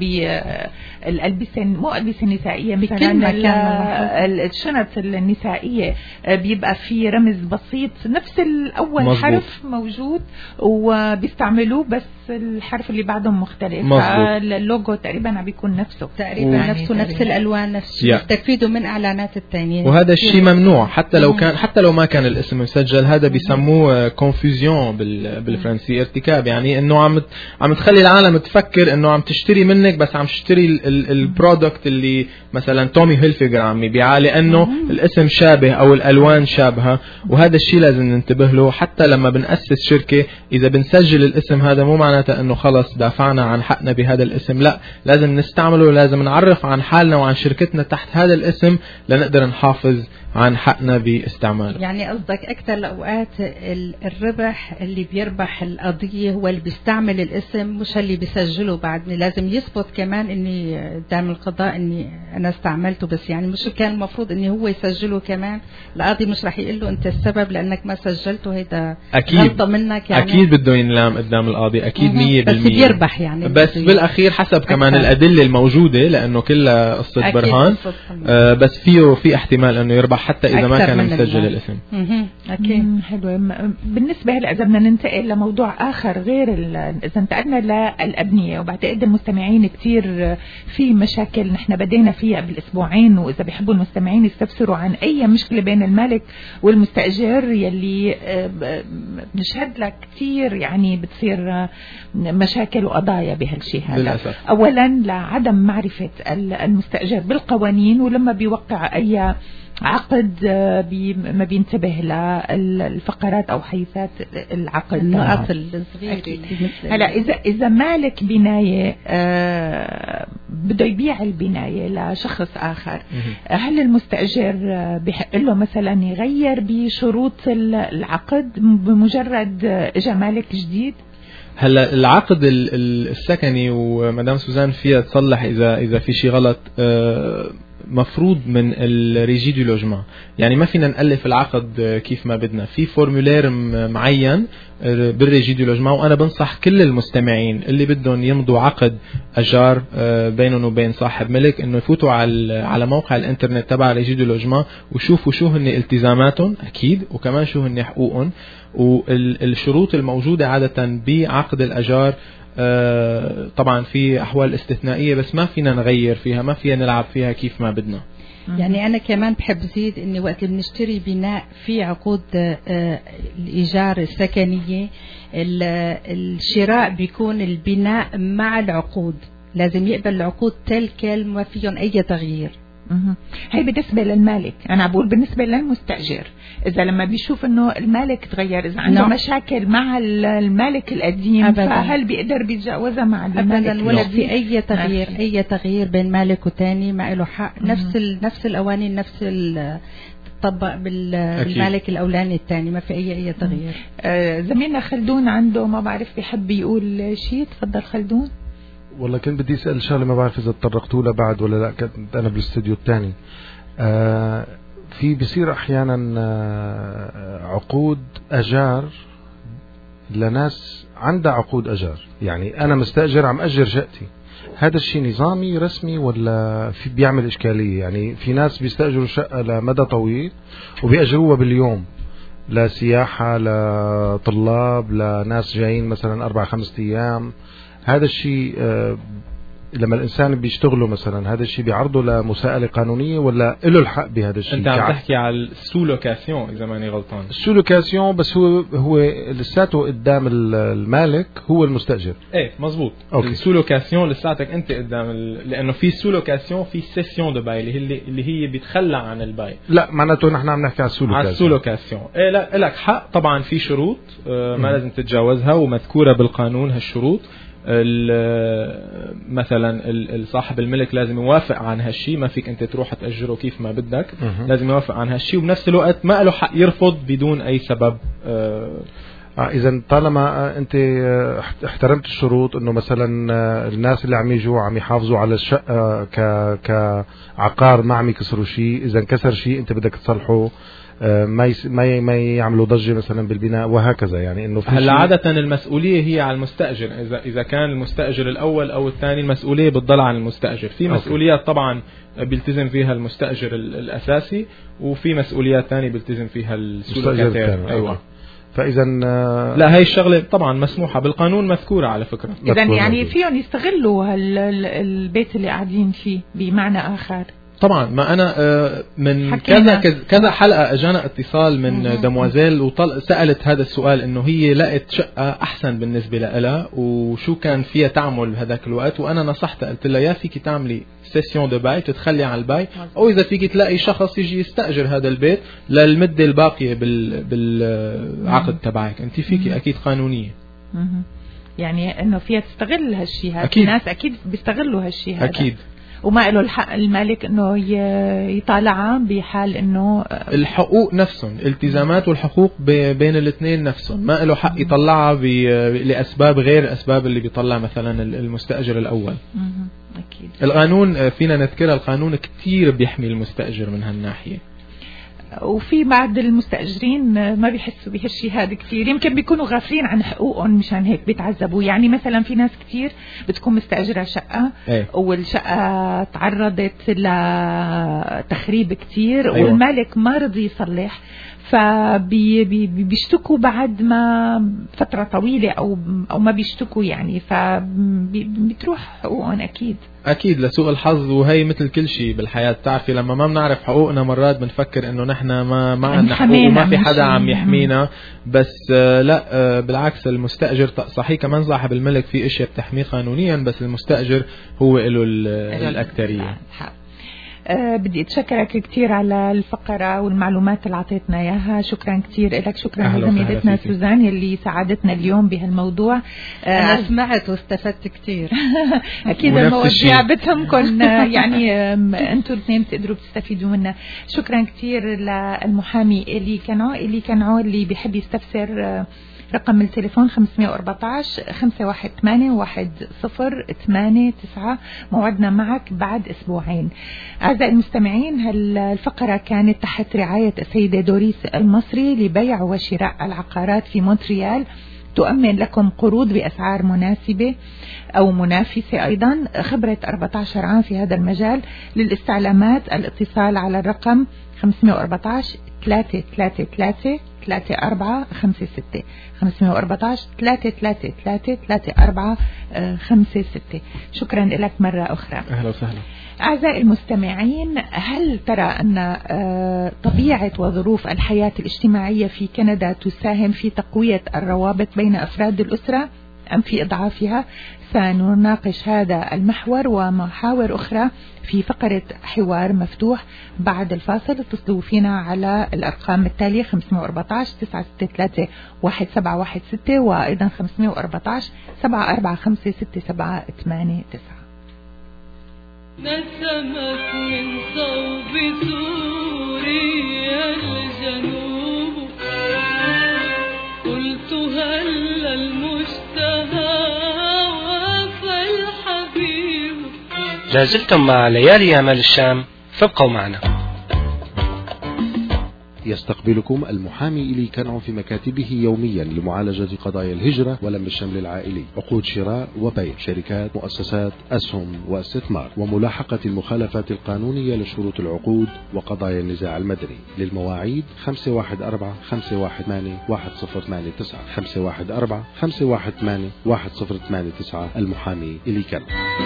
A: بالألبسة، مو ألبسة نسائية مثلا الشنط النسائية بيبقى في رمز بسيط نفس الأول مزبوط. حرف موجود وبيستعملوه بس الحرف اللي بعدهم مختلف. اللوجو تقريبا عم بيكون نفسه
D: تقريبا يعني نفسه تقريبا. نفس الالوان نفس الشيء يستفيدوا من اعلانات الثانيين،
R: وهذا الشيء ممنوع حتى لو كان حتى لو ما كان الاسم مسجل. هذا بيسموه كونفوزيون بالفرنسي، ارتكاب، يعني انه عم عم تخلي العالم تفكر انه عم تشتري منك بس عم تشتري البرودكت اللي مثلا تومي هيلفيجر عم يبيعه لانه الاسم شابه او الالوان شابهه. وهذا الشيء لازم ننتبه له. حتى لما بنأسس شركه اذا بنسجل الاسم هذا مو معناته انه خلص دافعنا عن حقنا بهذا الاسم، لا، لازم نستعمله، لازم نعرف عن حالنا وعن شركتنا تحت هذا الاسم لنقدر نحافظ عن حقنا باستعماله.
D: يعني قصدك أكثر الأوقات الربح اللي بيربح القضية هو اللي بيستعمل الاسم مش اللي بيسجله. بعد لازم يثبت كمان إني قدام القضاء إني أنا استعملته، بس يعني مش كان المفروض إني هو يسجله كمان. القاضي مش رح يقول له أنت السبب لأنك ما سجلته، هيدا غلطة منك. يعني
R: أكيد بده ينلام قدام القاضي أكيد مية بالمية،
D: بس بيربح يعني.
R: بس بالأخير حسب كمان أكثر. الأدلة الموجودة لأنه كلها قصة برهان، آه بس فيه في احتمال إنه يربح حتى إذا ما كان مسجل الاسم.
A: أكيد. حلو. بالنسبة هلا إذا بدنا ننتقل لموضوع آخر غير إذا انتقلنا للأبنية، وبعتقد المستمعين كتير في مشاكل نحن بدينا فيها بالأسبوعين، وإذا بيحبوا المستمعين يستفسروا عن أي مشكلة بين المالك والمستأجر يلي بنشهد لك كتير يعني بتصير مشاكل وقضايا بهالشيء هذا.
R: للأسف.
A: أولا لعدم معرفة المستأجر بالقوانين، ولما بيوقع أي عقد بي ما بينتبه للفقرات او حيثات العقد،
D: النقاط الصغيره.
A: هلا اذا اذا مالك بنايه آه بده يبيع البنايه لشخص اخر، هل المستاجر بحق له مثلا يغير بشروط العقد بمجرد اجى مالك جديد؟
R: هلا العقد السكني ومدام سوزان فيها تصلح اذا اذا في شيء غلط، آه مفروض من الريجي دو لوجمان. يعني ما فينا نألف العقد كيف ما بدنا، في فورمولير معين بالريجي دو لوجمان. وانا بنصح كل المستمعين اللي بدهم يمضوا عقد اجار بينهم وبين صاحب ملك انه يفوتوا على على موقع الانترنت تبع ريجي دو لوجمان ويشوفوا شو هن التزاماتهم اكيد، وكمان شو هن حقوقهم والشروط الموجودة عادة بعقد الاجار. آه طبعا في أحوال استثنائية بس ما فينا نغير فيها، ما فينا نلعب فيها كيف ما بدنا.
D: يعني أنا كمان بحب زيد إني وقت اللي بنشتري بناء في عقود آه الإيجار السكنية، الشراء بيكون البناء مع العقود، لازم يقبل العقود تلك ما فيهم أي تغيير.
A: هي بالنسبة للمالك. أنا بقول بالنسبة للمستأجر إذا لما بيشوف إنه المالك تغير، إذا عنده no. مشاكل مع المالك القديم أبداً. فهل بيقدر بيتجاوزها مع المالك؟
D: أبدا، ولا في أي تغيير أي تغيير بين مالك وتاني ما له حق. نفس نفس الأواني، نفس بتطبق بالمالك الاولاني الثاني، ما في اي اي تغيير.
A: آه زميلنا خلدون عنده ما بعرف بيحب يقول شيء، تفضل خلدون.
F: والله كنت بدي اسال شغله ما بعرف اذا تطرقتوا لها بعد ولا لا، كنت انا بالاستوديو الثاني. آه في بيصير احيانا آه عقود اجار لناس عندها عقود اجار، يعني انا مستاجر عم اجر شقتي، هذا الشيء نظامي رسمي ولا في بيعمل اشكاليه؟ يعني في ناس بيستاجروا شقه لمدى طويل وبيأجروها باليوم لسياحه، لطلاب، لناس جايين مثلا اربع خمس ايام، هذا الشيء آه لما الانسان بيشتغله مثلا هذا الشيء بيعرضه لمساءله قانونيه ولا له الحق بهذا الشيء؟
R: انت عم تحكي على السولوكاسيون اذا ماني غلطان.
F: السولوكاسيون بس هو هو لساته قدام المالك هو المستاجر.
R: ايه مزبوط. السولوكاسيون لساتك انت قدام ال... لانه في سولوكاسيون في سيسيون دو باي اللي هي اللي هي بيتخلى عن الباي.
F: لا معناته نحن عم نحكي على السولوكاسيون.
R: على السولوكاسيون ايه لا لك حق طبعا، في شروط آه ما م. لازم تتجاوزها ومذكوره بالقانون هالشروط. مثلا صاحب الملك لازم يوافق عن هالشيء، ما فيك انت تروح تأجره كيف ما بدك، لازم يوافق عن هالشيء، وبنفس الوقت ما له حق يرفض بدون اي سبب.
F: آه اذا طالما انت احترمت الشروط انه مثلا الناس اللي عم يجوا عم يحافظوا على الشقه ك كعقار ما عم يكسروا شيء، اذا انكسر شيء انت بدك تصلحه، ما يس... ما ما يعملوا ضجه مثلا بالبناء وهكذا. يعني انه
R: هلا عاده المسؤوليه هي على المستاجر، اذا اذا كان المستاجر الاول او الثاني المسؤوليه بتضل على المستاجر. في مسؤوليات طبعا بيلتزم فيها المستاجر الاساسي، وفي مسؤوليات ثانيه بيلتزم فيها السولوكاتير. ايوه.
F: فاذا
R: لا هي الشغله طبعا مسموحه بالقانون، مذكوره على فكره.
A: اذا يعني فيهم يستغلوا البيت اللي قاعدين فيه بمعنى اخر.
R: طبعا ما انا من كذا كذا حلقه اجانا اتصال من دموازيل وسالت هذا السؤال، انه هي لقت شقه احسن بالنسبه لها وشو كان فيها تعمل بهذاك الوقت، وانا نصحتها قلت لها يا فيك تعملي سيسيون دو باي تتخلي عن الباي، او اذا فيك تلاقي شخص يجي يستاجر هذا البيت للمده الباقيه بال بالعقد تبعك، انت فيك اكيد قانونيه.
A: يعني انه فيها تستغل هالشيء هذا، في ناس اكيد بيستغلوا هالشيء هذا
R: اكيد،
A: وما له الحق المالك انه يطالعها بحال انه
R: الحقوق نفسهم، الالتزامات والحقوق بين الاثنين نفسهم، ما له حق يطلعها لاسباب غير الاسباب اللي بيطلع مثلا المستاجر الاول.
A: اكيد
R: القانون فينا نذكرها، القانون كتير بيحمي المستاجر من هالناحيه.
A: وفي بعض المستأجرين ما بيحسوا بهالشي هذا كثير، يمكن بيكونوا غافلين عن حقوقهم مشان هيك بيتعذبوا. يعني مثلا في ناس كثير بتكون مستأجرة شقة ايه؟ والشقة تعرضت لتخريب كثير أيوة. والمالك ما رضي يصلح، فبيشتكوا بعد ما فترة طويلة أو أو ما بيشتكوا يعني، فبتروح حقوقهم أكيد
R: أكيد لسوء الحظ. وهي مثل كل شيء بالحياة، تعرفي لما ما بنعرف حقوقنا مرات بنفكر إنه نحن ما ما عندنا حقوق وما في حدا عم يحمينا، بس لا بالعكس المستأجر صحيح كمان صاحب الملك في إشياء بتحميه قانونيا، بس المستأجر هو له الأكترية.
A: أه بدي اتشكرك كثير على الفقرة والمعلومات اللي عطيتنا اياها، شكرا كثير لك. شكرا لزميلتنا سوزان اللي ساعدتنا اليوم بهالموضوع.
D: أه انا سمعت واستفدت كثير.
A: اكيد المواضيع بتهمكم، يعني انتم الاثنين بتقدروا تستفيدوا منها. شكرا كثير للمحامي إلي كنعو إلي كنعو اللي بيحب يستفسر. رقم التليفون خمسة أربعة عشر خمسة واحد ثمانية واحد صفر ثمانية تسعة. موعدنا معك بعد أسبوعين. أعزائي المستمعين، هالفقرة كانت تحت رعاية السيدة دوريس المصري لبيع وشراء العقارات في مونتريال، تؤمن لكم قروض بأسعار مناسبة أو منافسة. أيضا خبرة أربعة عشر عام في هذا المجال. للاستعلامات الاتصال على الرقم خمسة أربعة عشر ثلاثة ثلاثة ثلاثة ثلاثة أربعة خمسة ستة خمسة أربعة عشر ثلاثة ثلاثة ثلاثة ثلاثة أربعة خمسة ستة. شكرا لك مرة أخرى.
R: أهلا وسهلا.
A: أعزائي المستمعين، هل ترى أن طبيعة وظروف الحياة الاجتماعية في كندا تساهم في تقوية الروابط بين أفراد الأسرة أم في إضعافها؟ سنناقش هذا المحور ومحاور أخرى في فقرة حوار مفتوح بعد الفاصل. اتصلوا فينا على الأرقام التالية خمسة أربعة عشر تسعة ستة ثلاثة واحد سبعة واحد ستة وأيضا خمسة أربعة عشر سبعة أربعة خمسة ستة سبعة ثمانية تسعة.
C: نسمت من صوب سوريا الجنوب قلت هل المشتهى وفى الحبيب.
H: لازلتم مع ليالي أمل الشام، فابقوا معنا.
O: يستقبلكم المحامي إلي كنعو في مكاتبه يوميا لمعالجة قضايا الهجرة ولم الشمل العائلي، عقود شراء وبيع، شركات، مؤسسات، أسهم واستثمار، وملاحقة المخالفات القانونية لشروط العقود وقضايا النزاع المدني. للمواعيد خمسة واحد أربعة خمسة واحد ثمانية واحد صفر ثمانية تسعة خمسة واحد أربعة خمسة واحد ثمانية واحد صفر ثمانية تسعة. المحامي إلي كنعو.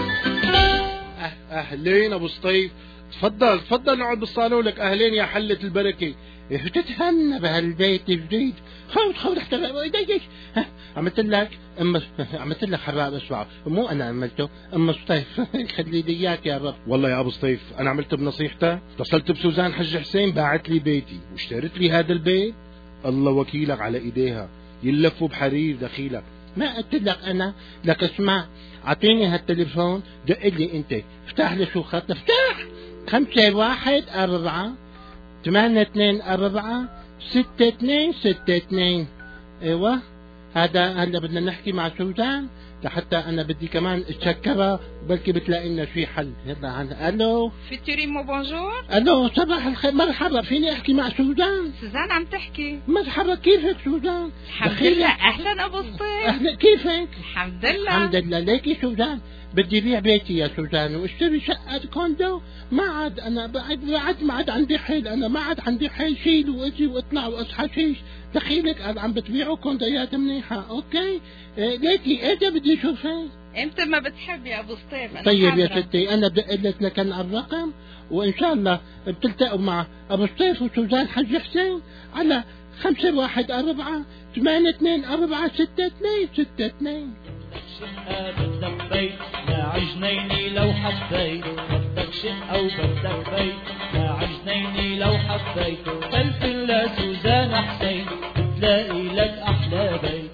J: أهلين أبو سطيف، تفضل تفضل نقعد بالصالون لك. أهلين يا حلة البركة، تتهنى بهالبيت الجديد. خذ خذ احتفل ايديك. عملت لك أم عملت لك حباب اسمع، مو أنا عملته، أم سطيف خلي لي إياك يا رب.
F: والله يا أبو سطيف أنا عملت بنصيحته، اتصلت بسوزان حج حسين باعت لي بيتي واشتريت لي هذا البيت. الله وكيلك على إيديها يلفوا بحرير دخيلك.
J: ما قلت لك أنا لك اسمع، أعطيني هالتليفون دق لي أنت، افتح لي شو خط، افتح خمسة واحد أربعة ثمانية اثنين أربعة ستة اثنين ستة اثنين. ايوه هذا هلا بدنا نحكي مع سوزان لحتى انا بدي كمان اتشكرها بلكي بتلاقي لنا في حل. يلا الو
D: فيتوريمو بونجور.
J: الو صباح الخير، مرحبا، فيني احكي مع سوزان؟
D: سوزان عم تحكي.
J: مرحبا، كيفك سوزان؟
D: الحمد لله. اهلا ابو سطيف.
J: اهلا، كيفك؟
D: الحمد لله
J: الحمد لله. ليكي سوزان بدي بيع بيتي يا سوزان واشتري شقة كوندو. ما عاد انا بعد بعد ما عاد عندي حيل، انا ما عاد عندي حيل شيل واجي واطلع واصحى شيش. دخيلك عم بتبيعوا كوندويات منيحة. اوكي إيه ليكي اجا بدي اشوفك.
D: امتى ما بتحب يا ابو سطيف؟
J: طيب حاضرة. يا ستي انا بدي لك لكن الرقم وان شاء الله بتلتقوا مع ابو سطيف وسوزان حج حسين على خمسة واحد أربعة ثمانية اثنين أربعة ستة اثنين ستة اثنين.
C: شقة بدك بيت يا عجنيني لو حبيت، بدك شقة وبدك بيت يا عجنيني لو حبيت، فلفل لسوزان حسين بتلاقي لك أحلى بيت.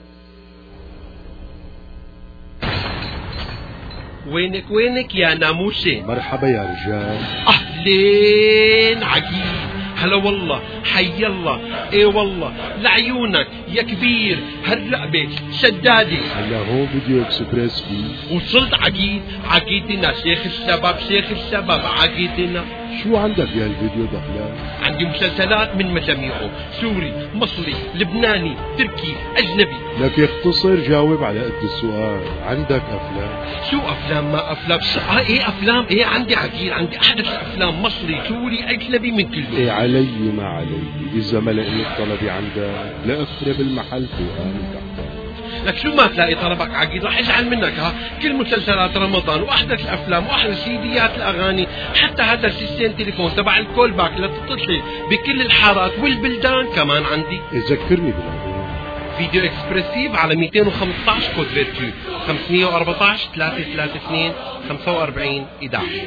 I: وينك وينك يا ناموسي؟
F: مرحبا يا رجال.
I: أهلين عقيل، هلا والله، حي الله، اي والله، لعيونك يا كبير، هالرقبة شدادي.
F: هلا هون فيديو اكسبريس فيه.
I: وصلت عقيد، عقيدنا شيخ الشباب، شيخ الشباب عقيدنا.
F: شو عندك يا الفيديو دخلان؟
I: عندي مسلسلات من مجاميعه، سوري، مصري، لبناني، تركي، أجنبي.
F: لك اختصر جاوب على قد السؤال. عندك أفلام؟
I: شو أفلام ما أفلام؟ آه إيه أفلام، إيه عندي عقيل، عندي أحدث الأفلام، مصري، سوري، أجنبي، من كله.
F: إيه علي ما علي، إذا ما لقيت طلبي عندك لأخرب المحل فوقاني تحت.
I: لك شو ما تلاقي طلبك عقيد رح ازعل منك. ها كل مسلسلات رمضان واحدث الافلام واحدث سيديات الاغاني، حتى هذا السيستم تليفون تبع الكول باك لتتصل بكل الحارات والبلدان كمان عندي.
F: ذكرني بالموضوع.
I: فيديو اكسبرسيف على مئتين وخمسة عشر كود فيرتو خمسمئة وأربعة عشر ثلاثمئة وثلاثة وثلاثين خمسة وأربعين إحدى عشر.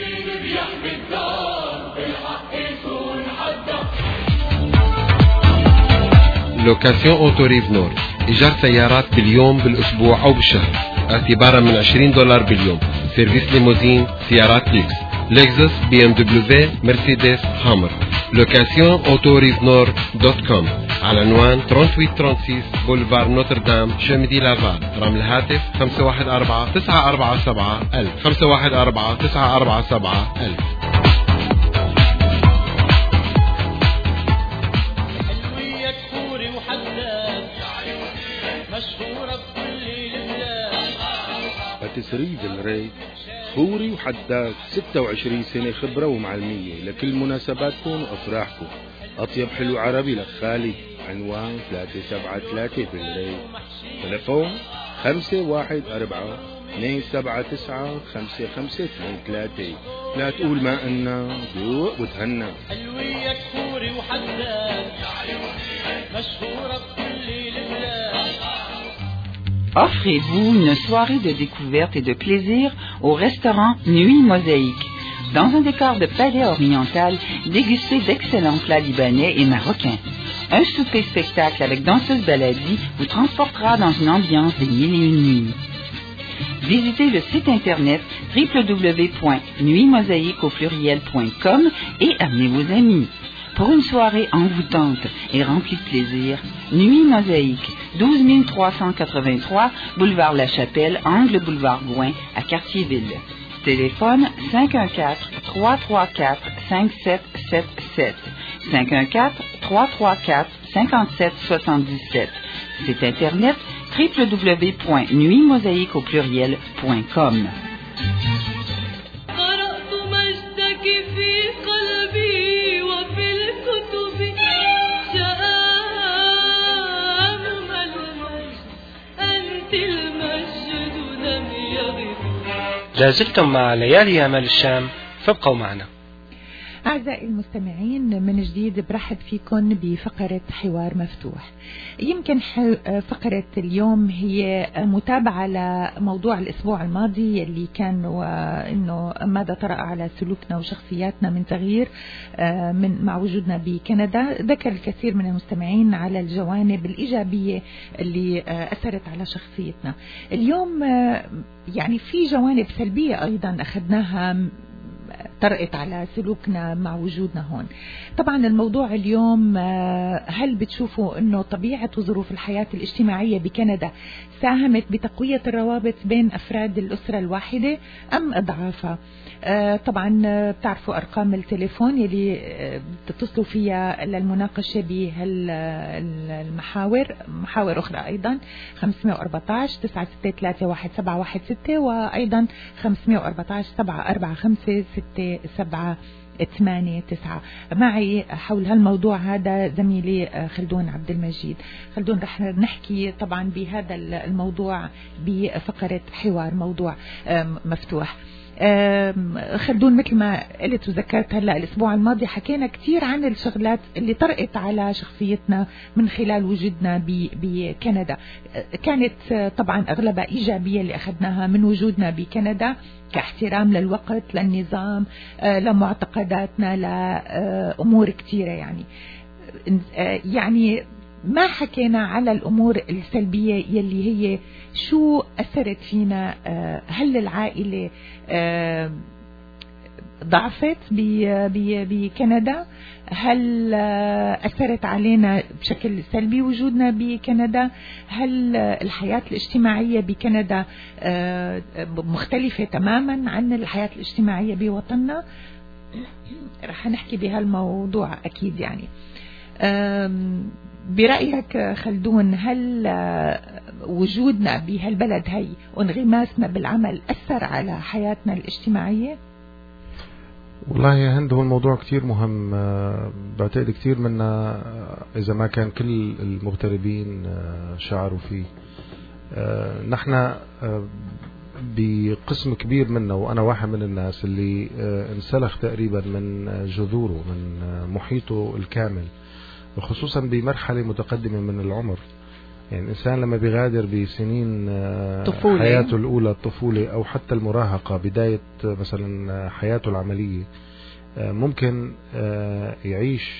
I: لوكاسيون اوتوريف نور، إيجار سيارات باليوم بالأسبوع أو بالشهر اعتبارا من عشرين دولار باليوم. سيرفيس ليموزين، سيارات ليكس، لكزس، بي ام دبليو، مرسيدس، هامر. لوكاسيون اوتوريف نور دوت كوم على عنوان ثمانية وثمانين ستة وستين بولفار نوتردام شمدي لافال. رقم الهاتف خمسة واحد أربعة تسعة أربعة سبعة ألف خمسة واحد أربعة تسعة أربعة سبعة ألف.
F: تسريب الري خوري وحداد، ستة وعشرين سنة خبرة ومعلمية لكل مناسباتكم وأفراحكم. أطيب حلو عربي لك خالد. عنوان ثلاثة سبعة ثلاثة بالري. تلفون خمسة واحد أربعة اثنين سبعة تسعة خمسة خمسة اثنين ثلاثة. لا تقول ما أنا ذوق وتهنى.
C: حلوية خوري وحداد مشهورة بكل البلاد.
K: Offrez-vous une soirée de découverte et de plaisir au restaurant Nuit Mosaïque. Dans un décor de palais oriental, dégustez d'excellents plats libanais et marocains. Un souper-spectacle avec danseuse baladi vous transportera dans une ambiance des mille et une nuits. Visitez le site internet w w w point nuit mosaïque au pluriel point com et amenez vos amis. Pour une soirée envoûtante et remplie de plaisir, Nuit Mosaïque, douze mille trois cent quatre-vingt-trois, boulevard La Chapelle, angle boulevard Gouin, à Cartierville. Téléphone cinq un quatre, trois trois quatre, cinq sept sept sept, cinq un quatre, trois trois quatre, cinq sept sept sept. Site internet w w w point nuit mosaïque au pluriel point com.
H: لازلتم مع ليالي يامال الشام، فابقوا معنا.
A: أعزائي المستمعين، من جديد برحب فيكم بفقرة حوار مفتوح. يمكن فقرة اليوم هي متابعة لموضوع الأسبوع الماضي اللي كان وإنه ماذا طرأ على سلوكنا وشخصياتنا من تغيير من مع وجودنا بكندا. ذكر الكثير من المستمعين على الجوانب الإيجابية اللي أثرت على شخصيتنا. اليوم يعني في جوانب سلبية أيضا أخذناها طرقت على سلوكنا مع وجودنا هون. طبعا الموضوع اليوم، هل بتشوفوا انه طبيعة وظروف الحياة الاجتماعية بكندا ساهمت بتقوية الروابط بين افراد الاسرة الواحدة ام اضعافها؟ طبعا بتعرفوا ارقام التليفون يلي بتتصلوا فيها للمناقشة بهالمحاور، محاور اخرى ايضا خمسة أربعة عشر تسعة ستة ثلاثة واحد سبعة واحد ستة، وايضا خمسة أربعة عشر سبعة أربعة خمسة ستة سبعة ثمانية تسعة. معي حول هالموضوع هذا زميلي خلدون عبد المجيد. خلدون، رح نحكي طبعا بهذا الموضوع بفقرة حوار موضوع مفتوح. خلدون، مثل ما قلت وذكرت هلا الاسبوع الماضي حكينا كثير عن الشغلات اللي طرقت على شخصيتنا من خلال وجودنا بكندا. كانت طبعا اغلبها ايجابيه اللي اخذناها من وجودنا بكندا، كاحترام للوقت، للنظام، لمعتقداتنا، لامور كثيره. يعني يعني ما حكينا على الأمور السلبية يلي هي شو أثرت فينا. هل العائلة ضعفت بكندا؟ هل أثرت علينا بشكل سلبي وجودنا بكندا؟ هل الحياة الاجتماعية بكندا مختلفة تماما عن الحياة الاجتماعية بوطننا؟ رح نحكي بهالموضوع أكيد. يعني برأيك خلدون، هل وجودنا بهالبلد هي وانغماسنا بالعمل أثر على حياتنا الاجتماعية؟
F: والله يا هند، هو الموضوع كتير مهم. بعتقد كتير منا إذا ما كان كل المغتربين شعروا فيه. نحن بقسم كبير منا، وأنا واحد من الناس اللي انسلخ تقريبا من جذوره، من محيطه الكامل، وخصوصا بمرحلة متقدمة من العمر. يعني الإنسان لما بيغادر بسنين طفولة. حياته الأولى، الطفولة، أو حتى المراهقة، بداية مثلا حياته العملية، ممكن يعيش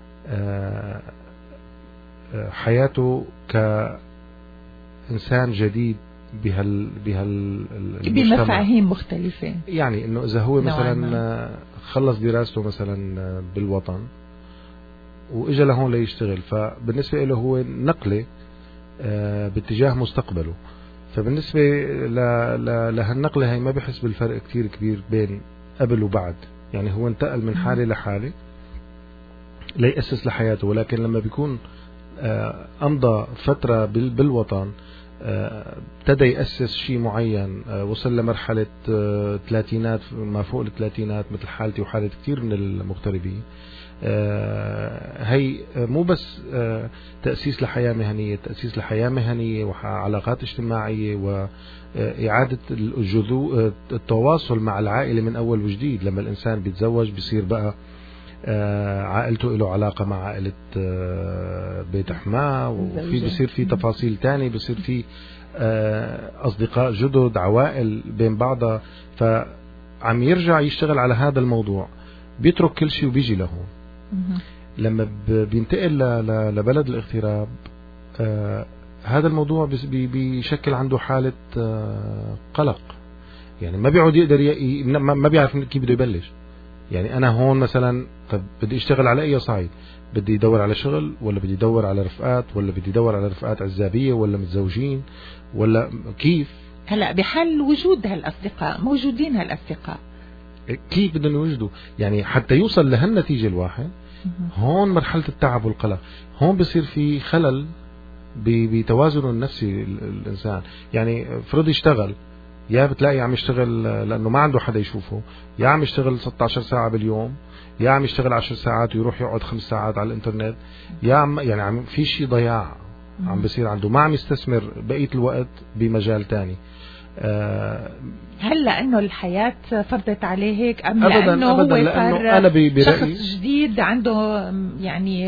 F: حياته كإنسان جديد بهال بهال
A: بمفاهيم مختلفة.
F: يعني إنه إذا هو مثلا خلص دراسته مثلا بالوطن وإجا لهون ليشتغل، فبالنسبة له هو نقلة آه باتجاه مستقبله. فبالنسبة لهالنقلة هي ما بيحس بالفرق كتير كبير بين قبل وبعد. يعني هو انتقل من حالة لحالة ليأسس لحياته، ولكن لما بيكون آه أمضى فترة بالوطن، ابتدى آه يأسس شيء معين، آه وصل لمرحلة آه ثلاثينات، ما فوق الثلاثينات، مثل حالتي وحالة كتير من المغتربين. آه هي مو بس آه تأسيس لحياة مهنية، تأسيس لحياة مهنية وعلاقات اجتماعية وإعادة الجذور، التواصل مع العائلة من أول وجديد. لما الإنسان بيتزوج بيصير بقى آه عائلته له علاقة مع عائلة آه بيت حماه، وفي بيصير في تفاصيل تاني، بيصير في آه أصدقاء جدد، عوائل بين بعضها. فعم يرجع يشتغل على هذا الموضوع، بيترك كل شيء وبيجي لهون. لما بينتقل لبلد الاغتراب، هذا الموضوع بيشكل عنده حالة قلق، يعني ما بيعود يقدر ي... ما بيعرف كيف بده يبلش. يعني أنا هون مثلا طب بدي أشتغل على أي صعيد؟ بدي أدور على شغل، ولا بدي أدور على رفقات، ولا بدي أدور على رفقات عزابية، ولا متزوجين، ولا كيف؟
A: هلا بحال وجود هالأصدقاء، موجودين هالأصدقاء،
F: كيف بدهم يوجدوا؟ يعني حتى يوصل لهالنتيجة الواحد هون مرحلة التعب والقلق، هون بصير في خلل بتوازنه النفسي الإنسان. يعني فرض يشتغل، يا بتلاقي عم يشتغل لأنه ما عنده حدا يشوفه، يا عم يشتغل ستة عشر ساعة باليوم، يا عم يشتغل عشر ساعات ويروح يقعد خمس ساعات على الإنترنت، يا عم يعني عم في شيء ضياع عم بصير عنده، ما عم يستثمر بقية الوقت بمجال تاني. أه
A: هل لأنه الحياة فرضت عليه هيك، أم
F: أبداً
A: لأنه
F: أبداً
A: هو
F: لأنه أنا برأيي
A: شخص جديد عنده يعني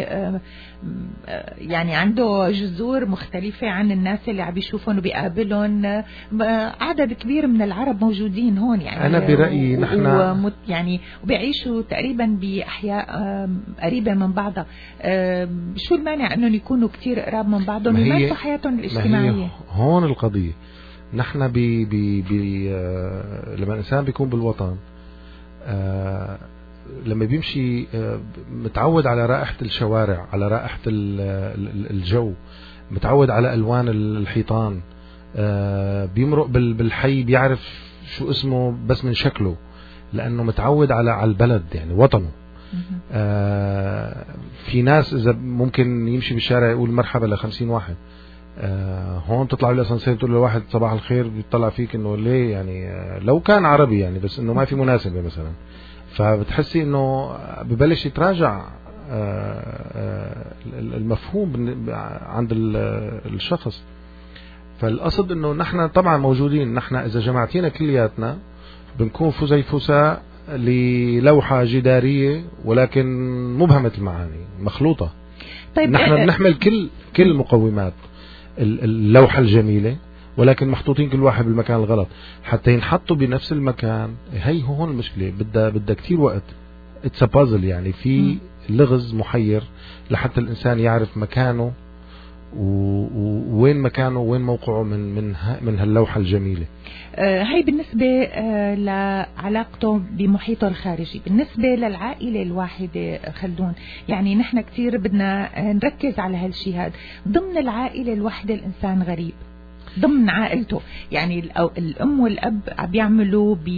A: يعني عنده جذور مختلفة عن الناس اللي عم بيشوفهم وبيقابلهم؟ عدد كبير من العرب موجودين هون، يعني
F: أنا برأيي نحن
A: يعني وبيعيشوا تقريبا بأحياء قريبة من بعضها. شو المانع أنهم يكونوا كتير قراب من بعضهم ويمارسوا حياتهم الاجتماعية؟
F: هون القضية نحن بي بي بي آه لما الإنسان بيكون بالوطن، آه لما بيمشي آه متعود على رائحة الشوارع، على رائحة الجو، متعود على ألوان الحيطان، آه بيمرق بالحي بيعرف شو اسمه بس من شكله، لأنه متعود على على البلد يعني وطنه. آه في ناس إذا ممكن يمشي بالشارع يقول مرحبا لخمسين واحد، آه هون تطلع بالاسانسير تقول لواحد صباح الخير، بيطلع فيك انه ليه يعني آه لو كان عربي يعني، بس انه ما في مناسبة مثلا، فبتحسي انه ببلش يتراجع آه آه المفهوم عند الشخص. فالقصد انه نحن طبعا موجودين، نحن اذا جمعتينا كلياتنا بنكون فزي فساء للوحة جدارية ولكن مبهمة المعاني، مخلوطة.
A: طيب
F: نحن بنحمل كل كل المقومات اللوحة الجميلة، ولكن محطوطين كل واحد بالمكان الغلط حتى ينحطوا بنفس المكان. هي هون المشكلة، بدها بدها كتير وقت. اتس بازل، يعني في لغز محير لحتى الإنسان يعرف مكانه ووين مكانه وين موقعه من من من هاللوحة الجميلة.
A: آه هي بالنسبة آه لعلاقته بمحيطه الخارجي. بالنسبة للعائلة الواحدة خلدون، يعني نحن كتير بدنا نركز على هالشي هذا. ضمن العائلة الواحدة الإنسان غريب ضمن عائلته، يعني الأم والأب عم يعملوا ب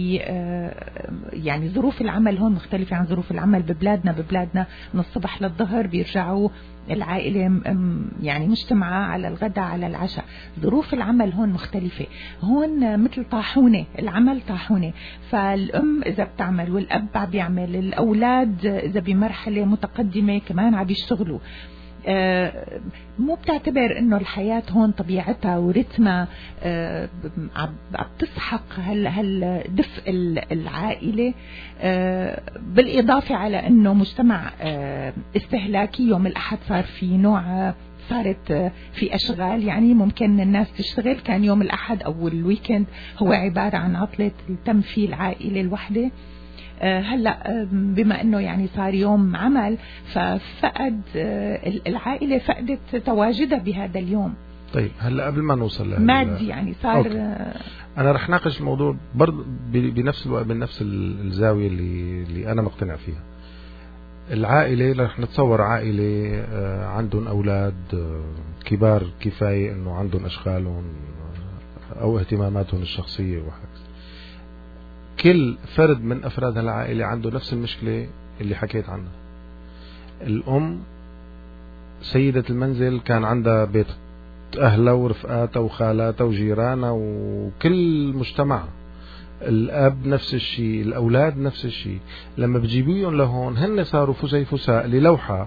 A: يعني ظروف العمل هون مختلفة عن ظروف العمل ببلادنا. ببلادنا من الصبح للظهر بيرجعوا العائلة يعني مجتمعة على الغداء على العشاء. ظروف العمل هون مختلفة، هون مثل طاحونة، العمل طاحونة. فالأم إذا بتعمل والأب عم بيعمل، الأولاد إذا بمرحلة متقدمة كمان عم بيشتغلوا. آه مو بتعتبر انه الحياة هون طبيعتها ورتمها آه عم بتسحق هال هالدفء العائلة، آه بالاضافة على انه مجتمع آه استهلاكي. يوم الاحد صار في نوع، صارت في أشغال، يعني ممكن الناس تشتغل. كان يوم الأحد أو الويكند هو عبارة عن عطلة تم فيه العائلة الوحدة. هلا بما انه يعني صار يوم عمل، ففقد العائله فقدت تواجدها بهذا اليوم.
F: طيب هلا قبل ما نوصل له
A: مادي يعني صار أوكي.
F: انا رح ناقش الموضوع برضه بنفس الوقت من نفس الزاويه اللي اللي انا مقتنع فيها. العائله رح نتصور عائله عندهم اولاد كبار كفايه انه عندهم اشغالهم او اهتماماتهم الشخصيه وهكذا. كل فرد من أفراد العائلة عنده نفس المشكلة اللي حكيت عنها. الأم سيدة المنزل كان عندها بيت أهلها ورفقاتها وخالاتها وجيرانها وكل مجتمع. الأب نفس الشيء، الأولاد نفس الشيء. لما بتجيبيهم لهون هن صاروا فسي فساء للوحة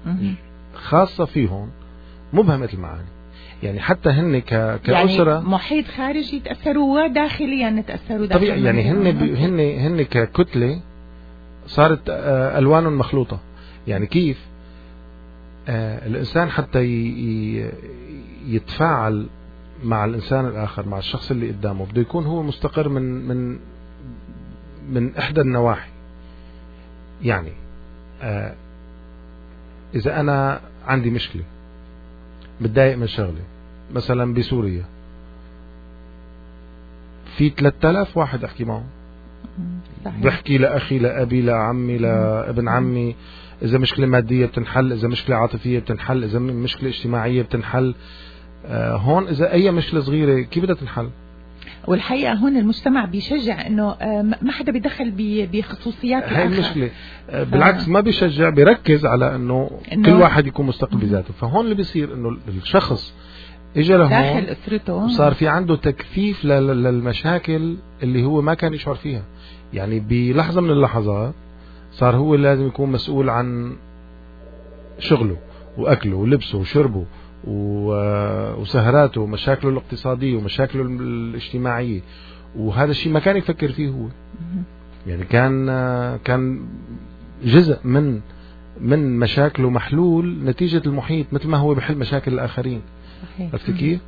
F: خاصة فيهم مبهمة المعاني. يعني حتى هن ك... كأسرة
A: يعني محيط خارجي يتأثروا وداخليا يتأثروا
F: طبيعي. يعني هن ب... هن هن ككتلة صارت ألوانهم مخلوطة. يعني كيف آه الإنسان حتى ي... يتفاعل مع الإنسان الآخر، مع الشخص اللي قدامه، بده يكون هو مستقر من من من إحدى النواحي. يعني آه إذا أنا عندي مشكلة، متضايق من شغلة، مثلا بسوريا في ثلاثة آلاف واحد احكي معه، بحكي لأخي لأبي لعمي لابن عمي، إذا مشكلة مادية بتنحل، إذا مشكلة عاطفية بتنحل، إذا مشكلة اجتماعية بتنحل. آه هون إذا أي مشكلة صغيرة كيف بدها تنحل؟
A: والحقيقة هون المجتمع بيشجع إنه آه ما حدا بيدخل بخصوصيات الآخر.
F: هاي المشكلة. آه بالعكس ما بيشجع، بيركز على إنه, إنه كل واحد يكون مستقل بذاته. فهون اللي بيصير إنه الشخص إجا لهون
A: داخل أسرته
F: وصار في عنده تكثيف للمشاكل اللي هو ما كان يشعر فيها. يعني بلحظة من اللحظات صار هو لازم يكون مسؤول عن شغله وأكله ولبسه وشربه وسهراته ومشاكله الاقتصادية ومشاكله الاجتماعية، وهذا الشيء ما كان يفكر فيه هو. يعني كان كان جزء من من مشاكله محلول نتيجة المحيط، مثل ما هو بحل مشاكل الآخرين. عرفت كيف؟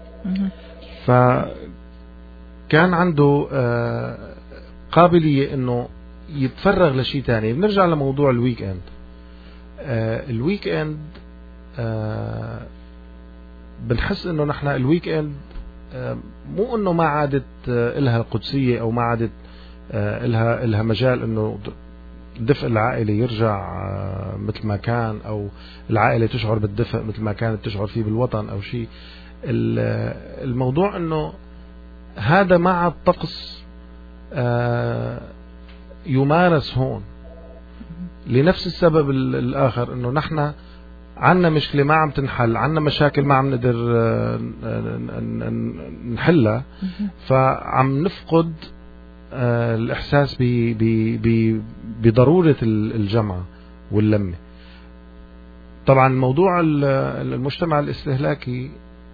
F: فكان عنده قابلية إنه يتفرغ لشيء تاني. بنرجع لموضوع الويك اند. آه الويك اند آه بنحس انه نحن الويك اند آه مو انه ما عادت آه لها قدسية او ما عادت آه لها لها مجال انه الدفء العائلي يرجع آه مثل ما كان، او العائلة تشعر بالدفء مثل ما كانت تشعر فيه بالوطن او شيء. الموضوع انه هذا مع الطقس آه يمارس هون لنفس السبب الآخر، إنه نحن عنا مشكلة ما عم تنحل، عنا مشاكل ما عم نقدر نحلها، فعم نفقد الإحساس بضرورة الجمعة واللمة. طبعا موضوع المجتمع الاستهلاكي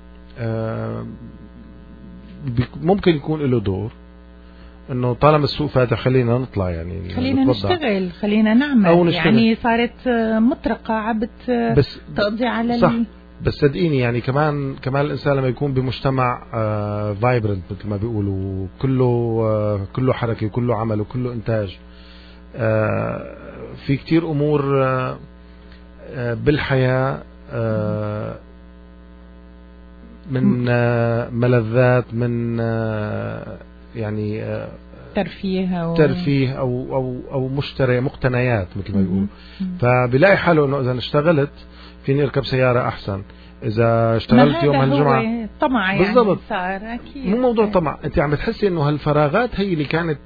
F: ممكن يكون له دور، انه طالما السوق فاتح خلينا نطلع، يعني
A: خلينا نشتغل، خلينا نعمل، أو نشتغل. يعني صارت مطرقة عبت تقضي على
F: صح. بس صدقيني يعني كمان كمان الانسان لما يكون بمجتمع فايبرنت آه مثل ما بيقولوا، كله آه كله حركة وكله عمل وكله انتاج، آه في كتير امور آه آه بالحياة آه من آه ملذات، من آه يعني آه
A: ترفيه أو
F: ترفيه أو أو أو مشتري مقتنيات مثل ما يقول. فبلاقي حاله إنه إذا اشتغلت فيني أركب سيارة أحسن، إذا اشتغلت يوم هالجمعة
A: طمع يعني
F: بالضبط.
A: صار أكيد
F: مو موضوع طمع، أنت عم تحسي إنه هالفراغات هي اللي كانت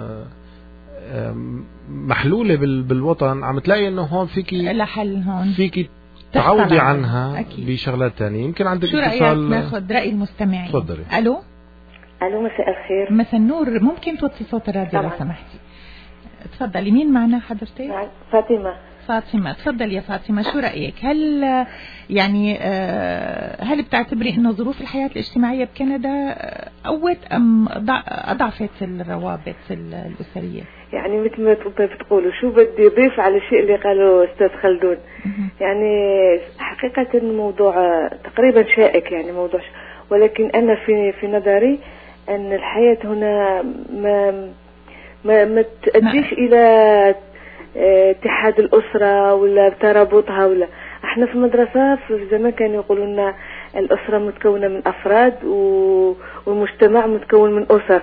F: محلولة بالوطن، عم تلاقي إنه هون فيكي
A: لحل، هون
F: فيكي تعوضي عنها أكيد بشغلات تانية. يمكن عندك
A: شو
F: اتصال؟
A: رأيك ناخذ رأي المستمعين؟
F: تفضلي.
A: ألو
T: ألو مساء الخير.
A: مساء النور، ممكن توطي صوت الراديو لو سمحتي؟ تفضلي. مين معنا حضرتك؟
T: فاطمة.
A: فاطمة تفضل يا فاطمة، شو رأيك؟ هل يعني هل بتعتبري انه ظروف الحياة الاجتماعية بكندا قوت ام اضعفت الروابط الأسرية؟
T: يعني مثل ما بتقولوا، شو بدي اضيف على الشيء اللي قاله استاذ خلدون. يعني حقيقة الموضوع تقريبا شائك، يعني موضوع ش... ولكن انا في في نظري ان الحياة هنا ما ما, ما تؤديش الى اتحاد الأسرة ولا ترابطها. ولا احنا في المدرسة في زمان كانوا يقولوا لنا الأسرة متكونة من أفراد والمجتمع متكون من أسر.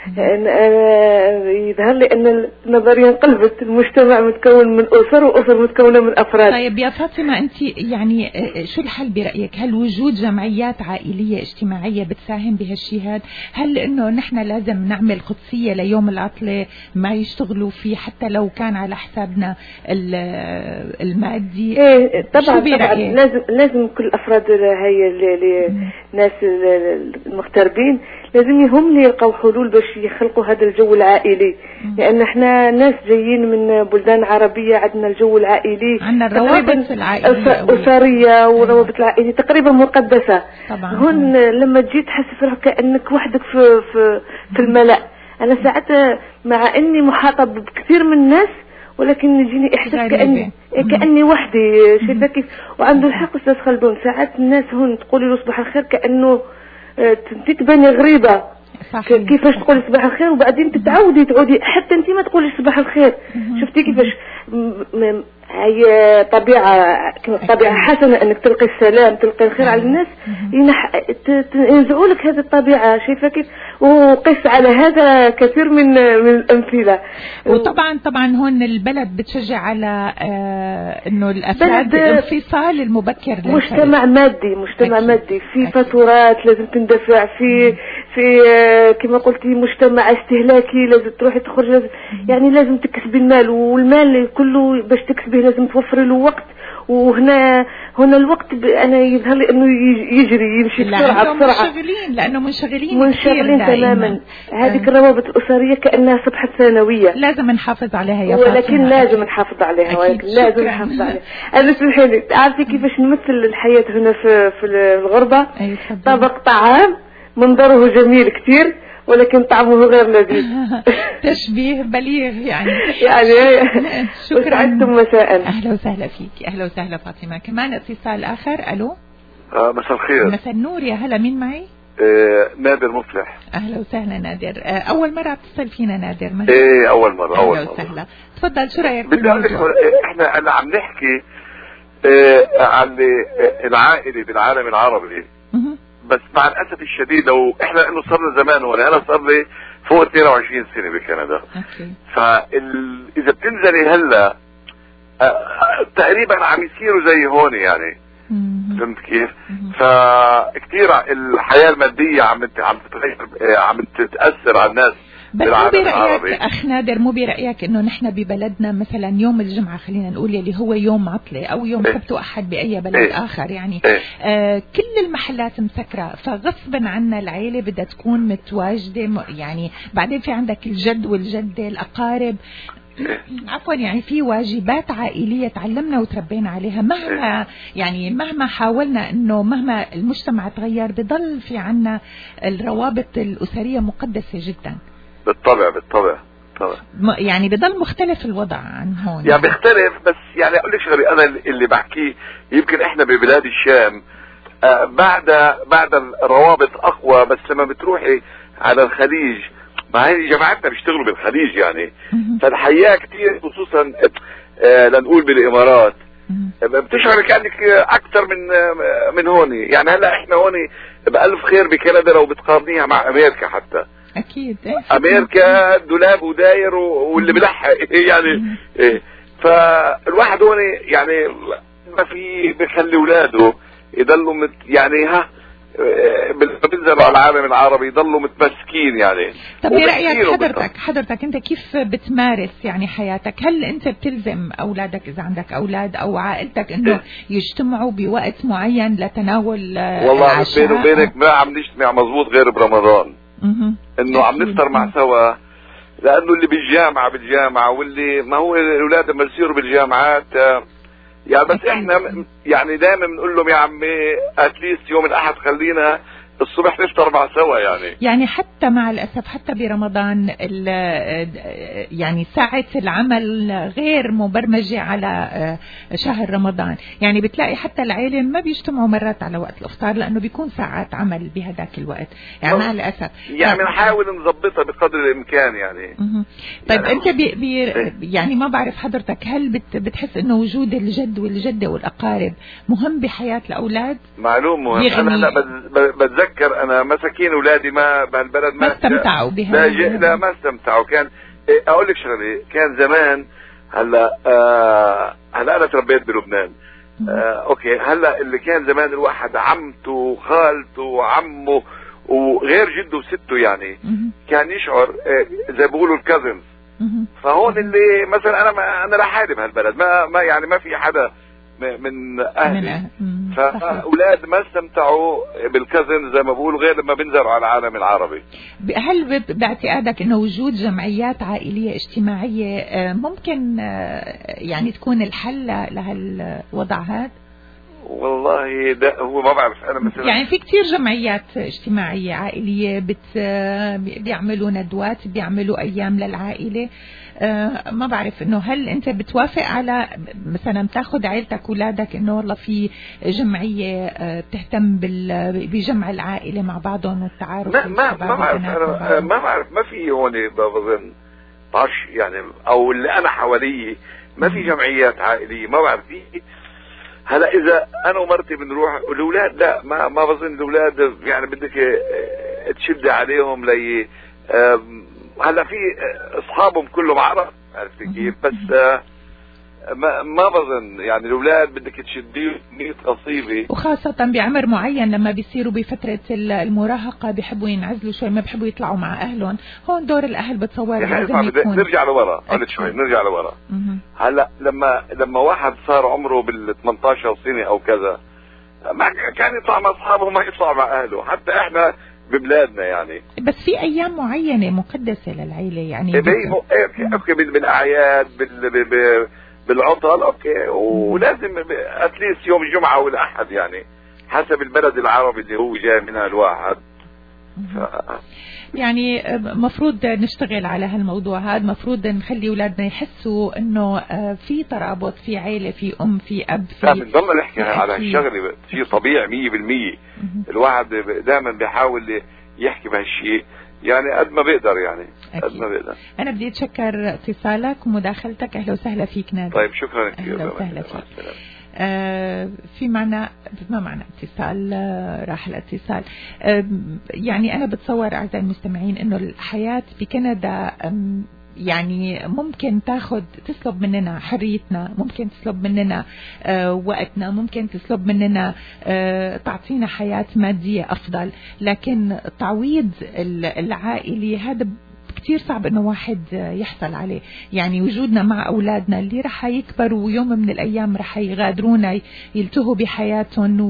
T: يظهر لي أن النظرية انقلبت، المجتمع متكون من أسر وأسر متكونة من أفراد.
A: طيب يا فاطمة، أنت يعني شو الحل برأيك؟ هل وجود جمعيات عائلية اجتماعية بتساهم بهالشيء هذا؟ هل إنه نحن لازم نعمل قدسية ليوم العطلة ما يشتغلوا فيه حتى لو كان على حسابنا المادي؟
T: إيه طبعا طبعا لازم لازم كل أفراد هاي الناس المغتربين لازم هم يلقوا حلول باش يخلقوا هذا الجو العائلي. مم. لأن احنا ناس جايين من بلدان عربية، عندنا الجو العائلي،
A: عندنا الروابط العائلية
T: أسرية والروابط العائلية تقريبا مقدسة. طبعا. هون لما تجي تحس روحك كأنك وحدك في في في الملأ. أنا ساعات مع إني محاطة بكثير من الناس ولكن يجيني إحساس كأني كأني وحدي. شايفة كيف؟ وعنده الحق أستاذ خلدون، ساعات الناس هون تقولي له صباح الخير كأنه انت تبني غريبة. صحيح. كيفاش تقولي صباح الخير وبعدين تتعودي تعودي حتى انت ما تقولي صباح الخير. شفتي كيفاش هي طبيعة طبيعة حسنة انك تلقي السلام تلقي الخير على الناس، ينح... ينزعوا لك هذه الطبيعة شايفة كيف. وقس على هذا كثير من من الأمثلة.
A: وطبعا طبعا هون البلد بتشجع على آه انه الافراد الانفصال المبكر
T: مجتمع مادي مجتمع أكيد. مادي في أكيد. فاتورات لازم تندفع في في آه كما قلتي مجتمع استهلاكي لازم تروحي تخرج لازم يعني لازم تكسبي المال، والمال كله باش تكسبيه لازم توفري له وقت. وهنا هنا الوقت انا يظهر لي انه يجري يمشي بسرعه بسرعه
A: منشغلين لانه منشغلين
T: منشغلين تماما. هذيك الروابط الاسريه كانها صبحه ثانويه
A: لازم نحافظ عليها يا فاطمه،
T: ولكن لازم نحافظ عليها ولكن لازم نحافظ عليها. انا سمحيلي تعرفي كيفاش نمثل الحياه هنا في في الغربه؟ طبق طعام منظره جميل كثير ولكن طعمه غير لذيذ.
A: تشبيه بليغ يعني.
T: يعني
A: شكرا.
T: أنتم مساء.
A: أهلا وسهلا فيك. أهلا وسهلا فاطمة. كمان اتصال آخر. ألو.
U: آه مساء الخير.
A: مساء النور يا هلا، مين معي؟
U: آه نادر مفلح.
A: أهلا وسهلا نادر. آه أول مرة تتصل فينا نادر.
U: ما إيه أول مرة. أول
A: أهلا وسهلا. تفضل شو رأيك؟
U: بدي أقول لك إحنا أنا عم نحكي آه عن العائلة بالعالم العربي. بس مع الاسف الشديد لو احنا انه صار لنا زمان وانا انا صار لي فوق اثنين وعشرين سنه بكندا. اوكي. فاذا بتنزلي هلا تقريبا عم يصيروا زي هون يعني. فهمت كيف؟ فكتير الحياه الماديه عم عم عم تتاثر على الناس.
A: بس مو برأيك أخ نادر، مو برأيك إنه نحن ببلدنا مثلا يوم الجمعة خلينا نقول اللي هو يوم عطلة أو يوم سبت إيه؟ وأحد بأي بلد إيه؟ آخر يعني إيه؟ آه كل المحلات مسكرة، فغصبا عنا العيلة بدها تكون متواجدة يعني. بعدين في عندك الجد والجدة الأقارب عفوا يعني في واجبات عائلية تعلمنا وتربينا عليها. مهما يعني مهما حاولنا انه مهما المجتمع تغير بضل في عنا الروابط الأسرية مقدسة جدا.
U: بالطبع بالطبع طبعا.
A: يعني بضل مختلف الوضع عن هون.
U: يعني بيختلف، بس يعني اقول لك شغله انا اللي بحكيه يمكن احنا ببلاد الشام آه بعد بعد الروابط اقوى، بس لما بتروحي على الخليج ما هي جماعتنا بيشتغلوا بالخليج يعني فالحياة كتير خصوصا آه لنقول بالامارات بتشعر كأنك اكثر من من هون. يعني هلا احنا هون بألف خير بكندا لو بتقارنيها مع امريكا حتى.
A: اكيد
U: امريكا دولاب وداير واللي بلحق يعني إيه. فالواحد هون يعني ما في بيخلي اولاده يضلوا مت يعني ها بنزلوا على العالم العربي يضلوا متمسكين يعني.
A: طب برأيك حضرتك حضرتك انت كيف بتمارس يعني حياتك؟ هل انت بتلزم اولادك اذا عندك اولاد او عائلتك انه يجتمعوا بوقت معين لتناول
U: والله بيني وبينك ما عم نجتمع مزبوط غير برمضان انه عم نفطر مع سوا، لانه اللي بالجامعة بالجامعة واللي ما هو الاولاد لما يصيروا بالجامعات يعني. بس احنا يعني دائما بنقول لهم يا عمي اتليست يوم الاحد خلينا الصبح نفطر مع سوا يعني.
A: يعني حتى مع الاسف حتى برمضان يعني ساعة العمل غير مبرمجة على شهر رمضان. يعني بتلاقي حتى العائلة ما بيجتمعوا مرات على وقت الافطار لانه بيكون ساعات عمل بهداك الوقت يعني مع الاسف.
U: يعني بنحاول نظبطها بقدر الامكان يعني.
A: طيب يعني انت بي بي يعني ما بعرف حضرتك هل بت بتحس انه وجود الجد والجدة والاقارب مهم بحياة الاولاد؟
U: معلوم مهم. انا لا بتذكر انا مساكين اولادي ما بهالبلد
A: ما استمتعوا بها.
U: لا, لا ما استمتعوا. كان اقول لك شغله كان زمان هلا آه هلا انا تربيت بلبنان آه اوكي. هلا اللي كان زمان الواحد عمته وخالته وعمه وغير جده وسته يعني كان يشعر آه زي بيقولوا الكازنز. فهون اللي مثلا انا ما انا لحالي بهالبلد ما ما يعني ما في حدا من اهلي، فاولاد ما استمتعوا بالكازن زي ما بقولوا غير لما بينزلوا على العالم العربي.
A: هل باعتقادك انه وجود جمعيات عائليه اجتماعيه ممكن يعني تكون الحل لهالوضع هذا؟
U: والله ده هو ما بعرف انا مثلا
A: يعني في كتير جمعيات اجتماعيه عائليه بت بيعملوا ندوات بيعملوا ايام للعائله. أه ما بعرف انه هل انت بتوافق على مثلا تاخذ عائلتك اولادك انه والله في جمعيه أه بتهتم بجمع العائله مع بعضهم والتعارف؟
U: ما ما ما بعرف انا ما بعرف ما في هون بظن طاش يعني او اللي انا حواليه ما في جمعيات عائليه، ما بعرف في. هلا اذا انا ومرتي بنروح الاولاد لا ما ما بظن الاولاد يعني بدك تشد عليهم لي. هلا في اصحابهم كلهم عرب عرفت كيف، بس ما ما بظن يعني الاولاد بدك تشديهم مية قصيبه،
A: وخاصه بعمر معين لما بيصيروا بفتره المراهقه بيحبوا ينعزلوا شوي، ما بيحبوا يطلعوا مع اهلهم. هون دور الاهل بتصور لازم يكون.
U: نرجع لورا قلت شوي نرجع لورا. هلا لما لما واحد صار عمره بال ثمانية عشر سنه او كذا ما كان يطلع مع اصحابه ما يطلع مع اهله، حتى احنا ببلادنا يعني.
A: بس في ايام معينه مقدسه للعيله يعني.
U: ايه اوكي بالاعياد بال بالعطل اوكي، ولازم اتليست يوم الجمعه والاحد يعني حسب البلد العربي اللي هو جاي منها الواحد.
A: ف... يعني مفروض نشتغل على هالموضوع هذا، مفروض نخلي اولادنا يحسوا انه في ترابط، في عيله، في ام، في اب، في
U: لا بنضل نحكي على هالشغله شيء طبيعي مية بالمية. الواحد دائما بيحاول يحكي بهالشيء يعني قد ما بيقدر يعني قد ما بيقدر.
A: انا بدي اتشكر اتصالك ومداخلتك. اهلا وسهلا فيك نادر.
U: طيب شكرا كثير.
A: اهلا وسهلا فيك. آه في معنا ما معنا اتصال، آه راح الاتصال. آه يعني انا بتصور اعزائي المستمعين انه الحياه بكندا يعني ممكن تاخذ تسلب مننا حريتنا، ممكن تسلب مننا آه وقتنا، ممكن تسلب مننا آه تعطينا حياة مادية أفضل، لكن التعويض العائلي هذا كتير صعب انه واحد يحصل عليه. يعني وجودنا مع اولادنا اللي رح يكبروا ويوم من الايام رح يغادرونا يلتهوا بحياتهم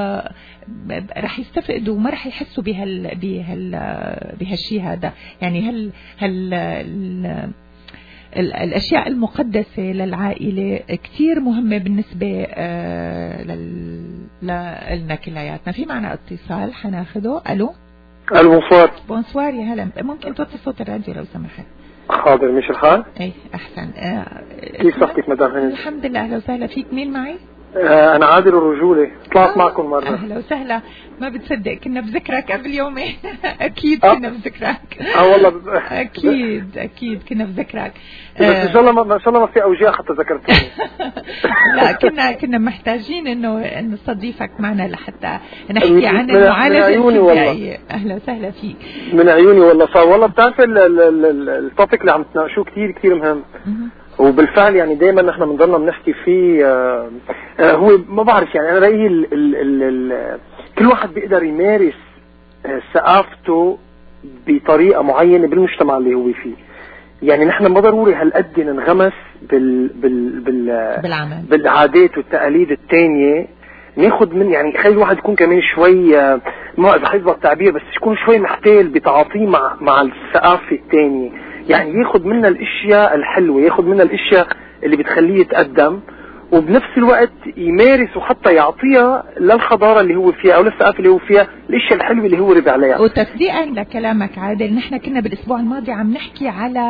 A: ورح يستفقدوا وما رح يحسوا بهال بهال بهالشيء هذا. يعني هل هل ال الأشياء المقدسة للعائلة كتير مهمة بالنسبة لنا كلياتنا. في معنا اتصال حناخده. ألو
G: الو بونسوار.
A: بونسوار يا هلا، ممكن توطي صوت الراديو لو سمحت؟
G: حاضر. مش الحال؟
A: اي احسن. آه
G: كيف صحتك مدام هند؟
A: الحمد لله. اهلا وسهلا فيك. مين معي؟
G: آه انا عادل الرجولي، طلعت آه معكم مرة.
A: اهلا وسهلا. ما بتصدق كنا بذكرك قبل يومين. اكيد كنا بذكرك.
G: اه والله ب...
A: اكيد اكيد كنا بذكرك.
G: بس ان شاء الله ما ان شاء الله ما في اوجاع حتى ذكرتوني.
A: لا كنا كنا محتاجين انه انه نستضيفك معنا لحتى نحكي عن المعالجه الفيزيائيه. اهلا وسهلا فيك.
G: من عيوني والله. صار والله بتعرف التوبيك اللي عم تناقشوه كثير كثير مهم، وبالفعل يعني دائما نحن بنضلنا بنحكي فيه. آه آه هو ما بعرف يعني انا رايي ال ال ال ال كل واحد بيقدر يمارس آه ثقافته بطريقه معينه بالمجتمع اللي هو فيه. يعني نحن ما ضروري هالقد ننغمس بال بال بال
A: بالعمل
G: بالعادات والتقاليد الثانيه، ناخذ من يعني خلي الواحد يكون كمان شوي آه ما اذا حيظبط التعبير بس يكون شوي محتال بتعاطيه مع مع الثقافه الثانيه. يعني ياخد منا الاشياء الحلوة، ياخد منا الاشياء اللي بتخليه يتقدم، وبنفس الوقت يمارس وحتى يعطيها للحضارة اللي هو فيها او للثقافة اللي هو فيها الاشياء الحلوة اللي هو ربع عليها.
A: وتصديقا لكلامك عادل، نحن كنا بالاسبوع الماضي عم نحكي على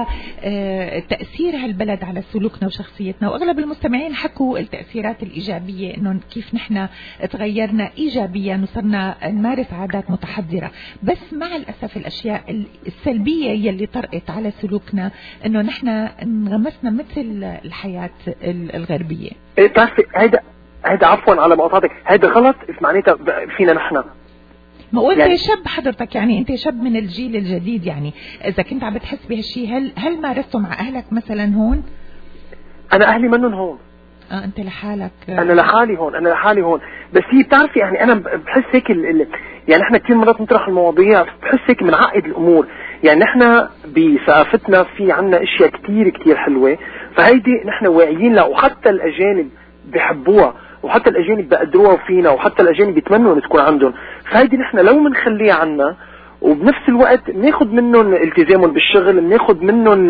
A: تأثير هالبلد على سلوكنا وشخصيتنا، واغلب المستمعين حكوا التأثيرات الايجابية، انه كيف نحن تغيرنا ايجابيا وصرنا نمارس عادات متحضرة. بس مع الاسف الاشياء السلبية يلي طرقت على سلوكنا انه نحن انغمسنا مثل الحياة الغربية.
G: إيه بتعرفي هيدا هيدا عفوا على مقاطعتك، هيدا غلط معناتها فينا نحن.
A: ما قلت يعني شاب حضرتك، يعني انت شاب من الجيل الجديد، يعني اذا كنت عم بتحس بهالشيء هل هل مارسته مع اهلك مثلا هون؟
G: انا اهلي منهم هون.
A: اه انت لحالك.
G: انا لحالي هون، انا لحالي هون، بس هي بتعرفي يعني انا بحس هيك ال... ال... يعني احنا كثير مرات نطرح المواضيع بحس هيك بنعقد الامور. يعني نحن بثقافتنا في عنا اشياء كثير كثير حلوه، فهيدي نحن واعيين لها، وحتى الاجانب بحبوها، وحتى الاجانب بقدروها فينا، وحتى الاجانب بيتمنوا ان تكون عندهم. فهيدي نحن لو بنخليها عنا وبنفس الوقت ناخذ منهم التزامهم بالشغل، بناخذ منهم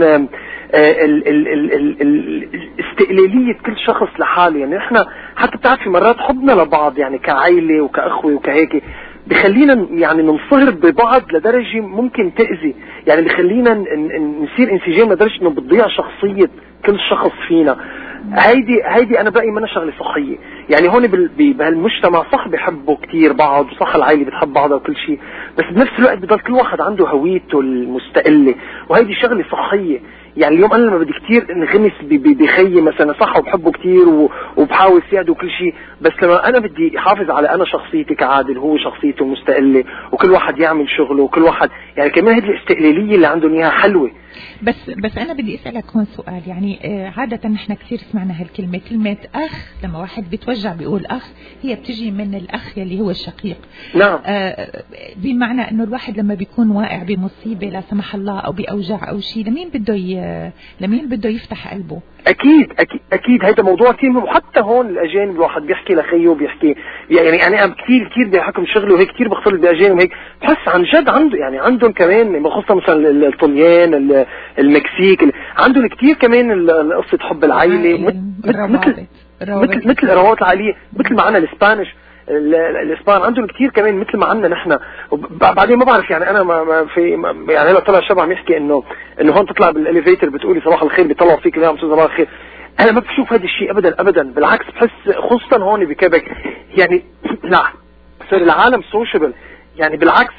G: الاستقلاليه كل شخص لحاله. يعني نحن حتى بتعرفي مرات حبنا لبعض يعني كعائله وكاخوه وكهيك بخلينا يعني ننصهر ببعض لدرجه ممكن تاذي، يعني بخلينا نصير انسجام لدرجه انه بتضيع شخصيه كل شخص فينا. هيدي هيدي انا برأيي منها شغله صحيه. يعني هون بهالمجتمع صح بيحبوا كتير بعض، وصح العائله بتحب بعضها وكل شيء، بس بنفس الوقت بضل كل واحد عنده هويته المستقله، وهيدي شغله صحيه. يعني اليوم انا لما بدي كتير انغمس بخيي مثلا صح وبحبه كتير وبحاول ساعده وكل شيء، بس لما انا بدي احافظ على انا شخصيتي كعادل، هو شخصيته مستقله، وكل واحد يعمل شغله، وكل واحد يعني كمان هذه الاستقلاليه اللي عندهم اياها حلوه.
A: بس بس انا بدي اسالك هون سؤال. يعني آه عاده نحن كثير سمعنا هالكلمه، كلمه اخ، لما واحد بيتوجع بيقول اخ، هي بتجي من الاخ اللي هو الشقيق.
G: نعم.
A: آه بمعنى انه الواحد لما بيكون واقع بمصيبه لا سمح الله او باوجاع او شيء، لمين بده ي... لمين بده يفتح قلبه؟
G: اكيد اكيد اكيد هذا موضوع كثير مهم. وحتى هون الاجانب الواحد بيحكي لخيه وبيحكي، يعني انا كثير كثير بحكم شغله وهيك كثير بختلط باجانب وهيك، بحس عن جد عنده يعني عندهم كمان خصوصا مثلا الطليان المكسيك عندهم كثير كمان قصه حب العائله، مثل مثل مثل مثل الروابط العائليه، مثل ما عندنا الاسبانيش الاسبان عندهم كثير كمان مثل ما عندنا نحن. بعدين ما بعرف يعني انا ما, ما في ما يعني هلا طلع الشباب عم يحكي انه انه هون تطلع بالاليفيتر بتقولي صباح الخير، بيطلعوا فيك اليوم صباح الخير. انا ما بشوف هذا الشيء ابدا ابدا، بالعكس بحس خصوصا هون بكبك يعني لا صار العالم سوشيبل، يعني بالعكس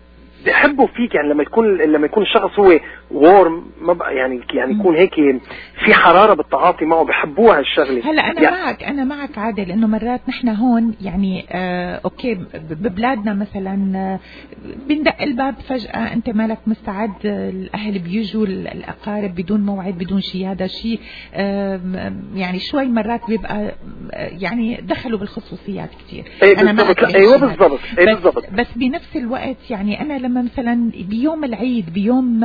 G: بيحبوا فيك. يعني لما يكون لما يكون الشخص هو وورم ما بقى يعني يعني يكون هيك في حراره بالتعاطي معه، بحبوها هالشغله.
A: هلا انا يعني معك انا معك عادل انه مرات نحن هون يعني آه اوكي ببلادنا مثلا آه بندق الباب فجاه انت مالك مستعد، الاهل بيجوا الاقارب بدون موعد بدون شيء، هذا شيء آه يعني شوي مرات بيبقى يعني دخلوا بالخصوصيات كثير.
G: أيه انا معك ايوه بالضبط ايوه بالضبط.
A: بس بنفس الوقت يعني انا لما مثلا بيوم العيد بيوم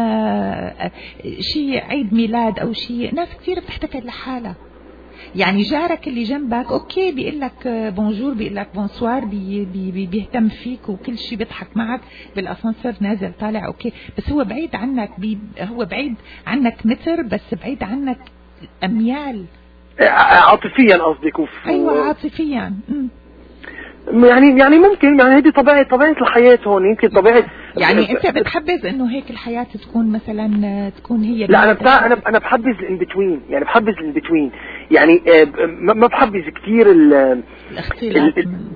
A: آه شيء عيد ميلاد او شيء، ناس كثير بتحتفل لحالها. يعني جارك اللي جنبك اوكي بيقول لك بونجور، بيقول لك بونسوار، بي بي بيهتم فيك وكل شيء، بيضحك معك بالاسانسير نازل طالع اوكي، بس هو بعيد عنك، بي هو بعيد عنك متر، بس بعيد عنك اميال
G: عاطفيا قصدك.
A: ايوه عاطفيا. م.
G: يعني يعني ممكن يعني هذه طبيعه طبيعه الحياه هون، يمكن طبيعه
A: يعني انت بتحبذ انه هيك الحياه تكون مثلا تكون هي.
G: لا انا بتاع انا انا بحبذ الان بتوين، يعني بحبذ الان بتوين، يعني ما بحبذ كثير
A: الاختلاط،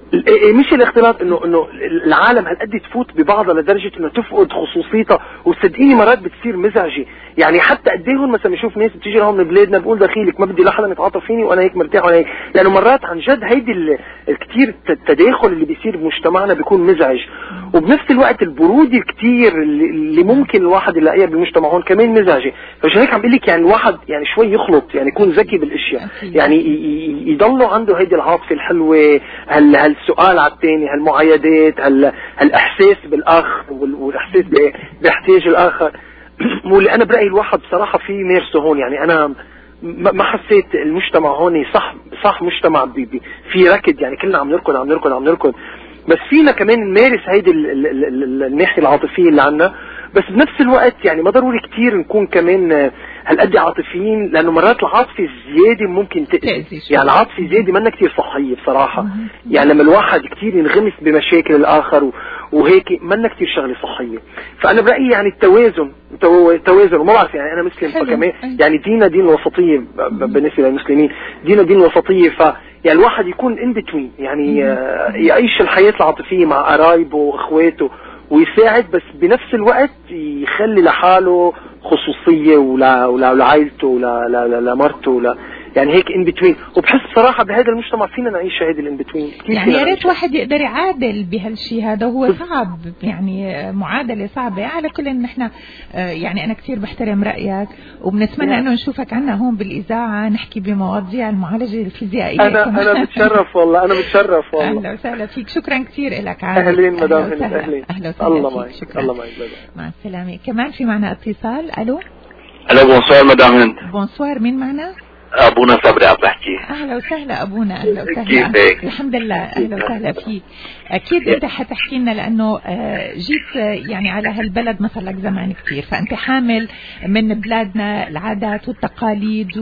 G: مش الاختلاط، انه انه العالم هالقد تفوت ببعضها لدرجه انه تفقد خصوصيتها، وصدقيني مرات بتصير مزعجه. يعني حتى قد ايه هون مثلا بنشوف ناس بتيجي لهم من بلادنا بقول دخيلك ما بدي لا حدا يتعاطف فيني وانا هيك مرتاح وانا هيك، لانه مرات عن جد هيدي الكثير التداخل اللي بيصير بمجتمعنا بيكون مزعج. وبنفس الوقت البرود الكثير اللي ممكن الواحد يلاقيها بالمجتمع هون كمان مزعجه. فعشان هيك عم بقول لك يعني الواحد يعني شوي يخلط، يعني يكون ذكي بالاشياء، يعني يضلوا عنده هيدي العاطفه الحلوه، هال هالسؤال على الثاني، هالمعايدات، هال هالاحساس بالاخ والاحساس باحتياج الاخر. واللي انا برايي الواحد بصراحه في ميرسه هون. يعني انا ما حسيت المجتمع هون صح صح مجتمع بي بي في ركض، يعني كلنا عم نركض عم نركض عم نركض، بس فينا كمان نمارس هيدي الناحيه العاطفيه اللي عنا. بس بنفس الوقت يعني ما ضروري كتير نكون كمان هالقد عاطفيين، لانه مرات العاطفه الزياده ممكن تأذي. يعني العاطفه الزياده منا كتير صحيه بصراحه. يعني لما الواحد كتير ينغمس بمشاكل الاخر وهيك منا كتير شغله صحيه. فانا برايي يعني التوازن التوازن وما بعرف، يعني انا مسلم فكمان يعني دينا دين الوسطيه بالنسبه للمسلمين، دينا دين الوسطيه. ف يعني الواحد يكون ان بتوين، يعني يعيش الحياه العاطفيه مع قرايبه واخواته ويساعد، بس بنفس الوقت يخلي لحاله خصوصيه ولا ولا لعائلته ولا لمرته ولا يعني هيك ان بتوين. وبحس صراحه بهذا المجتمع فينا نعيش هذا الان بتوين.
A: يعني يا ريت واحد يقدر يعادل بهالشيء هذا، هو صعب يعني معادله صعبه. على كل ان احنا يعني انا كثير بحترم رايك، وبنتمنى انه نشوفك عنا هون بالاذاعه نحكي بمواضيع المعالجه الفيزيائيه.
G: انا انا بتشرف والله، انا بتشرف والله.
A: اهلا وسهلا فيك، شكرا كثير لك عادل.
G: اهلين مدام اهلين.
A: اهلا وسهلا.
G: الله معك، الله معك.
A: مع السلامه. كمان في معنا اتصال. الو
L: الو بونسوار مدام هند.
A: بونسوار، مين معنا؟
L: ابونا صبري عم بحكي.
A: اهلا وسهلا ابونا. اهلا وسهلا.
L: كيفك؟
A: الحمد لله. اهلا وسهلا فيك. اكيد انت حتحكي لنا لانه جيت يعني على هالبلد ما صار لك زمان كثير، فانت حامل من بلادنا العادات والتقاليد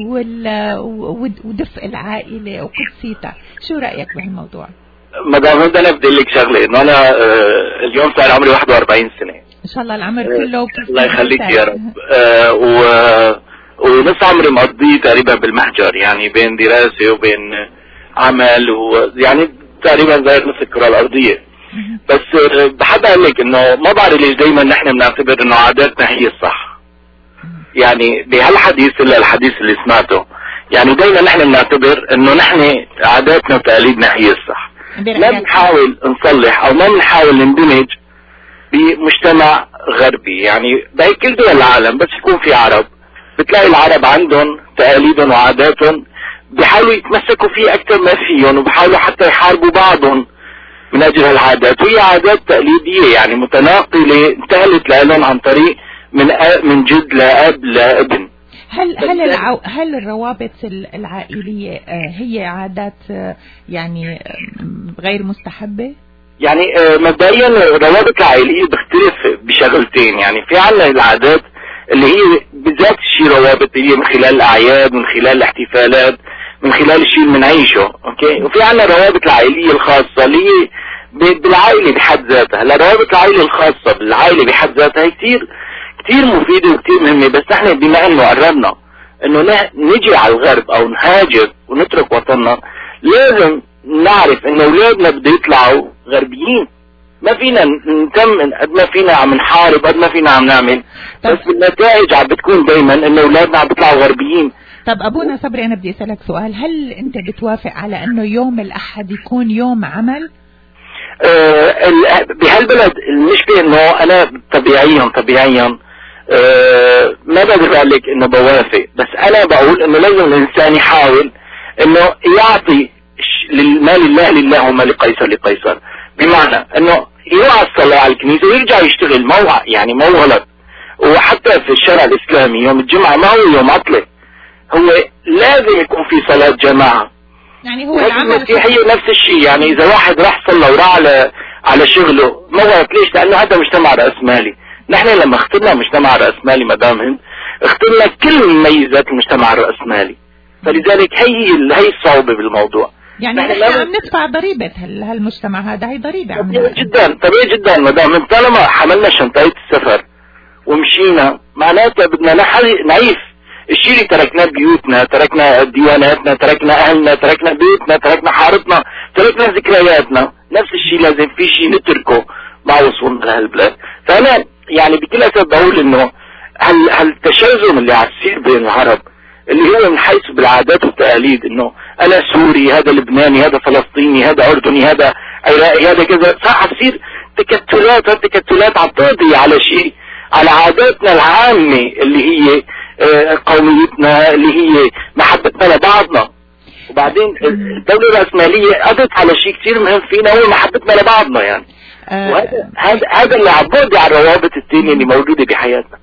A: ودفء العائله وقدسيتها. شو رايك بهالموضوع؟
L: مدام هند انا بدي لك شغله، انه انا اليوم صار عمري واحد وأربعين سنه.
A: ان شاء الله العمر كله.
L: الله يخليك يا رب. و ونص عمري مقضيه تقريبا بالمحجر، يعني بين دراسة وبين عمل، ويعني تقريبا زي نص الكرة الأرضية. بس بحب أقول لك إنه ما بعرف ليش دايما نحن بنعتبر إنه عاداتنا هي الصح. يعني بهالحديث إلا الحديث اللي سمعته، يعني دايما نحن بنعتبر إنه نحن عاداتنا وتقاليدنا هي الصح. ما بنحاول نصلح أو ما بنحاول نندمج بمجتمع غربي. يعني بهي كل دول العالم بس يكون في عرب بتلاقي العرب عندهم تقاليدهم وعاداتهم بيحاولوا يتمسكوا فيه أكثر ما فيهم، وبيحاولوا حتى يحاربوا بعضهم من أجل هالعادات، وهي عادات تقليدية يعني متناقلة انتقلت لهم عن طريق من من جد لأب لابن.
A: هل هل العو... هل الروابط العائلية هي عادات يعني غير مستحبة؟
L: يعني مبدئيا الروابط العائلية بتختلف بشغلتين. يعني في عنا العادات اللي هي بذات الشيء روابط هي من خلال الأعياد، من خلال الاحتفالات، من خلال الشيء اللي بنعيشه، اوكي. وفي عنا الروابط العائلية الخاصة اللي هي بالعائلة بحد ذاتها. الروابط العائلة الخاصة بالعائلة بحد ذاتها كتير كتير مفيدة وكتير مهمة، بس احنا بما انه قررنا انه نجي على الغرب او نهاجر ونترك وطننا، لازم نعرف انه اولادنا بده يطلعوا غربيين. ما فينا نتم قد ما فينا عم نحارب قد ما فينا عم نعمل، بس بالنتائج عم بتكون دايما انه اولادنا عم بيطلعوا غربيين.
A: طب ابونا صبري، انا بدي اسالك سؤال، هل انت بتوافق على انه يوم الاحد يكون يوم عمل؟
L: أه بهالبلد المشكلة انه انا طبيعيا طبيعيا أه ما بقدر اقول لك انه بوافق، بس انا بقول انه لازم الانسان يحاول انه يعطي ما لله لله وما لقيصر لقيصر. بمعنى انه يروح الصلاة على الكنيسة ويرجع يشتغل، ما هو يعني ما هو غلط. وحتى في الشرع الاسلامي يوم الجمعة ما هو يوم عطلة، هو لازم يكون في صلاة جماعة.
A: يعني هو العمل
L: المسيحية نفس الشيء. يعني اذا واحد راح صلى وراح على على شغله ما غلط. ليش؟ لانه هذا مجتمع رأسمالي. نحن لما اخترنا مجتمع رأسمالي مدام هند اخترنا كل مميزات المجتمع الرأسمالي، فلذلك هي هي الصعوبة بالموضوع.
A: يعني نحن عم ندفع ضريبة هالمجتمع هذا، هي ضريبة عم
L: طبيعي جدا طبيعي جدا مدام. طالما حملنا شنطة السفر ومشينا معناتها بدنا نعيف الشيء اللي تركناه بيوتنا، تركنا دياناتنا، تركنا اهلنا، تركنا بيتنا، تركنا حارتنا، تركنا ذكرياتنا. نفس الشيء لازم في شيء نتركه مع وصولنا لهالبلاد. فانا يعني بكل اسف بقول انه هال هالتشرذم اللي عم يصير بين العرب اللي هو من حيث بالعادات والتقاليد، انه انا سوري، هذا لبناني، هذا فلسطيني، هذا اردني، هذا عراقي، هذا كذا، صح تصير تكتلات. هالتكتلات عم تقضي على شيء، على عاداتنا العامة اللي هي قوميتنا، اللي هي محبتنا لبعضنا. وبعدين الدولة الرأسمالية قضت على شيء كثير مهم فينا هو محبتنا لبعضنا. يعني وهذا هذا هذا اللي عم بقضي على الروابط الثانية اللي موجودة بحياتنا.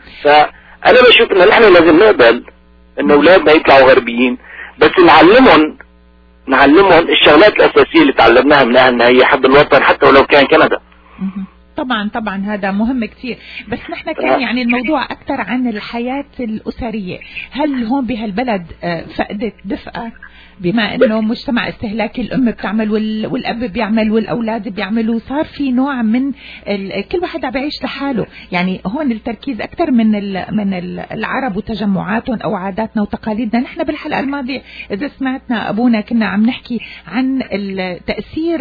L: فأنا بشوف إنه نحن لازم نقبل إن أولادنا يطلعوا غربيين، بس نعلمهم نعلمهم الشغلات الأساسية اللي تعلمناها من أهلنا، هي حب الوطن حتى ولو كان كندا.
A: طبعا طبعا هذا مهم كثير، بس نحن كان يعني الموضوع أكثر عن الحياة الأسرية. هل هون بهالبلد فقدت دفئة بما انه مجتمع استهلاكي، الام بتعمل والاب بيعمل والاولاد بيعملوا، صار في نوع من كل واحد عم بيعيش لحاله. يعني هون التركيز اكثر من من العرب وتجمعاتهم او عاداتنا وتقاليدنا. نحن بالحلقه الماضيه اذا سمعتنا ابونا كنا عم نحكي عن التاثير،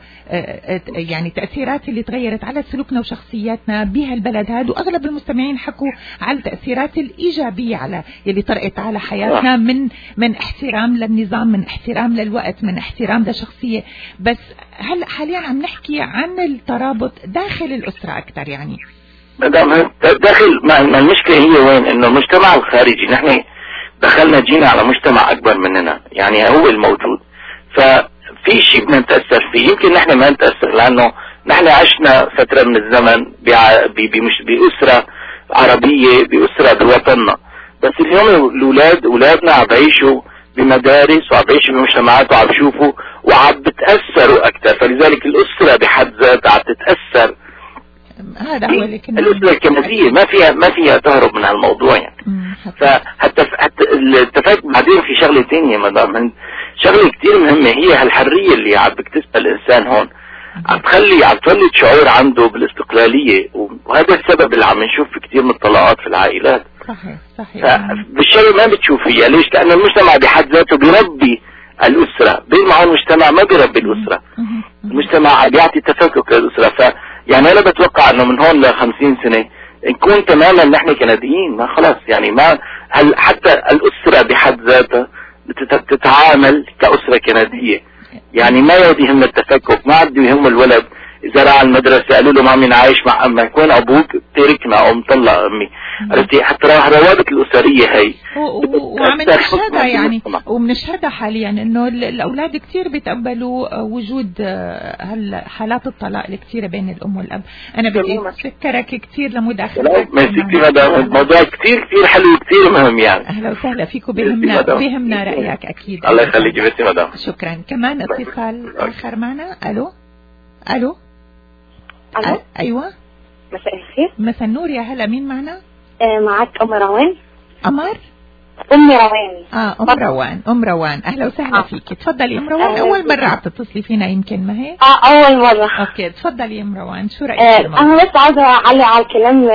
A: يعني تاثيرات اللي تغيرت على سلوكنا وشخصياتنا بهالبلد هذا، واغلب المستمعين حكوا على التاثيرات الايجابيه على اللي طرقت على حياتنا من من احترام للنظام، من احترام للوقت، من احترام لشخصية. بس هلا حاليا عم نحكي عن الترابط داخل الأسرة أكثر. يعني
L: مدام داخل ما المشكلة هي وين؟ إنه المجتمع الخارجي نحن دخلنا جينا على مجتمع أكبر مننا، يعني هو الموجود. ففي شيء بدنا نتأثر فيه، يمكن نحن ما نتأثر لأنه نحن عشنا فترة من الزمن بأسرة عربية، بأسرة بوطننا. بس اليوم الأولاد أولادنا عم بيعيشوا بمدارس وعم بيعيشوا بمجتمعات وعم بيشوفوا وعم بتأثروا أكثر، فلذلك الأسرة بحد ذاتها عم تتأثر.
A: هذا هو اللي كنا
L: الأسرة الكنسية ما فيها ما فيها تهرب من هالموضوع. يعني فحتى حتى التفاك بعدين في شغلة ثانية مدام، شغلة كتير مهمة، هي هالحرية اللي عم بتكتسبها الإنسان هون، عم تخلي عم تولد شعور عنده بالاستقلالية، وهذا السبب اللي عم نشوف في كتير من الطلاقات في العائلات.
A: صحيح صحيح.
L: بالشيء ما بتشوفيها. ليش؟ لأن المجتمع بحد ذاته بيربي الأسرة، بينما المجتمع ما بيربي الأسرة. المجتمع بيعطي تفكك للأسرة. ف يعني أنا بتوقع إنه من هون لخمسين سنة نكون تماما نحن كنديين، ما خلاص يعني ما هل حتى الأسرة بحد ذاتها بتتعامل كأسرة كندية. يعني ما يودي يهم التفكك، ما عاد يهم الولد إذا راح المدرسة قالوا له مامي عايش مع أمك، وين أبوك؟ تركنا أو مطلق أمي. عرفتي؟ حتى الروابط الأسرية هي
A: وعم نشهدها يعني، وبنشهدها حاليا إنه الأولاد كتير بيتقبلوا وجود هالحالات الطلاق الكتيرة بين الأم والأب. أنا بدي أشكرك كتير لمداخلتك.
L: ميرسي مدام، الموضوع كتير كتير حلو وكتير مهم يعني.
A: أهلا وسهلا فيكم، بهمنا بهمنا رأيك أكيد.
L: الله يخليك. ميرسي مدام.
A: شكرا. كمان اتصال آخر معنا. ألو ألو
M: ألو.
A: أيوة
M: مساء الخير.
A: مساء النور، يا هلا. مين معنا؟
M: آه معك أم روان.
A: أمر؟
M: أم روان.
A: آه أم روان. أم روان أهلا وسهلا آه. فيك. تفضلي أم روان. آه. أول مرة عم تتصلي فينا يمكن، ما هي؟
M: آه أول مرة.
A: أوكي تفضلي أم روان، شو رأيك؟
M: آه أنا بس عايزة أعلق على الكلام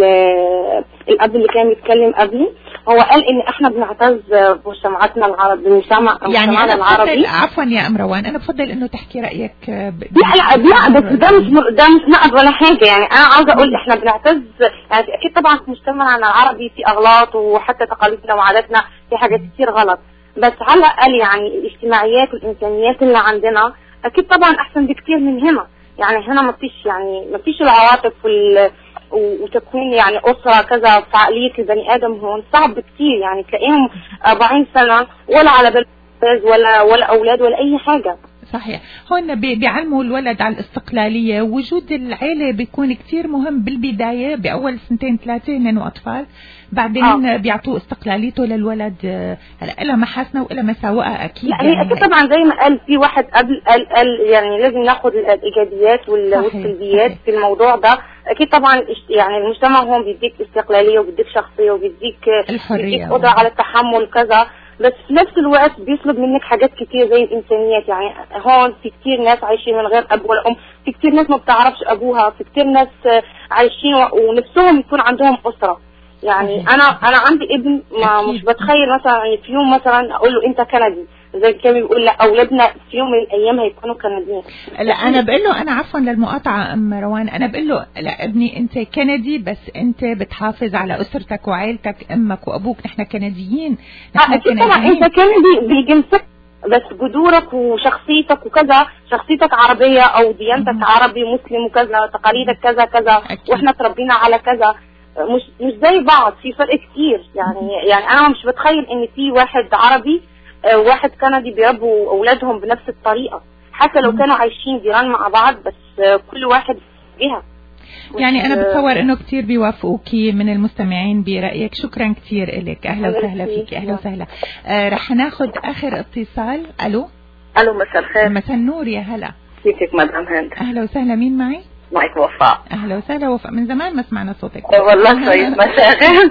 M: الأب اللي كان بيتكلم قبلي. هو قال ان احنا بنعتز بمجتمعاتنا العربي، بمجتمع
A: يعني أنا
M: العربي.
A: عفوا يا ام روان، انا بفضل انه تحكي رايك. ب...
M: لا لا لا بس ده مش ده مش نقد ولا حاجه. يعني انا عاوزه اقول احنا بنعتز، يعني اكيد طبعا في مجتمعنا العربي في اغلاط، وحتى تقاليدنا وعاداتنا في حاجات كتير غلط، بس على الاقل يعني الاجتماعيات والامكانيات اللي عندنا اكيد طبعا احسن بكتير من هنا. يعني هنا ما فيش يعني ما فيش العواطف وال وتكوين يعني أسرة كذا في عقلية البني آدم هون صعب كتير. يعني تلاقيهم أربعين سنة ولا على بال ولا ولا أولاد ولا أي حاجة.
A: صحيح. هون بيعلموا الولد على الاستقلالية، وجود العيلة بيكون كتير مهم بالبداية، بأول سنتين ثلاثة إنه أطفال، بعدين آه. بيعطوا استقلاليته للولد. هلا إلها محاسنة وإلها مساوئة أكيد.
M: يعني, يعني أكيد طبعا زي ما قال في واحد قبل قال, قال يعني لازم ناخد الإيجابيات والسلبيات في الموضوع ده. أكيد طبعا يعني المجتمع هون بيديك استقلالية وبيديك شخصية وبيديك الحرية، قدرة على التحمل كذا، بس في نفس الوقت بيطلب منك حاجات كتير زي الإنسانيات. يعني هون في كتير ناس عايشين من غير أب ولا أم، في كتير ناس ما بتعرفش أبوها، في كتير ناس عايشين ونفسهم يكون عندهم أسرة. يعني أنا أنا عندي ابن ما مش بتخيل مثلا في يوم مثلا أقول له أنت كندي، زي كان بيقول لا أولادنا في يوم من الأيام هيكونوا كنديين.
A: لا أنا بقول له، أنا عفوا للمقاطعة أم روان، أنا بقول له لا ابني أنت كندي، بس أنت بتحافظ على أسرتك وعائلتك، أمك وأبوك، نحن كنديين.
M: نحن آه كنديين. طبعا أنت كندي بيجمسك، بس جذورك وشخصيتك وكذا، شخصيتك عربية أو ديانتك عربي مسلم وكذا، تقاليدك كذا كذا، وإحنا تربينا على كذا، مش مش زي بعض، في فرق كتير. يعني يعني أنا مش بتخيل إن في واحد عربي واحد كندي بيربوا أولادهم بنفس الطريقة، حتى لو كانوا عايشين جيران مع بعض، بس كل واحد بيها.
A: يعني أنا بتصور إنه كتير بيوافقوكي من المستمعين برأيك. شكرا كتير إلك. أهلا وسهلا فيك. أهلا وسهلا. آه رح ناخد آخر اتصال. ألو
V: ألو مساء الخير.
A: مساء النور، يا هلا.
V: كيفك مدام هند؟
A: أهلا وسهلا. مين معي؟
V: معك وفاء.
A: أهلا وسهلا وفاء، من زمان ما سمعنا صوتك.
V: والله كويس. مشاغل.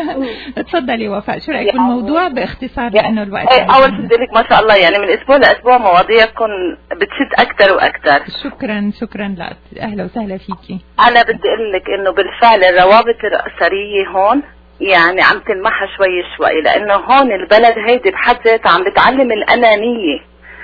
A: تفضلي وفاء، شو رأيك بالموضوع باختصار لأنه الوقت؟
V: أول شي لك ما شاء الله، يعني من أسبوع لأسبوع مواضيعكم بتشد أكثر وأكثر.
A: شكرا شكرا لك. أهلا وسهلا فيكي.
V: أنا بدي أقول لك إنه بالفعل الروابط الأسرية هون يعني عم تنمحى شوي شوي، لأنه هون البلد هيدي بحد ذاتها عم بتعلم الأنانية.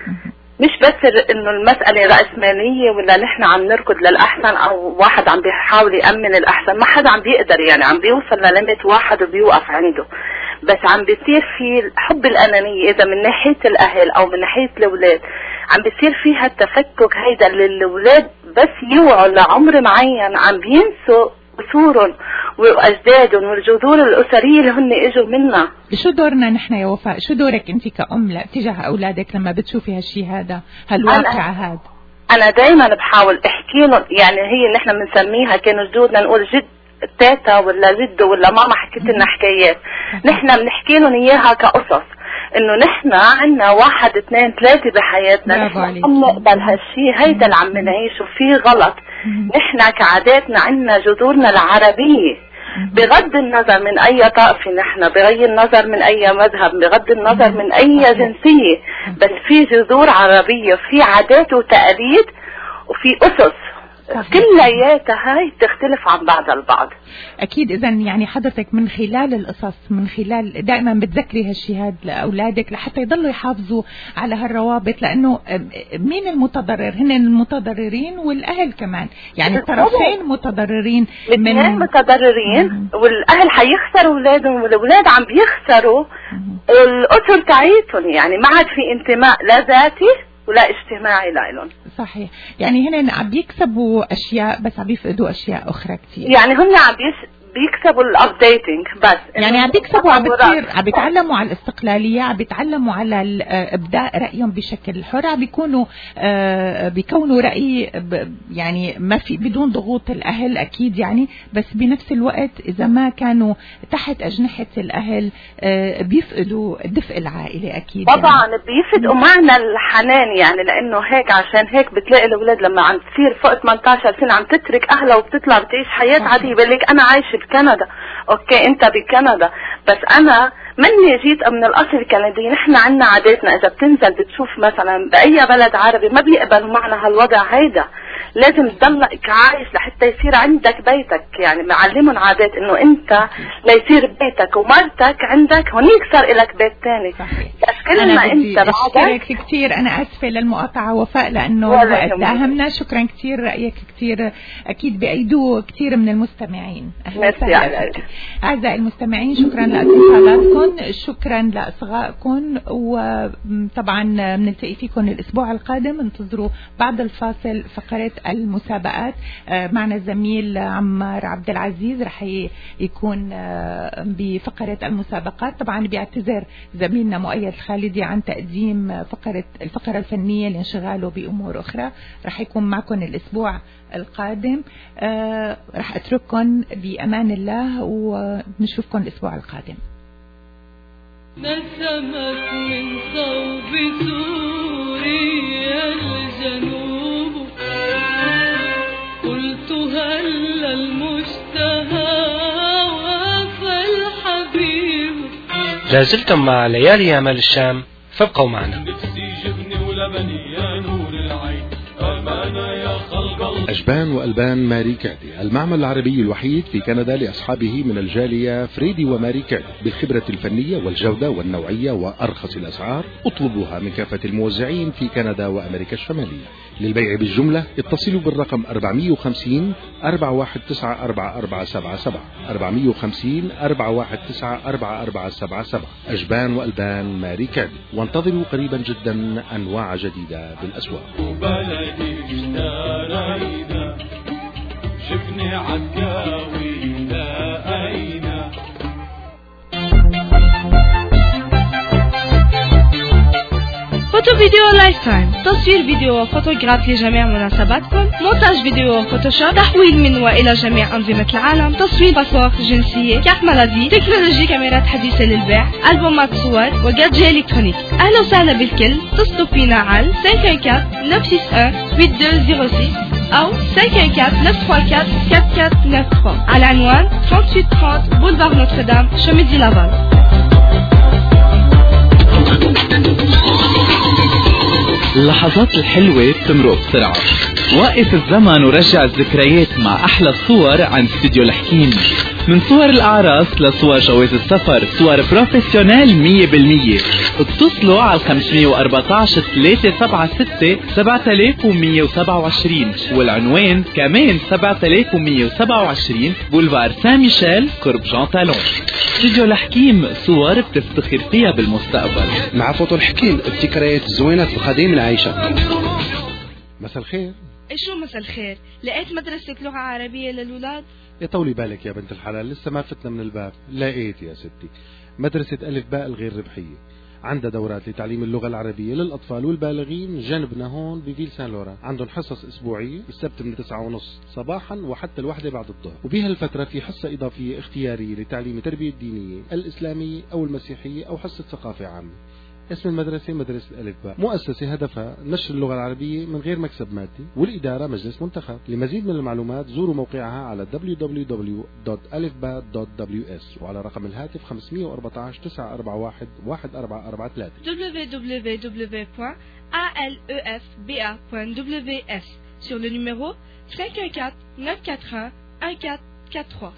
V: مش بس انه المسألة رأسمالية ولا نحن عم نركض للأحسن او واحد عم بيحاول يأمن الأحسن، ما حدا عم بيقدر، يعني عم بيوصل لليميت واحد وبيوقف عنده، بس عم بيصير في حب الأنانية إذا من ناحية الأهل أو من ناحية الأولاد، عم بيصير فيها التفكك هيدا للأولاد بس يوعوا لعمر معين عم بينسوا أصولهم وأجدادهم والجذور الأسرية اللي هن إجوا منها.
A: شو دورنا نحن يا وفاء؟ شو دورك أنت كأم لا تجاه أولادك لما بتشوفي هالشي هذا، هالواقع هذا؟
V: أنا دايما بحاول أحكي لهم، يعني هي نحن بنسميها كانوا جدودنا نقول جد تاتا ولا جدو ولا ماما حكيت لنا حكايات، نحن بنحكي لهم إياها كقصص، إنه نحن عنا واحد اثنين ثلاثة بحياتنا، نحن عم نقبل هالشي، هيدا اللي عم نعيشه فيه غلط. نحن كعاداتنا عنا جذورنا العربية، بغض النظر من أي طائفة نحن، بغض النظر من أي مذهب، بغض النظر من أي جنسية، بس في جذور عربية، في عادات وتقاليد وفي أسس كلياتها هاي تختلف عن بعضها البعض.
A: اكيد. اذا يعني حضرتك من خلال القصص، من خلال دائما بتذكري هالشيء هذا لاولادك لحتى يضلوا يحافظوا على هالروابط، لانه مين المتضرر؟ هن المتضررين والاهل كمان، يعني الطرفين متضررين،
V: الاثنين متضررين، والاهل حيخسروا اولادهم والاولاد عم بيخسروا الاسر تاعيتهم، يعني ما عاد في انتماء لا ذاتي ولا اجتماعي لهم.
A: صحيح. يعني هن عم بيكسبوا اشياء بس عم بيفقدوا اشياء اخرى كثير.
V: يعني هن عم بيكسبوا الابديتنج بس،
A: يعني عم بيكسبوا، عم بتصير عم بيتعلموا على الاستقلاليه، عم بيتعلموا على ابداء رايهم بشكل حر، عم بيكونوا بيكونوا راي يعني ما في بدون ضغوط الاهل اكيد يعني، بس بنفس الوقت اذا ما كانوا تحت اجنحه الاهل بيفقدوا الدفء العائلي اكيد.
V: طبعا يعني بيفقدوا معنى الحنان، يعني لانه هيك عشان هيك بتلاقي الاولاد لما عم تصير فوق ثمانية عشر سنه عم تترك اهلها وبتطلع بتعيش حياه عاديه، بقول انا عايشه بكندا. اوكي انت بكندا، بس انا مني جيت من الاصل الكندي. نحن عنا عاداتنا، اذا بتنزل بتشوف مثلا باي بلد عربي ما بيقبلوا معنا هالوضع هيدا، لازم تضلك عايش لحتى يصير عندك بيتك، يعني معلمهم عادات انه انت ليصير بيتك ومرتك عندك هونيك صار لك بيت ثاني. بس كل ما انت
A: بعدك كثير. انا اسفه للمقاطعه وفاء لانه الوقت داهمنا. شكرا كثير، رايك كثير اكيد بايدوه كثير من المستمعين. اعزائي المستمعين، شكرا لاتصالاتكم، شكرا لاصغائكم، وطبعا بنلتقي فيكم الاسبوع القادم. انتظروا بعد الفاصل فقره المسابقات معنا الزميل عمار عبد العزيز رح يكون بفقرة المسابقات. طبعا بيعتذر زميلنا مؤيد الخالدي عن تقديم فقرة الفقرة الفنية لانشغاله بأمور أخرى. رح يكون معكم الأسبوع القادم. رح أترككم بأمان الله ونشوفكم الأسبوع القادم.
C: نسمت من صوب سوريا الجنوب، قلت هل المشتهى وفى الحبيب.
H: لازلتم مع ليالي أمل الشام، فابقوا معنا.
O: أجبان وألبان ماري كادي، المعمل العربي الوحيد في كندا لأصحابه من الجالية فريدي وماري كادي، بالخبرة الفنية والجودة والنوعية وأرخص الأسعار. اطلبوها من كافة الموزعين في كندا وأمريكا الشمالية. للبيع بالجملة اتصلوا بالرقم أربعمية وخمسين أربعة واحد تسعة أربعة أربعة سبعة سبعة أربعمية وخمسين أربعة واحد تسعة أربعة أربعة سبعة سبعة. أجبان وألبان ماري كادي، وانتظروا قريبا جدا أنواع جديدة بالأسواق.
C: شفني عكاوي لقينا.
N: فوتو فيديو لايف تايم، تصوير فيديو وفوتوغرافي لجميع مناسباتكم، مونتاج فيديو وفوتوشوب، تحويل من وإلى جميع أنظمة العالم، تصوير باسبور جنسية، كارت مالادي، تكنولوجي، كاميرات حديثة للبيع، ألبومات صور وجادجت إلكترونيك. أهلا وسهلا بالكل. اتصلوا فينا على خمسة أربعة أربعة تسعة ستة واحد ثمانية اثنين صفر ستة أو خمسة أربعة أربعة تسعة ثلاثة أربعة أربعة تسعة ثلاثة على عنوان ثلاثمية وثلاثين بولفار نوتردام، شميدي لافال.
P: اللحظات الحلوة بتمرق بسرعة. وقف الزمن ورجع الذكريات مع أحلى الصور عند استوديو الحكيم. من صور الأعراس لصور جواز السفر، صور بروفيسيونيل مية بالمية. اتصلوا على خمسمية وأربعة عشر ثلاثة سبعة ستة سبعة آلاف ومية وسبعة وعشرين، والعنوان كمان سبعة آلاف ومية وسبعة وعشرين بولفار سان ميشيل قرب جان تالون. استوديو الحكيم، صور بتفتخر فيها بالمستقبل.
Q: مع فوتو الحكيم، الذكريات الزوينة القديم العيشة.
O: مساء الخير.
N: شو مساء الخير؟ لقيت مدرسة لغة عربية للولاد؟
F: يا طولي بالك يا بنت الحلال، لسه ما فتنا من الباب. لقيت يا ستي مدرسة ألف باء الغير ربحية، عندها دورات لتعليم اللغة العربية للأطفال والبالغين جنبنا هون بفيل سان لوران. عندهم حصص أسبوعية السبت من تسعة ونص صباحا وحتى الواحدة بعد الظهر، وبهالفترة في حصة إضافية اختيارية لتعليم التربية الدينية الإسلامية أو المسيحية أو حصة ثقافة عامة. اسم المدرسة مدرسة الألف باء، مؤسسة هدفها نشر اللغة العربية من غير مكسب مادي، والإدارة مجلس منتخب. لمزيد من المعلومات زوروا موقعها على دبليو دبليو دبليو دوت ألف باء دوت دبليو إس وعلى رقم الهاتف خمسمية وأربعة عشر تسعة أربعة واحد واحد أربعة أربعة ثلاثة
N: دبليو دبليو دبليو دوت ألف باء دوت دبليو إس sur le numéro cinq un quatre neuf quatre un un quatre quatre trois.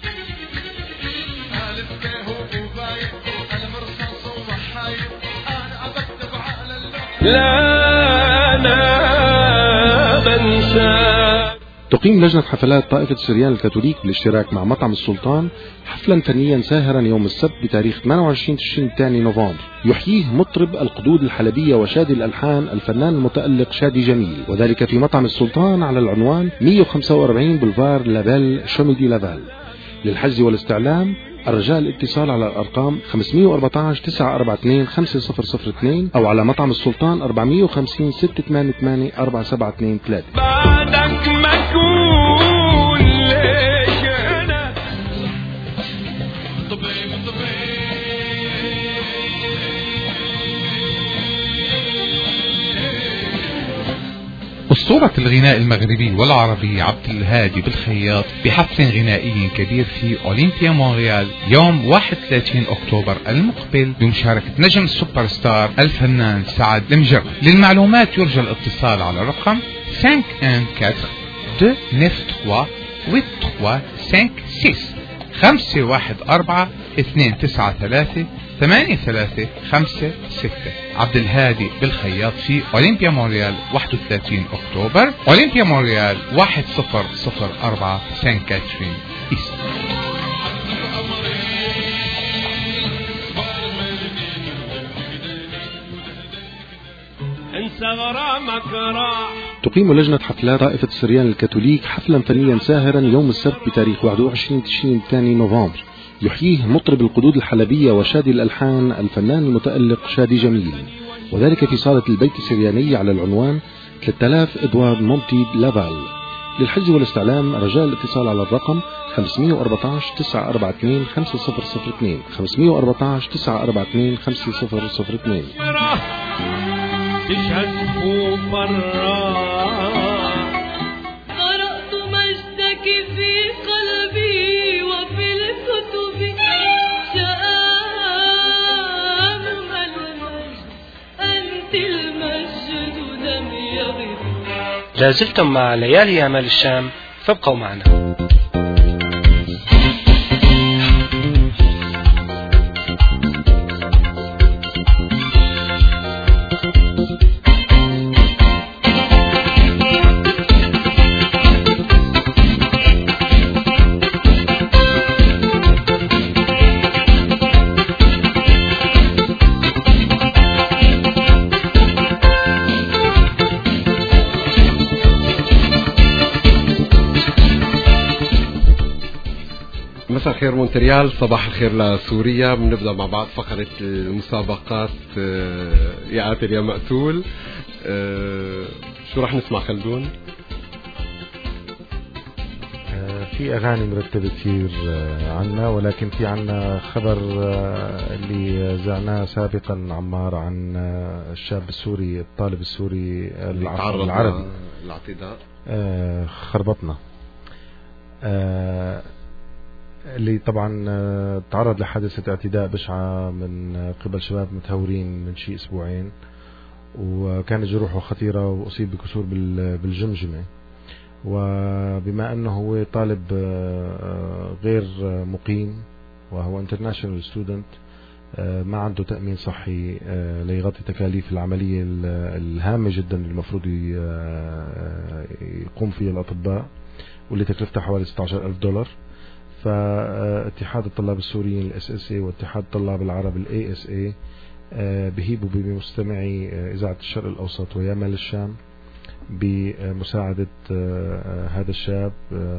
O: تقيم لجنة حفلات طائفة السريان الكاثوليك بالاشتراك مع مطعم السلطان حفلا فنيا ساهرا يوم السبت بتاريخ ثمانية وعشرين تشرين الثاني نوفمبر يحييه مطرب القدود الحلبية وشادي الألحان الفنان المتألق شادي جميل، وذلك في مطعم السلطان على العنوان مئة وخمسة وأربعين بولفار لابيل شوميدي لافال. للحجز والاستعلام الرجاء الاتصال على الأرقام خمسة أربعة تسعة أربعة اثنين خمسة صفر صفر اثنين أو على مطعم السلطان أربعمئة وخمسين ستة ثمانية ثمانية أربعة سبعة اثنين ثلاثة. بعدك مكون ليش أنا طبيب طبيب.
B: أسطورة الغناء المغربي والعربي عبد الهادي بالخياط بحفل غنائي كبير في أولمبيا مونريال يوم واحد وثلاثين أكتوبر المقبل بمشاركة نجم السوبر ستار الفنان سعد المجرد. للمعلومات يرجى الاتصال على رقم خمسة واحد أربعة اثنين تسعة ثلاثة خمسة خمسة واحد أربعة اثنين تسعة ثلاثة ثمانية ثلاثة خمسة ستة. عبد الهادي بالخياط في أولمبيا مونريال واحد وثلاثين أكتوبر، أولمبيا مونريال واحد صفر صفر أربعة سان كاترين إيست.
O: تقيم لجنة حفلات طائفة السريان الكاثوليك حفلا فنيا ساهرا يوم السبت بتاريخ واحد وعشرين تشرين الثاني نوفمبر يحييه مطرب القدود الحلبية وشادي الألحان الفنان المتألق شادي جميل، وذلك في صالة البيت السرياني على العنوان ثلاثة آلاف إدوارد مونتي لافال. للحجز والاستعلام رجاء الاتصال على الرقم خمسة أربعة تسعة أربعة اثنين خمسة صفر صفر اثنين خمسة أربعة تسعة أربعة اثنين خمسة صفر صفر اثنين.
E: قرأت مجدك في قلبي وفي الكتب شآم المجد أنت المجد لم يغب.
H: لازلتم مع ليالي أمال الشام فابقوا معنا.
W: مساء الخير مونتريال، صباح الخير لسوريا. بنبدأ مع بعض فقرة المسابقات يا قاتل يا مقتول. شو رح نسمع خلدون؟
F: في أغاني مرتبة كثير عنا، ولكن في عنا خبر اللي زعناه سابقا عمار عن الشاب السوري الطالب السوري العربي
W: الاعتداء
F: خربطنا، اللي طبعا تعرض لحادثة اعتداء بشعة من قبل شباب متهورين من شيء اسبوعين، وكانت جروحه خطيرة واصيب بكسور بالجمجمة. وبما انه هو طالب غير مقيم وهو international student ما عنده تأمين صحي ليغطي تكاليف العملية الهامة جدا اللي المفروض يقوم فيها الأطباء، واللي تكلفتها حوالي ستة عشر ألف دولار. فاتحاد الطلاب السوريين ال إس إس إيه واتحاد الطلاب العرب ال إيه إس إيه بهيبوا بمستمعي إذاعة الشرق الأوسط ويامال الشام بمساعدة هذا الشاب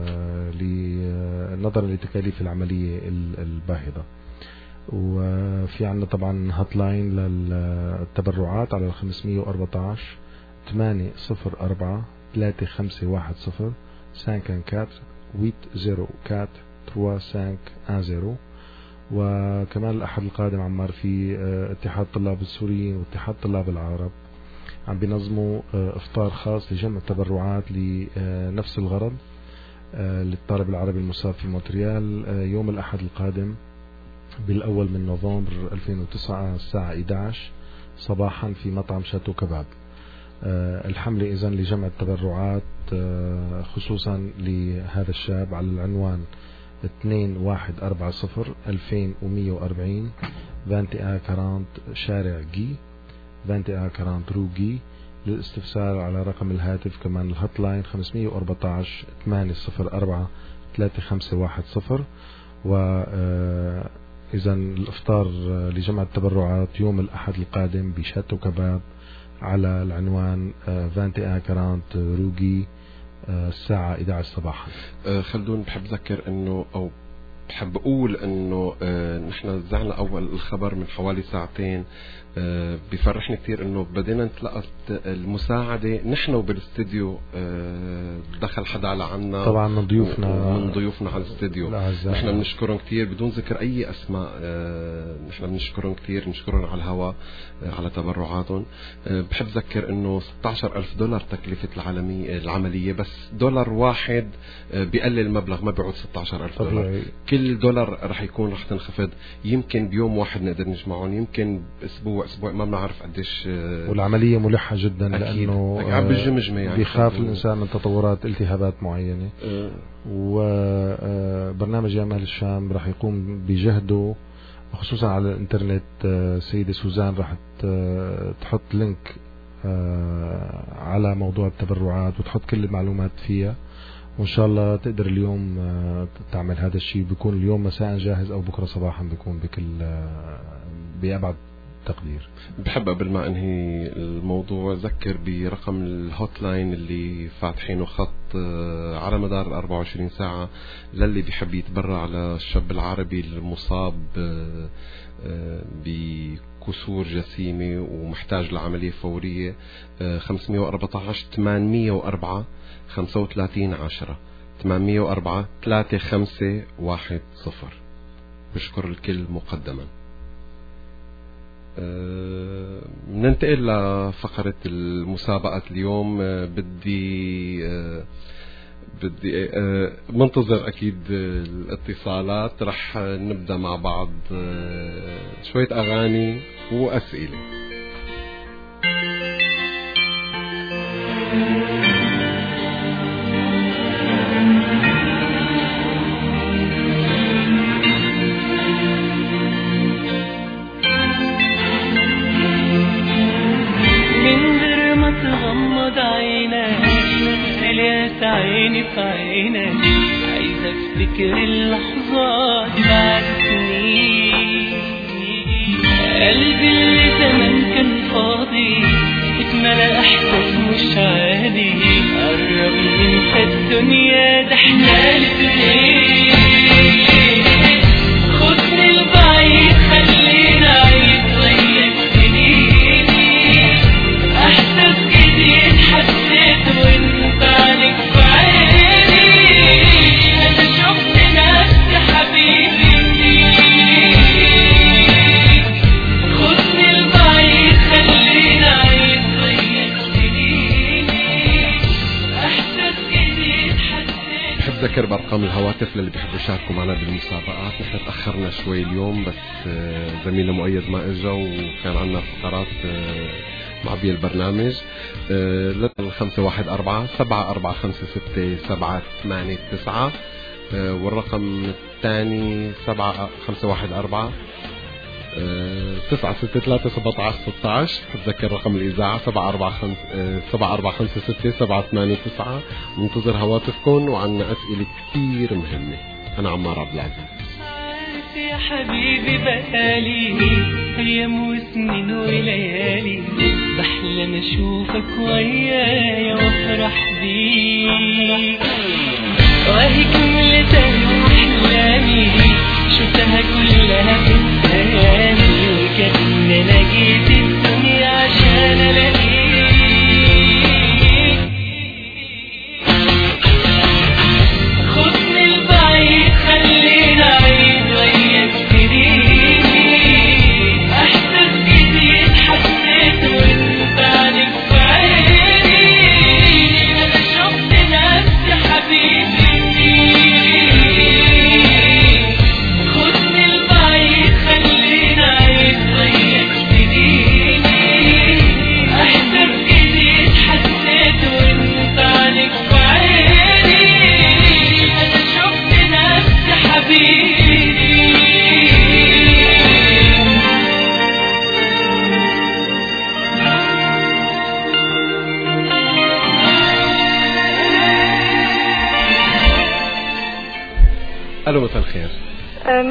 F: نظرا لتكاليف العملية الباهظة. وفي عنا طبعا هات لاين للتبرعات على خمسة أربعة ثمانية صفر أربعة ثلاثة خمسة واحد صفر خمسة أربعة ثمانية صفر أربعة ثلاثة خمسة واحد صفر. وكمان الأحد القادم عمار في اتحاد الطلاب السوريين واتحاد الطلاب العرب عم بينظموا افطار خاص لجمع تبرعات لنفس الغرض للطالب العربي المصاب في مونتريال يوم الأحد القادم بالأول من نوفمبر ألفين وتسعة الساعة إحدى عشر صباحا في مطعم شاتو كباب. الحملة إذن لجمع التبرعات خصوصا لهذا الشاب على العنوان اثنين واحد أربعة صفر ألفين ومية وأربعين فانتي كارانت شارع جي فانتي كارانت رو جي. للاستفسار على رقم الهاتف كمان الهوت لاين خمسمية وأربعتاشر ثمانية صفر أربعة ثلاثة خمسة واحد صفر. وإذا الإفطار لجمع التبرعات يوم الأحد القادم بشات وكباب على العنوان فانتي كارانت روجي الساعة إحدى عشرة صباحا.
W: خلدون بحب ذكر انه او بحب اقول انه نحن زعنا اول الخبر من حوالي ساعتين. بفرحني كثير انه بدينا نتلقى المساعدة نحن وبالاستديو. دخل حدا على عنا
F: طبعا من ضيوفنا
W: من ضيوفنا على الاستديو. نحن بنشكرهم كثير بدون ذكر اي اسماء. نحن بنشكرهم كثير بنشكرهم على الهواء على تبرعاتهم. بحب ذكر انه ستة عشر ألف دولار تكلفة العالمية العملية، بس دولار واحد بيقلل المبلغ ما بيعود ستة عشر ألف دولار. كل دولار رح يكون رح تنخفض. يمكن بيوم واحد نقدر نجمعهم، يمكن باسبوع اسبوع ما بنعرف قديش.
F: والعملية ملحة جدا لانه
W: يعني
F: بيخاف الانسان من تطورات التهابات معينة. أه. وبرنامج يامال الشام رح يقوم بجهده خصوصا على الانترنت. سيدة سوزان رح تحط لينك على موضوع التبرعات وتحط كل المعلومات فيها، وإن شاء الله تقدر اليوم تعمل هذا الشيء. بيكون اليوم مساء جاهز أو بكرة صباحا بيكون بكل بأبعد تقدير.
W: بحب قبل ما انهي الموضوع ذكر برقم الهوت لاين اللي فاتحينه خط على مدار الأربعة وعشرين ساعة للي بيحب يتبرع على الشاب العربي المصاب بكسور جسيمة ومحتاج لعملية فورية. خمسمية وأربعتاشر ثمانمية وأربعة خمسة وثلاثين عشرة ثمانمية وأربعة ثلاثة خمسة واحد صفر. بشكر الكل مقدما. أه ننتقل لفقرة المسابقة اليوم. أه بدي أه بدي أه منتظر أكيد الاتصالات. رح نبدأ مع بعض أه شوية أغاني وأسئلة.
C: عيني في عينك عايزة افتكر اللحظات بعد سنين. قلبي اللي زمان كان فاضي اتملى احساس مش عادي. قرب ننسى الدنيا ده احنا الاتنين. خدني البعيد خلينا عيد وياك سنيني. احساس جديد حسيته وانت عليك في عيني. انا شفت نفسي حبيبي. خدني البعيد خلينا عيد وياك سنيني. احساس جديد حسيته.
W: بحب ذكر بأرقام الهواتف للي بيحبوا يشاركوا معنا بالمسابقات. نحن تأخرنا شوي اليوم بس زميلنا مؤيد ما اجا وكان عندنا فقرات معبية البرنامج. خمسة واحد أربعة سبعة أربعة خمسة ستة سبعة ثمانية تسعة. والرقم الثاني سبعة خمسة واحد أربعة تسعة ستة ثلاثة سبعة عشر ستة عشر. بتذكر رقم الإذاعة سبعة أربعة خمسة سبعة أربعة خمسة ستة سبعة ثمانية تسعة. منتظر هواتفكم وعنا أسئلة كثير مهمة. أنا عمار عبد العزيز.
C: يا حبيبي بقالي أيام وسنين وليالي بحلم أشوفك ويايا وأفرح بيك. وهي كملت أحلامي شفتها كلها في الخيال. وكأن أنا جيت الدنيا عشان ألاقيك. خدني البعيد خلينا عيد وياك سنيني. احساس جديد حسيته وانت عليك في عيني. انا شفت نفسي حبيبي. خدني البعيد خلينا عيد وياك سنيني.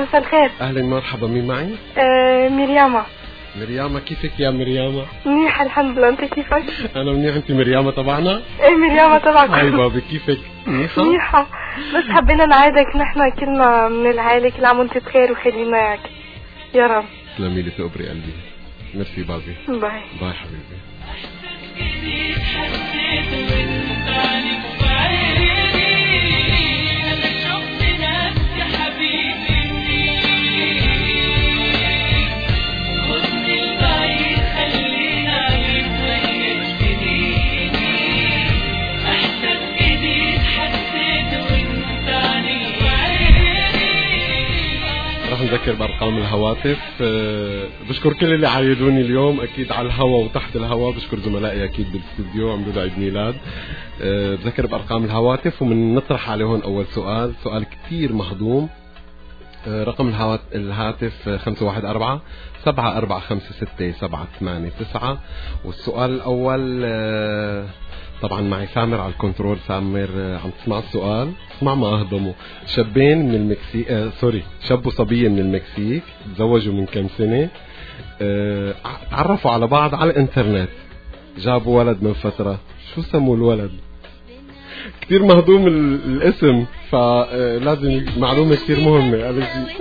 D: مساء الخير.
W: اهلا مرحبا، مين معي؟
D: آه مريامة.
W: مريامة، كيفك يا مريامة؟
D: منيحة الحمد لله، انت كيفك؟
W: انا منيح. انت مريامة تبعنا؟
D: ايه مريامة تبعكم.
W: هاي بابي، كيفك؟ منيحة؟
D: منيحة، بس حبينا نعايدك نحن كلنا من العائلة كل عام وانت بخير وخلينا اياك يا رب.
W: تسلمي لي تقبري قلبي. ميرسي بابي.
D: باي
W: باي حبيبي. رح نذكر بأرقام الهواتف. أه بشكر كل اللي عايدوني اليوم أكيد على الهوا وتحت الهوا. بشكر زملائي أكيد بالاستديو عملوا لي عيد ميلاد. أه بذكر بأرقام الهواتف ومن نطرح عليهم أول سؤال. سؤال كتير مهضوم. أه رقم الهاتف خمسة واحد أربعة سبعة أربعة خمسة ستة سبعة ثمانية تسعة. والسؤال الأول أه طبعا معي سامر على الكنترول. سامر عم تسمع السؤال؟ اسمع ما أهضمه. شابين من المكسيك آه سوري شاب وصبية من المكسيك تزوجوا من كم سنة. آه تعرفوا على بعض على الانترنت، جابوا ولد من فترة. شو سموا الولد؟ كتير مهضوم الاسم، فلازم معلومة كتير مهمة. قال لي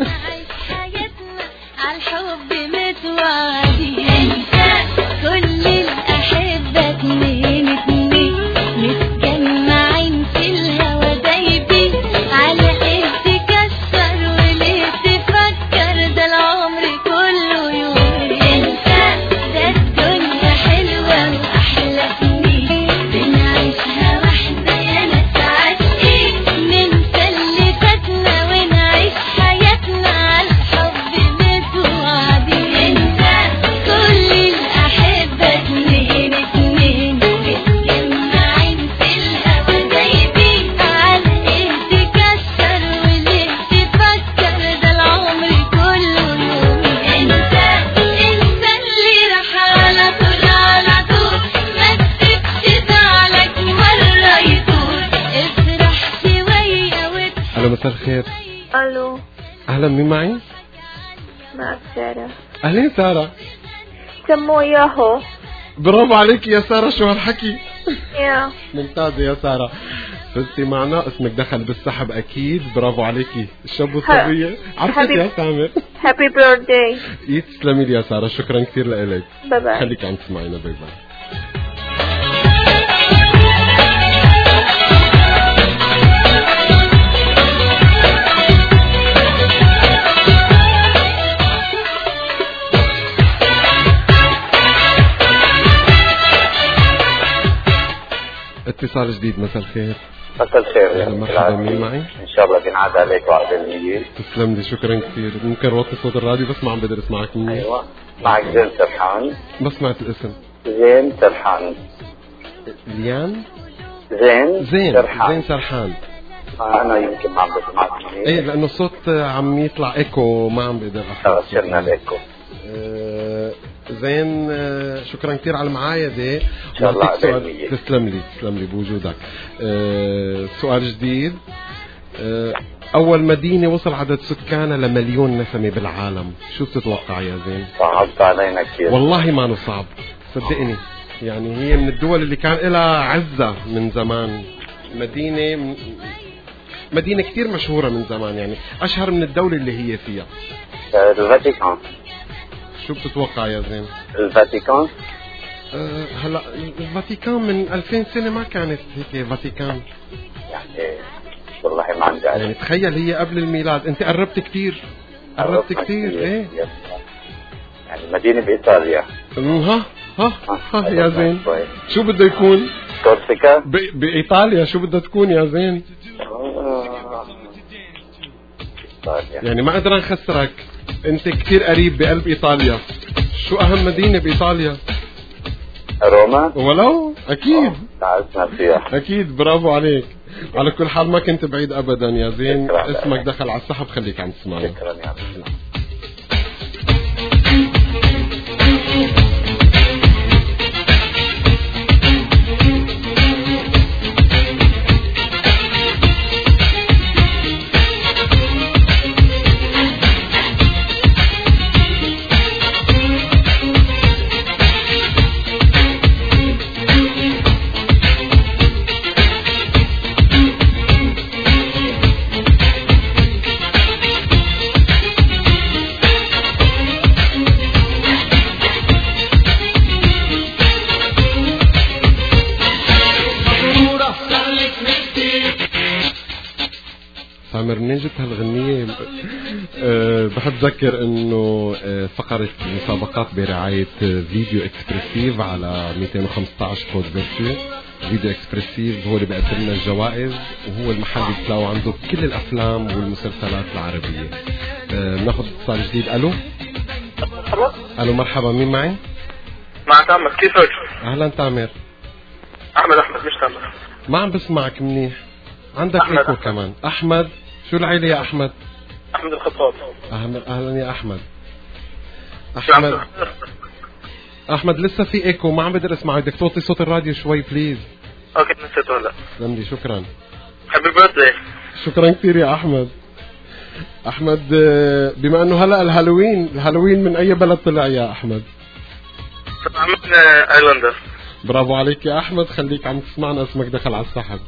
E: عالحب متوعدين كل الأحبة اتنين اتنين متجمعين في الهوا دايبين. على ايه تكسر وليه تفكر؟ ده العمر كله يومين. انت ده الدنيا حلوة وأحلى سنين بنعيشها واحنا يا ناس عاشقين. ننسى اللي فاتنا ونعيش حياتنا عالحب متوعدين. انت كل الأحبة اتنين اتنين متجمعين في الهوا دايبين. على ايه تكسر وليه تفكر؟ ده العمر كله يومين. انت انت اللي راح على طول على طول، ما تسيبش زعلك مرة يطول. افرح شوية وتحب.
W: ألو مساء الخير.
D: الو
W: أهلا، مين معي؟
D: معك سارة.
W: أهلين سارة.
D: سموه ياهو.
W: برافو عليك يا سارة، شو هالحكي؟
D: يا
W: ممتازة يا سارة، فزتي معنا. اسمك دخل بالسحب أكيد. برافو عليكي. الشاب والصبية عرفت يا سامر.
D: هابي بيرثداي.
W: تسلمي لي يا سارة، شكرا كثير لك.
D: باي باي.
W: خليك عم تسمعينا. باي باي. اتصال جديد. مساء الخير.
R: مساء الخير.
W: اهلا مرحبا، مين معي؟
R: ان شاء الله بينعاد عليك وعلى النيل.
W: تسلم لي، شكرا كثير. ممكن وطي صوت الراديو بس ما عم بقدر اسمعك مني.
R: ايوه معك زين سرحان.
W: ما سمعت الاسم.
R: زين سرحان.
W: ليان
R: زين
W: زين
R: سرحان.
W: زين سرحان.
R: آه انا يمكن ما عم بسمعك منيح.
W: ايه لانه الصوت عم يطلع ايكو، ما عم بقدر
R: خلص شلنا الايكو.
W: آه زين. آه شكرا كثير على المعايدة.
R: ان شاء الله.
W: تسلم لي تسلم لي بوجودك. آه سؤال جديد. آه أول مدينة وصل عدد سكانها لمليون نسمة بالعالم، شو بتتوقع يا زين؟
R: صعبت علينا كثير.
W: والله ما نصعب صدقني، يعني هي من الدول اللي كان لها عزة من زمان. مدينة من مدينة كثير مشهورة من زمان، يعني أشهر من الدولة اللي هي فيها.
R: الفاتيكان.
W: شو بتتوقع يا زين؟
R: الفاتيكان.
W: أه هلا الفاتيكان من ألفين سنة ما كانت هيك فاتيكان.
R: يعني والله ما عندي علم.
W: يعني تخيل هي قبل الميلاد. انت قربت كثير. قربت كثير. ايه
R: يعني مدينة بإيطاليا.
W: ها ها ها يا زين. شو بده يكون؟
R: كورسيكا.
W: بإيطاليا. شو بدها تكون يا زين؟ يعني ما قدران نخسرك، انت كثير قريب بقلب إيطاليا. شو أهم مدينة بإيطاليا؟
R: روما.
W: ولو أكيد
R: تعزنا فيها.
W: أكيد. برافو عليك. على كل حال ما كنت بعيد أبدا يا زين. اسمك دخل على السحب، خليك عم تسمعنا.
R: شكرا يا عم.
W: نذكر انه فقرة مسابقات برعاية فيديو اكسبرسيف على مئتين وخمسة عشر كود فيرتو. فيديو اكسبرسيف هو اللي بيقدم لنا الجوائز، وهو المحل اللي بتلاقوا عنده كل الافلام والمسلسلات العربية. بناخذ اتصال جديد. الو
I: مرحبا.
W: الو مرحبا، مين معي؟
I: مع تامر. كيفك؟
W: اهلا تامر.
I: احمد. احمد مش تامر.
W: ما عم بسمعك منيح، عندك
I: أحمد.
W: ايكو كمان. احمد. شو العيلة يا احمد؟
I: احمد الخطاب.
W: اهلا اهلا يا احمد. احمد احمد لسه في ايكو، ما عم بقدر اسمع. بدك توطي صوت الراديو شوي بليز.
I: اوكي نسيته هلا.
W: تسلم لي، شكرا.
I: هابي بيرثداي.
W: شكرا كثير يا احمد. احمد، بما انه هلا الهالوين، الهالوين من اي بلد طلع يا احمد؟
I: طبعا من ايرلندا.
W: برافو عليك يا احمد، خليك عم تسمعنا، اسمك دخل على السحب.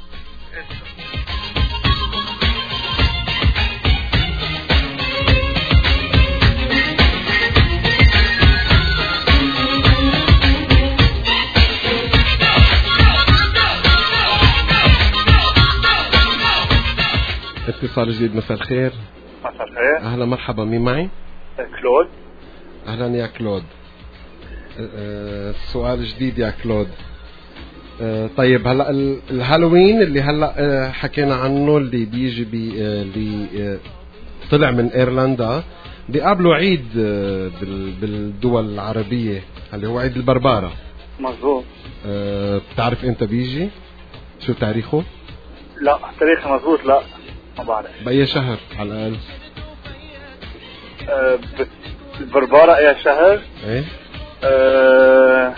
W: اتصال جديد. مساء الخير.
I: مساء الخير.
W: اهلا مرحبا، مين معي؟
I: كلود.
W: اهلا يا كلود. أه سؤال جديد يا كلود. أه طيب هلا الهالوين اللي هلا أه حكينا عنه، اللي بيجي بي أه اللي أه طلع من ايرلندا، بيقابلوا عيد أه بالدول العربية اللي هو عيد البربارة.
I: مظبوط.
W: أه بتعرف امتى بيجي؟ شو تاريخه؟
I: لا تاريخه مظبوط لا ما بعرف.
W: بأي شهر على الأقل؟
I: أه البربارة أي شهر؟
W: ايه
I: أه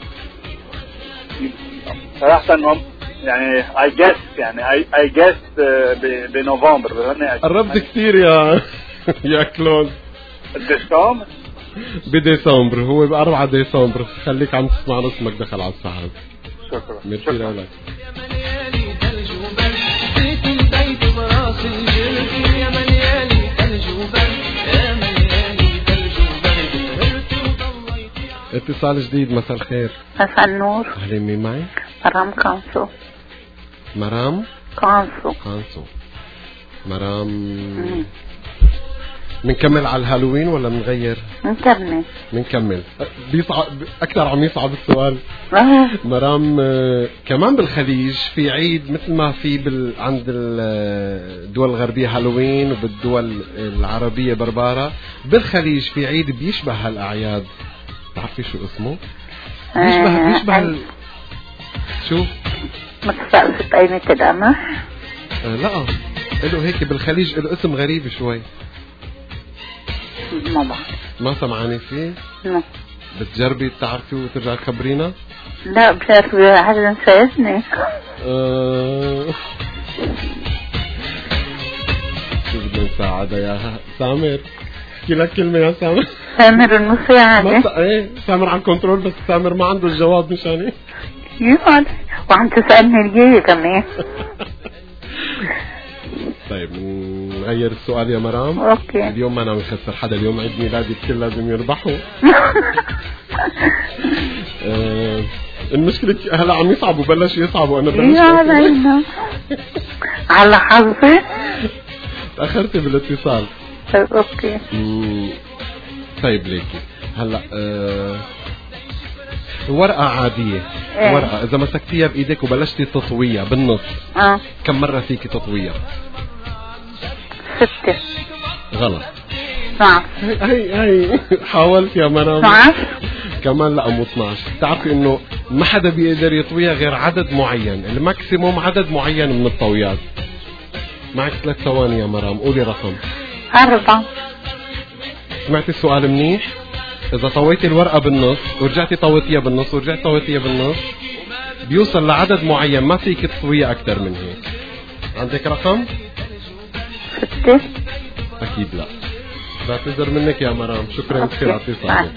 I: صراحة هم يعني I guess يعني I, I guess ب بنوفمبر.
W: قربت كثير يا يا كلود.
I: ديسمبر.
W: بديسمبر، هو بأربعة ديسمبر. خليك عم تسمع اسمك دخل على السحب.
I: شكرا.
W: ميرسي لك. اتصال جديد. مساء الخير.
J: مساء النور.
W: اهلا، مين معي؟
J: مرام كانسو.
W: مرام
J: كانسو.
W: كانسو. مرام. بنكمل على الهالوين ولا بنغير؟
J: بنكمل.
W: بنكمل. بيصعب اكثر، عم يصعب السؤال. مرام، كمان بالخليج في عيد مثل ما في بال... عند الدول الغربية هالوين، وبالدول العربية بربارة. بالخليج في عيد بيشبه هالاعياد، تعرفي شو اسمه؟ بيشبه بيشبه ال... شو؟
J: متسقسة قيمة القمح؟
W: آه لا، له هيك بالخليج له اسم غريب شوي.
J: ما بعرف.
W: ما سمعاني فيه؟
J: لا.
W: بتجربي تعرفي وترجع تخبرينا؟
J: لا بجرب، حدا نسيتني.
W: آه... شو بدنا نساعدها يا سامر؟ احكي لك كلمة يا سامر.
J: سامر المساعدة.
W: ايه سامر على الكنترول، بس سامر ما عنده الجواب مشاني.
J: يقعد وعم تسألني الجاية كمان.
W: طيب نغير السؤال يا مرام.
J: اوكي.
W: اليوم ما انا مخسر حدا، اليوم عيد ميلادي، الكل لازم يربحوا. آه المشكلة هلا عم يصعبوا، بلش يصعبوا. انا بلش
J: يا على حظي.
W: تأخرتي بالاتصال.
J: طيب اوكي.
W: طيب ليكي هلا آه ورقة عادية.
J: إيه؟
W: ورقة إذا مسكتيها بإيدك وبلشتي تطويها بالنص،
J: اه
W: كم مرة فيكي تطويها؟
J: ستة.
W: غلط.
J: نعم.
W: هي هي حاولت يا مرام.
J: نعم.
W: كمان لا، مو اثنعش. بتعرفي إنه ما حدا بيقدر يطويها غير عدد معين، الماكسيموم عدد معين من الطويات. معك ثلاث ثواني يا مرام، قولي رقم.
J: أربعة.
W: سمعتي السؤال منيح؟ إذا طويتي الورقة بالنص ورجعتي طويتيها بالنص ورجعتي طويتيها بالنص، بيوصل لعدد معين، ما فيك تطويها أكثر من هيك. عندك رقم؟
J: ستة.
W: أكيد لا. بعتذر منك يا مرام، شكرا كثير على اتصالك.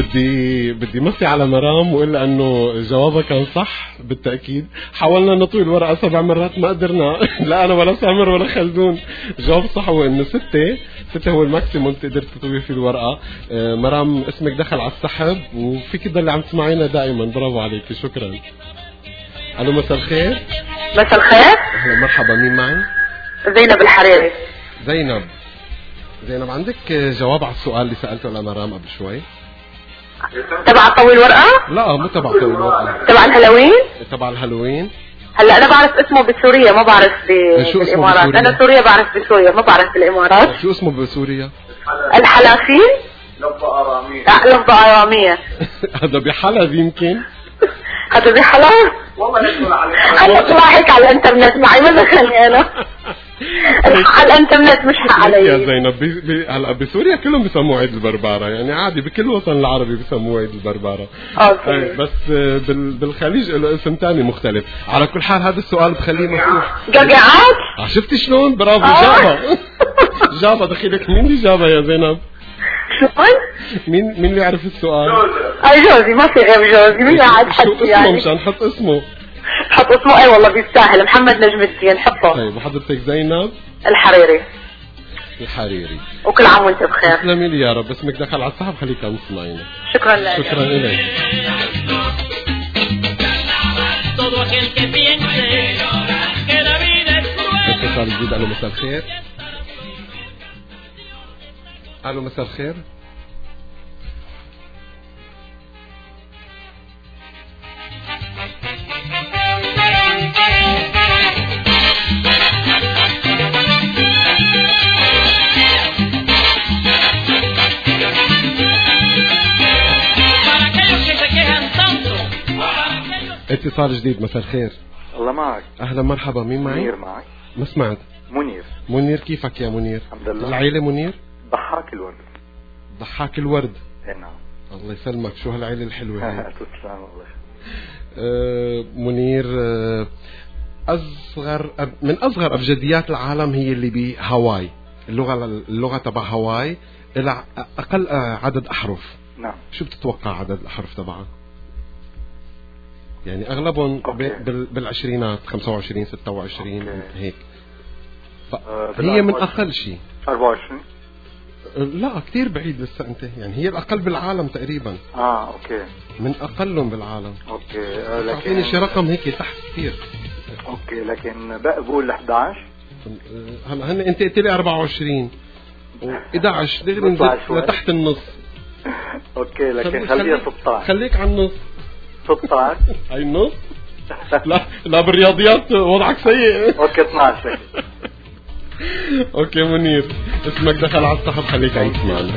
W: بدي بدي مسي على مرام وإقول انه جوابها كان صح بالتاكيد. حاولنا نطوي الورقه سبع مرات ما قدرنا. لا انا ولا سامر ولا خلدون. جواب صح هو انه ستة ستة هو الماكسيموم تقدر تطوي فيه الورقه. آه مرام اسمك دخل على السحب وفيك تضلي عم تسمعينا دائما. برافو عليك شكرا. الو مساء الخير.
J: مساء الخير.
W: اهلا مرحبا مين معي؟
J: زينب الحريري.
W: زينب زينب عندك جواب على السؤال اللي سألته لمرام قبل شوي؟
J: تبع طوي الورقة؟
W: لا مو تبع طوي الورقة.
J: تبع الهالوين؟
W: تبع الهالوين.
J: هلا أنا بعرف اسمه بسوريا ما بعرف بالإمارات. أنا سوريا بعرف بسوريا ما بعرف بالإمارات.
W: شو اسمه بسوريا؟
J: الحلافين؟
W: لفظة آرامية.
J: لا لفظة آرامية.
W: هذا بحلب يمكن؟
J: هذا بحلب؟ والله هلا طلع هيك على الانترنت معي ما دخلني أنا. على الانترنت مش حق علي
W: يا زينب. بي بي هلا بسوريا كلهم بيسموه عيد البربارة يعني عادي بكل الوطن العربي بيسموه عيد البربارة.
J: اوكي.
W: بس بال بالخليج له اسم ثاني مختلف. على كل حال هذا السؤال بخليه مفتوح.
J: قاقعات؟
W: شفتي شلون؟ برافو جابها. جابها دخيلك. مين اللي جابها يا زينب؟
J: شلون؟
W: مين مين اللي يعرف السؤال؟
J: اي جوزي ما في غير جوزي. مين اللي قاعد حكي يعني؟
W: مشان نحط اسمه.
J: حط اسمه. اي والله بيستاهل. محمد نجم الدين حطه.
W: طيب وحضرتك زينب
J: الحريري.
W: الحريري.
J: وكل عام وانت بخير.
W: تسلمي لي يا رب. اسمك دخل على الصحب خليك عم تسمعينا.
J: شكرا لك.
W: شكرا لك. اتصال جديد. الو مساء الخير. الو مساء الخير. اتصال جديد. مساء الخير.
K: الله معك.
W: اهلا مرحبا مين معي؟
K: منير معك.
W: ما سمعت.
K: منير.
W: منير كيفك يا منير؟
K: الحمد لله.
W: العيلة منير؟
K: ضحاك الورد.
W: ضحاك الورد.
K: اي نعم.
W: الله يسلمك. شو هالعيلة الحلوة هاي.
K: تسلم الله.
W: آه منير آه اصغر أب من اصغر ابجديات العالم هي اللي بهاواي. اللغة اللغة تبع هاواي إلى اقل عدد احرف.
K: نعم.
W: شو بتتوقع عدد الاحرف تبعها؟ يعني اغلبهم بالعشرينات خمسة وعشرين ستة وعشرين هيك. هي من اقل شيء
K: أربعة وعشرين.
W: لا كتير بعيد لسه انت. يعني هي الاقل بالعالم تقريبا.
K: اه اوكي.
W: من اقلهم بالعالم.
K: اوكي. آه لكن
W: اعطيني شي رقم هيك تحت كثير.
K: اوكي لكن بقى بقول أحد عشر.
W: هلا هن انت قلت لي أربعة وعشرين و11 دغري نزلت لتحت النص.
K: اوكي لكن خليها ستة عشر.
W: خليك على النص.
K: ستة عشر.
W: هاي النص. لا لا بالرياضيات وضعك سيء.
K: اوكي اثني عشر.
W: اوكي منير اسمك دخل على الصحب خليك عم تسمعنا.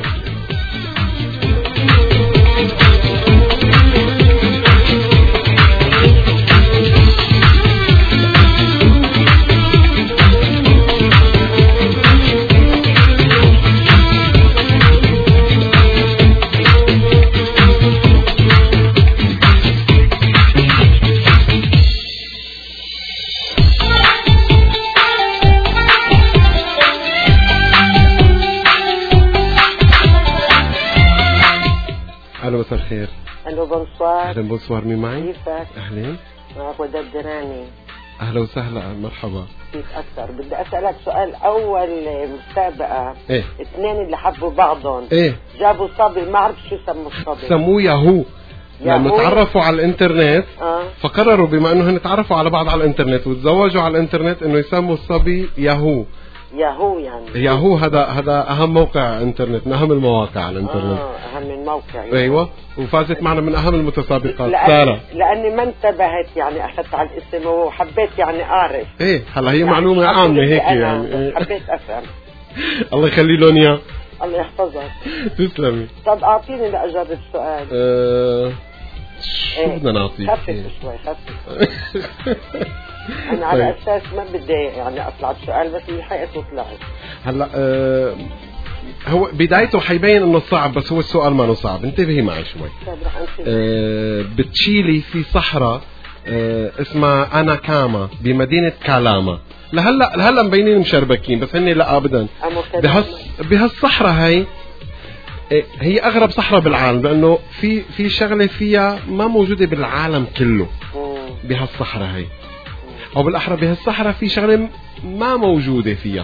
W: مساء الخير.
S: الو بونسوار.
W: اهلا بونسوار مين معي؟
S: كيفك؟
W: اهلين.
S: معك وداد دراني.
W: اهلا وسهلا مرحبا.
S: كيف اكثر؟ بدي اسالك سؤال. اول مسابقه
W: ايه
S: اثنين اللي حبوا بعضهم
W: ايه
S: جابوا صبي ما عرف شو سموا الصبي.
W: سموه ياهو. لما تعرفوا على الانترنت
S: آه.
W: فقرروا بما انه هن تعرفوا على بعض على الانترنت وتزوجوا على الانترنت انه يسموا الصبي ياهو.
S: ياهو يعني
W: ياهو هذا هذا اهم موقع انترنت من اهم المواقع على الانترنت.
S: اه اهم من موقع يعني.
W: ايوه وفازت معنا من اهم المتسابقات
S: لأن
W: ساره.
S: لاني ما انتبهت يعني اخذت على الاسم وحبيت يعني اعرف.
W: ايه هلا هي
S: يعني
W: معلومه عامه هيك يعني.
S: حبيت افهم.
W: الله يخلي لهم اياه.
S: الله يحفظك.
W: تسلمي.
S: طب اعطيني لاجرب السؤال.
W: أه... شو
S: ايه.
W: بدنا نعطيك؟
S: خفف شوي خفف. انا على
W: طيب.
S: اساس ما بدي يعني اطلع بسؤال بس لحقت وطلعت.
W: هلا أه... هو بدايته حيبين انه صعب بس هو السؤال ما صعب. انتبهي معي شوي. أه... بتشيلي في صحراء أه... اسمها اناكاما بمدينه كالاما. لهلا لهلا مبينين مشربكين بس هن لا ابدا. بهالص... بهالصحراء هاي إيه هي اغرب صحراء بالعالم، لانه في في شغله فيها ما موجوده بالعالم كله بهالصحراء هي، او بالاحرى بهالصحراء في شغله ما موجوده فيها.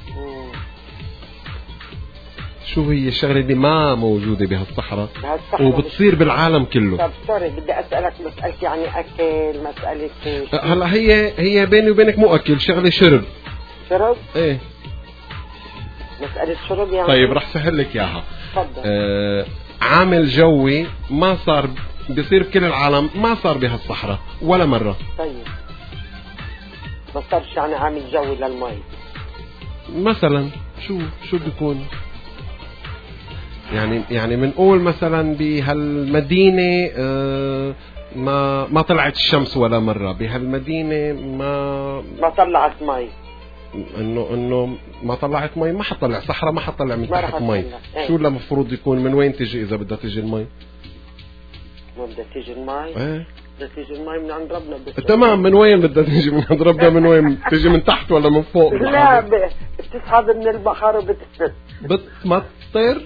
W: شو هي الشغله اللي ما موجوده بهالصحراء وبتصير بالعالم كله؟
S: طب سوري بدي اسالك مساله يعني اكل، مساله
W: هلا هي هي بيني وبينك مو اكل، شغله شرب.
S: شرب؟
W: ايه
S: مساله شرب يعني.
W: طيب رح سهل لك اياها.
S: تفضل.
W: آه عامل جوي ما صار بيصير بكل العالم، ما صار بهالصحراء ولا مره.
S: طيب ما صارش يعني عامل جوي للمي
W: مثلا؟ شو شو بيكون يعني؟ يعني بنقول مثلا بهالمدينه آه ما ما طلعت الشمس ولا مره، بهالمدينه ما
S: ما طلعت مي،
W: انه انه ما طلعت مي، ما حطلع صحراء، ما حطلع من تحت مي.
S: ايه.
W: شو اللي المفروض يكون؟ من وين تجي اذا بدها تجي المي؟
S: ما بدها تيجي المي؟
W: ايه
S: بدها تيجي المي من عند ربنا.
W: تمام. من وين بدها تيجي؟ من عند ربنا. من وين تيجي؟ من تحت ولا من فوق؟
S: لا بتسحب من البحر وبتسد.
W: بتمطر.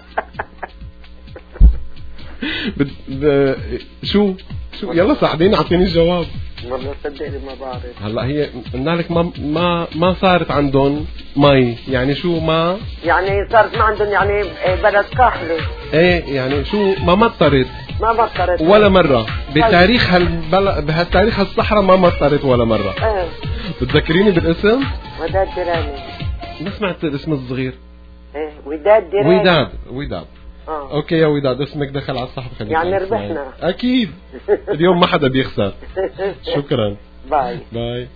W: بت... ب... شو شو يلا ساعديني اعطيني الجواب.
S: والله صدقني ما بعرف.
W: هلا هي قلنا لك ما ما ما صارت عندهم مي، يعني شو ما
S: يعني صارت ما عندهم يعني بلد كحله.
W: ايه يعني شو ما مطرت
S: ما مطرت
W: ولا مره بتاريخ هالبلد، بهالتاريخ الصحراء ما مطرت ولا مره.
S: ايه
W: بتذكريني بالاسم؟
S: وداد دراني.
W: ما سمعت الاسم الصغير.
S: ايه وداد دراني.
W: وداد وداد
S: آه.
W: اوكي يا وداد، اسمك دخل على الصحف.
S: يعني ربحنا
W: اكيد. اليوم ما حدا بيخسر. شكرا.
S: باي
W: باي.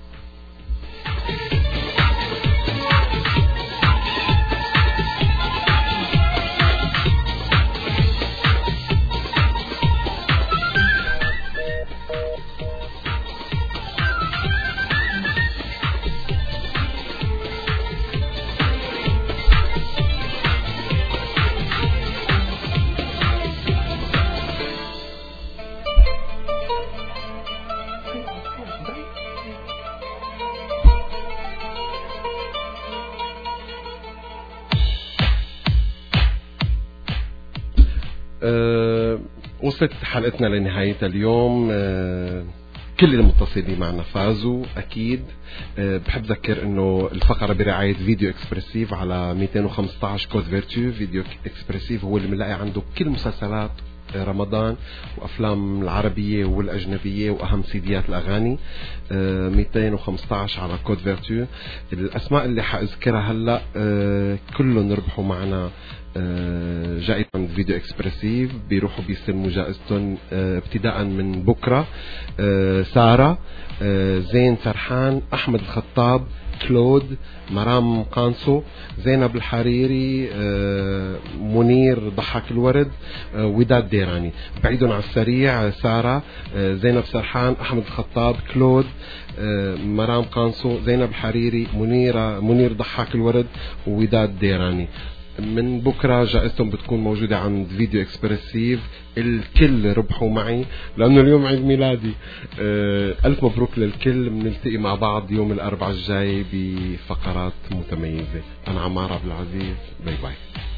W: أه وصلت حلقتنا لنهايتها اليوم. أه كل المتصلين معنا فازوا أكيد. أه بحب أذكر إنه الفقرة برعاية فيديو إكسبرسيف على مئتين وخمسة عشر كود فيرتو. فيديو إكسبرسيف هو اللي بنلاقي عنده كل مسلسلات رمضان وأفلام العربية والأجنبية وأهم سيديات الأغاني. أه مئتين وخمسة عشر على كود فيرتو. الأسماء اللي حأذكرها هلأ أه كلهم ربحوا معنا أه جائزة عند فيديو إكسبرسيف، بيروحوا بيستلموا جائزتهم أه ابتداء من بكرة. أه سارة، أه زين سرحان، أحمد الخطاب، كلود، مرام قانسو، زينب الحريري، أه منير ضحك الورد، أه وداد ديراني. بعيدهم على السريع: سارة، أه زينب سرحان، أحمد الخطاب، كلود، أه مرام قانسو، زينب الحريري، منير منير ضحك الورد، ووداد ديراني. من بكرة جائزتهم بتكون موجودة عند فيديو إكسبرسيف. الكل ربحوا معي لأنه اليوم عيد ميلادي. ألف مبروك للكل. بنلتقي مع بعض يوم الأربعاء الجاي بفقرات متميزة. أنا عمار عبد العزيز. باي باي.